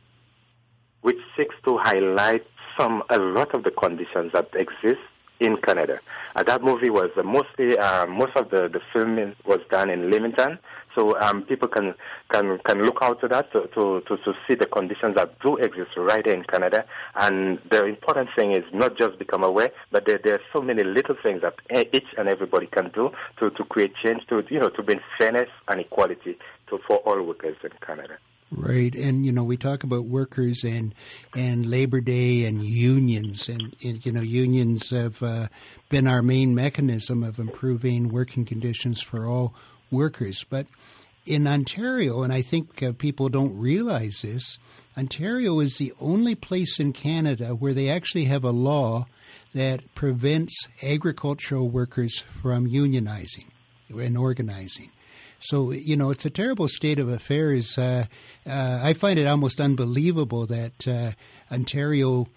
which seeks to highlight some a lot of the conditions that exist in Canada. Uh, that movie was uh, mostly uh, most of the, the filming was done in Leamington, so um, people can can can look out to that to, to to to see the conditions that do exist right here in Canada. And the important thing is not just become aware, but there, there are so many little things that each and everybody can do to, to create change, to you know to bring fairness and equality to for all workers in Canada. Right, and you know we talk about workers and and Labor Day and unions, and, and you know unions have uh, been our main mechanism of improving working conditions for all workers. But in Ontario, and I think uh, people don't realize this, Ontario is the only place in Canada where they actually have a law that prevents agricultural workers from unionizing and organizing. So, you know, it's a terrible state of affairs. Uh, uh, I find it almost unbelievable that uh, Ontario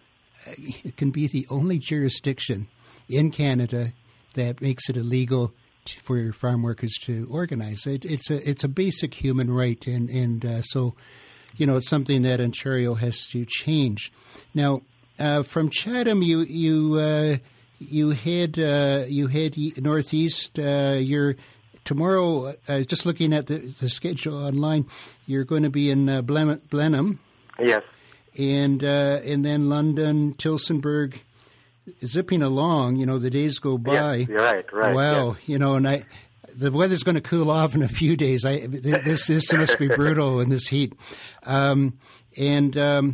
can be the only jurisdiction in Canada that makes it illegal to, for farm workers to organize. It, it's a it's a basic human right, and and uh, so, you know, it's something that Ontario has to change. Now, uh, from Chatham, you you uh, you head uh, you head northeast. Uh, you're Tomorrow, uh, just looking at the, the schedule online, you're going to be in uh, Blen- Blenheim. Yes. And uh, and then London, Tillsonburg, zipping along. You know, the days go by. Yes, you're right, right. Wow. Yes. You know, and I, the weather's going to cool off in a few days. I this this must be brutal in this heat. Um, and um,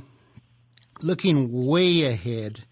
looking way ahead.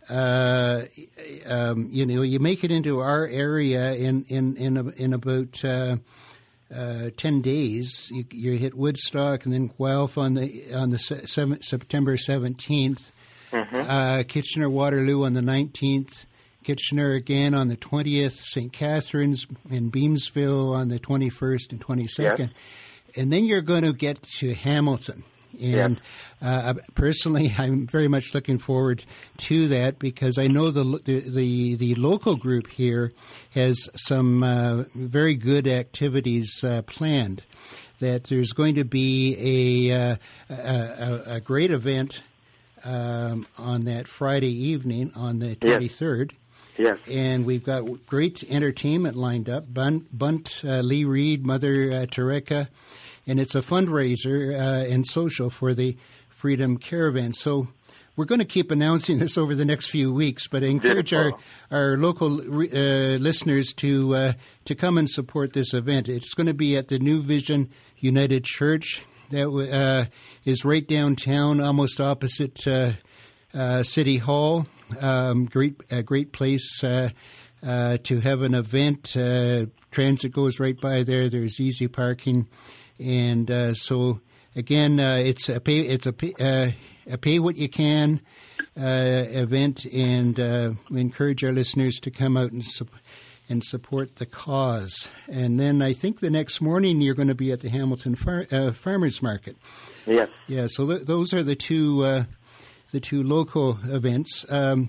Uh, um, you know, you make it into our area in in in, in about uh, uh, ten days. You, you hit Woodstock and then Guelph on the on the se- seven, September seventeenth. Mm-hmm. Uh, Kitchener-Waterloo on the nineteenth. Kitchener again on the twentieth. Saint Catharines and Beamsville on the twenty-first and twenty-second. Yes. And then you're going to get to Hamilton. And uh, personally, I'm very much looking forward to that because I know the the the, the local group here has some uh, very good activities uh, planned. That there's going to be a uh, a, a, a great event um, on that Friday evening on the twenty-third. Yes. And we've got great entertainment lined up. Bunt, Bunt uh, Lee Reed, Mother uh, Tereka. And it's a fundraiser uh, and social for the Freedom Caravan. So we're going to keep announcing this over the next few weeks, but I encourage our, our local uh, listeners to uh, to come and support this event. It's going to be at the New Vision United Church that uh, is right downtown, almost opposite uh, uh, City Hall. Um, great, a great place uh, uh, to have an event. Uh, transit goes right by there. There's easy parking. And uh, so again, uh, it's a pay it's a pay, uh, a pay what you can uh, event, and uh, we encourage our listeners to come out and su- and support the cause. And then I think the next morning you're going to be at the Hamilton Far- uh, Farmers Market. Yes. Yeah. So th- those are the two uh, the two local events. Um,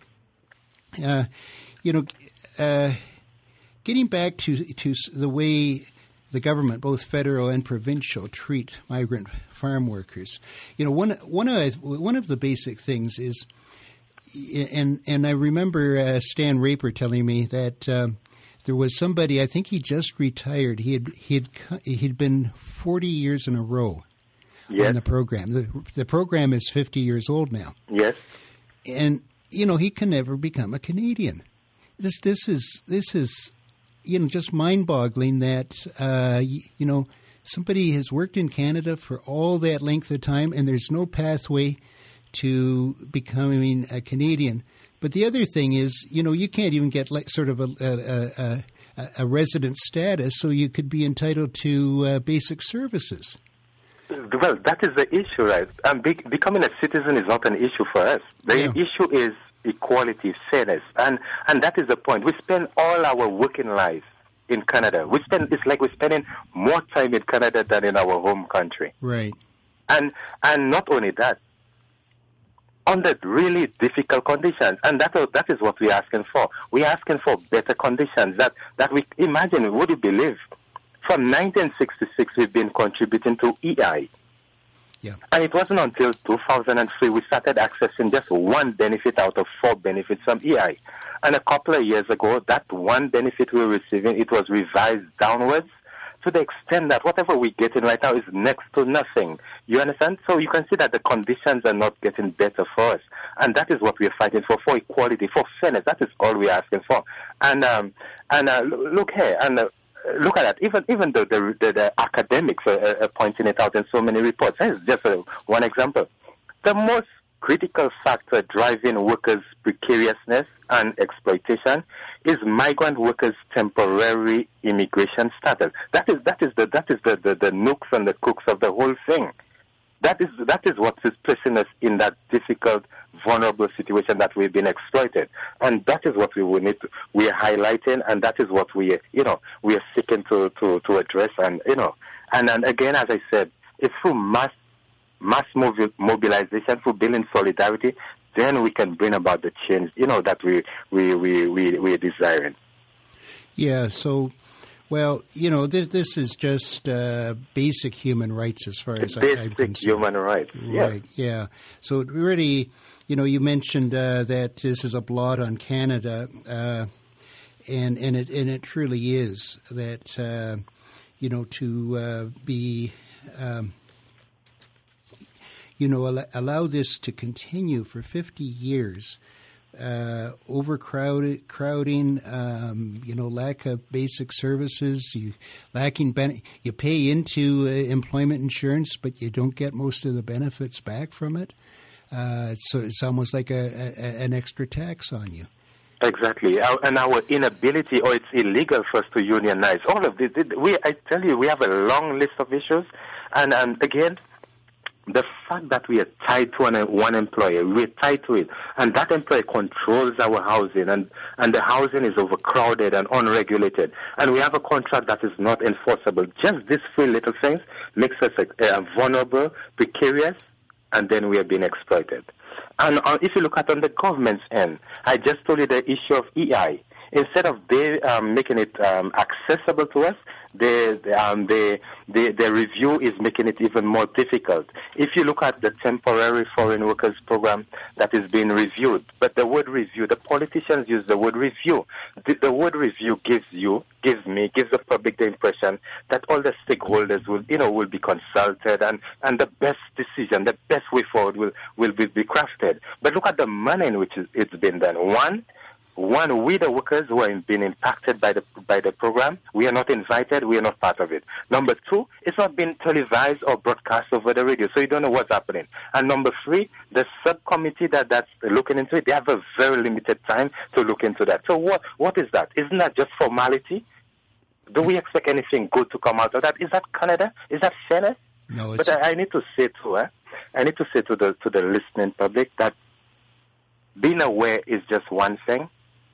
uh, you know, uh, getting back to to the way the government, both federal and provincial, treat migrant farm workers. You know, one one of one of the basic things is, and and I remember uh, Stan Raper telling me that um, there was somebody. I think he just retired. He had he had he'd been forty years in a row yes. on the program. The the program is fifty years old now. Yes, and you know he can never become a Canadian. This this is this is. You know, just mind-boggling that, uh, you, you know, somebody has worked in Canada for all that length of time and there's no pathway to becoming a Canadian. But the other thing is, you know, you can't even get like sort of a, a, a, a resident status, so you could be entitled to uh, basic services. Well, that is the issue, right? Um, be- becoming a citizen is not an issue for us. The yeah. issue is equality, fairness, and and that is the point. We spend all our working lives in Canada. We spend it's like we're spending more time in Canada than in our home country. Right. And and not only that, under really difficult conditions, and that that is what we're asking for. We're asking for better conditions. That that we imagine. Would you believe? From nineteen sixty-six, we've been contributing to E I. Yeah. And it wasn't until two thousand three we started accessing just one benefit out of four benefits from E I. And a couple of years ago, that one benefit we were receiving, it was revised downwards to the extent that whatever we're getting right now is next to nothing. You understand? So you can see that the conditions are not getting better for us. And that is what we're fighting for, for equality, for fairness. That is all we're asking for. And um, and uh, look here, and uh, look at that. Even even the the, the, the academics are, are pointing it out in so many reports. Here's just uh, one example. The most critical factor driving workers' precariousness and exploitation is migrant workers' temporary immigration status. That is that is the that is the, the, the nooks and the crooks of the whole thing. That is that is what is placing us in that difficult, vulnerable situation that we've been exploited, and that is what we will need to, we are highlighting, and that is what we you know we are seeking to, to, to address, and you know, and and again, as I said, it's through mass mass mobilization, through building solidarity, then we can bring about the change you know that we we we we we are desiring. Yeah. So. Well, you know, this this is just uh, basic human rights as far as basic I, I'm concerned. Human rights, right? Yeah. yeah. So it really, you know, you mentioned uh, that this is a blot on Canada, uh, and and it and it truly is that, uh, you know, to uh, be, um, you know, al- allow this to continue for fifty years. Uh, overcrowded, crowding, um, you know, lack of basic services, you lacking ben- you pay into uh, employment insurance, but you don't get most of the benefits back from it. Uh, so it's almost like a, a, an extra tax on you. Exactly, our, and our inability, or it's illegal for us to unionize. All of this, we, I tell you, we have a long list of issues, and, and again, the fact that we are tied to an, one employer, we're tied to it, and that employer controls our housing, and, and the housing is overcrowded and unregulated, and we have a contract that is not enforceable. Just these three little things makes us uh, vulnerable, precarious, and then we are being exploited. And uh, if you look at on the government's end, I just told you the issue of E I. Instead of they um, making it um, accessible to us, the um, the the the review is making it even more difficult. If you look at the temporary foreign workers program that is being reviewed, but the word review, the politicians use the word review. The, the word review gives you, gives me, gives the public the impression that all the stakeholders will, you know, will be consulted, and, and the best decision, the best way forward will will be, be crafted. But look at the manner in which it's been done. One. One, we the workers who are being impacted by the by the program, we are not invited, we are not part of it. Number two, it's not been televised or broadcast over the radio, so you don't know what's happening. And number three, the subcommittee that, that's looking into it, they have a very limited time to look into that. So what what is that? Isn't that just formality? Do we expect anything good to come out of that? Is that Canada? Is that fairness? No, it's... But I, I need to say to eh, I need to say to the to the listening public that being aware is just one thing.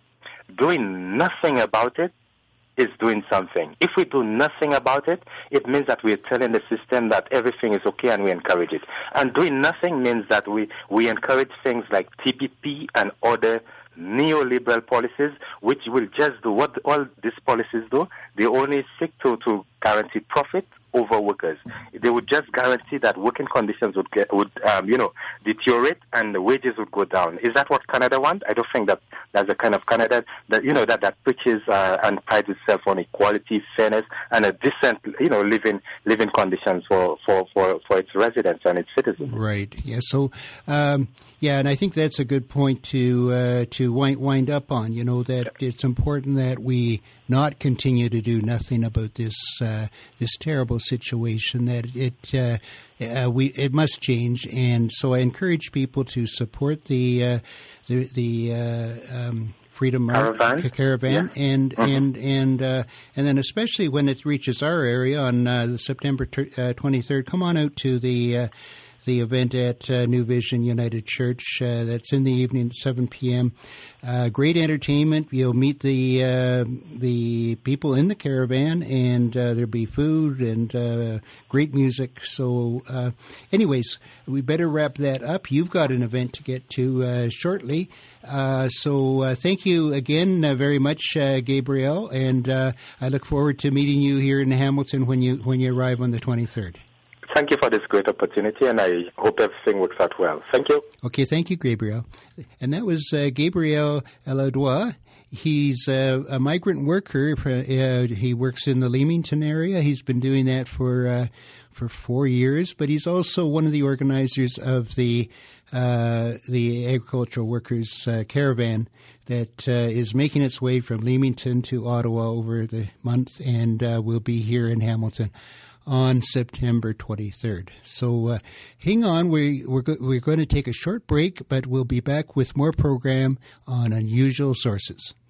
Doing nothing about it is doing something. If we do nothing about it, it means that we're telling the system that everything is okay and we encourage it. And doing nothing means that we, we encourage things like T P P and other neoliberal policies, which will just do what all these policies do. They only seek to, to guarantee profit over workers. They would just guarantee that working conditions would get, would um, you know deteriorate and the wages would go down. Is that what Canada wants? I don't think that that's the kind of Canada that you know that that preaches uh, and prides itself on equality, fairness, and a decent you know living living conditions for, for, for, for its residents and its citizens. Right. Yeah. So um, yeah, and I think that's a good point to uh, to wind, wind up on. You know that it's important that we not continue to do nothing about this uh, this terrible situation. That it uh, uh, we it must change, and so I encourage people to support the uh, the the uh, um, Freedom Caravan, Mar- caravan yeah. and mm-hmm. and and uh, and then especially when it reaches our area on uh, September twenty-third, come on out to the. Uh, the event at uh, New Vision United Church. Uh, that's in the evening at seven p.m. Uh, great entertainment. You'll meet the uh, the people in the caravan, and uh, there'll be food and uh, great music. So uh, anyways, we better wrap that up. You've got an event to get to uh, shortly. Uh, so uh, thank you again uh, very much, uh, Gabriel, and uh, I look forward to meeting you here in Hamilton when you when you arrive on the twenty-third. Thank you for this great opportunity, and I hope everything works out well. Thank you. Okay, thank you, Gabriel. And that was uh, Gabriel Eladois. He's uh, a migrant worker. Uh, he works in the Leamington area. He's been doing that for uh, for four years, but he's also one of the organizers of the uh, the agricultural workers uh, caravan that uh, is making its way from Leamington to Ottawa over the month, and uh, will be here in Hamilton on September twenty-third. So uh, hang on, we, we're, go- we're going to take a short break, but we'll be back with more program on Unusual Sources.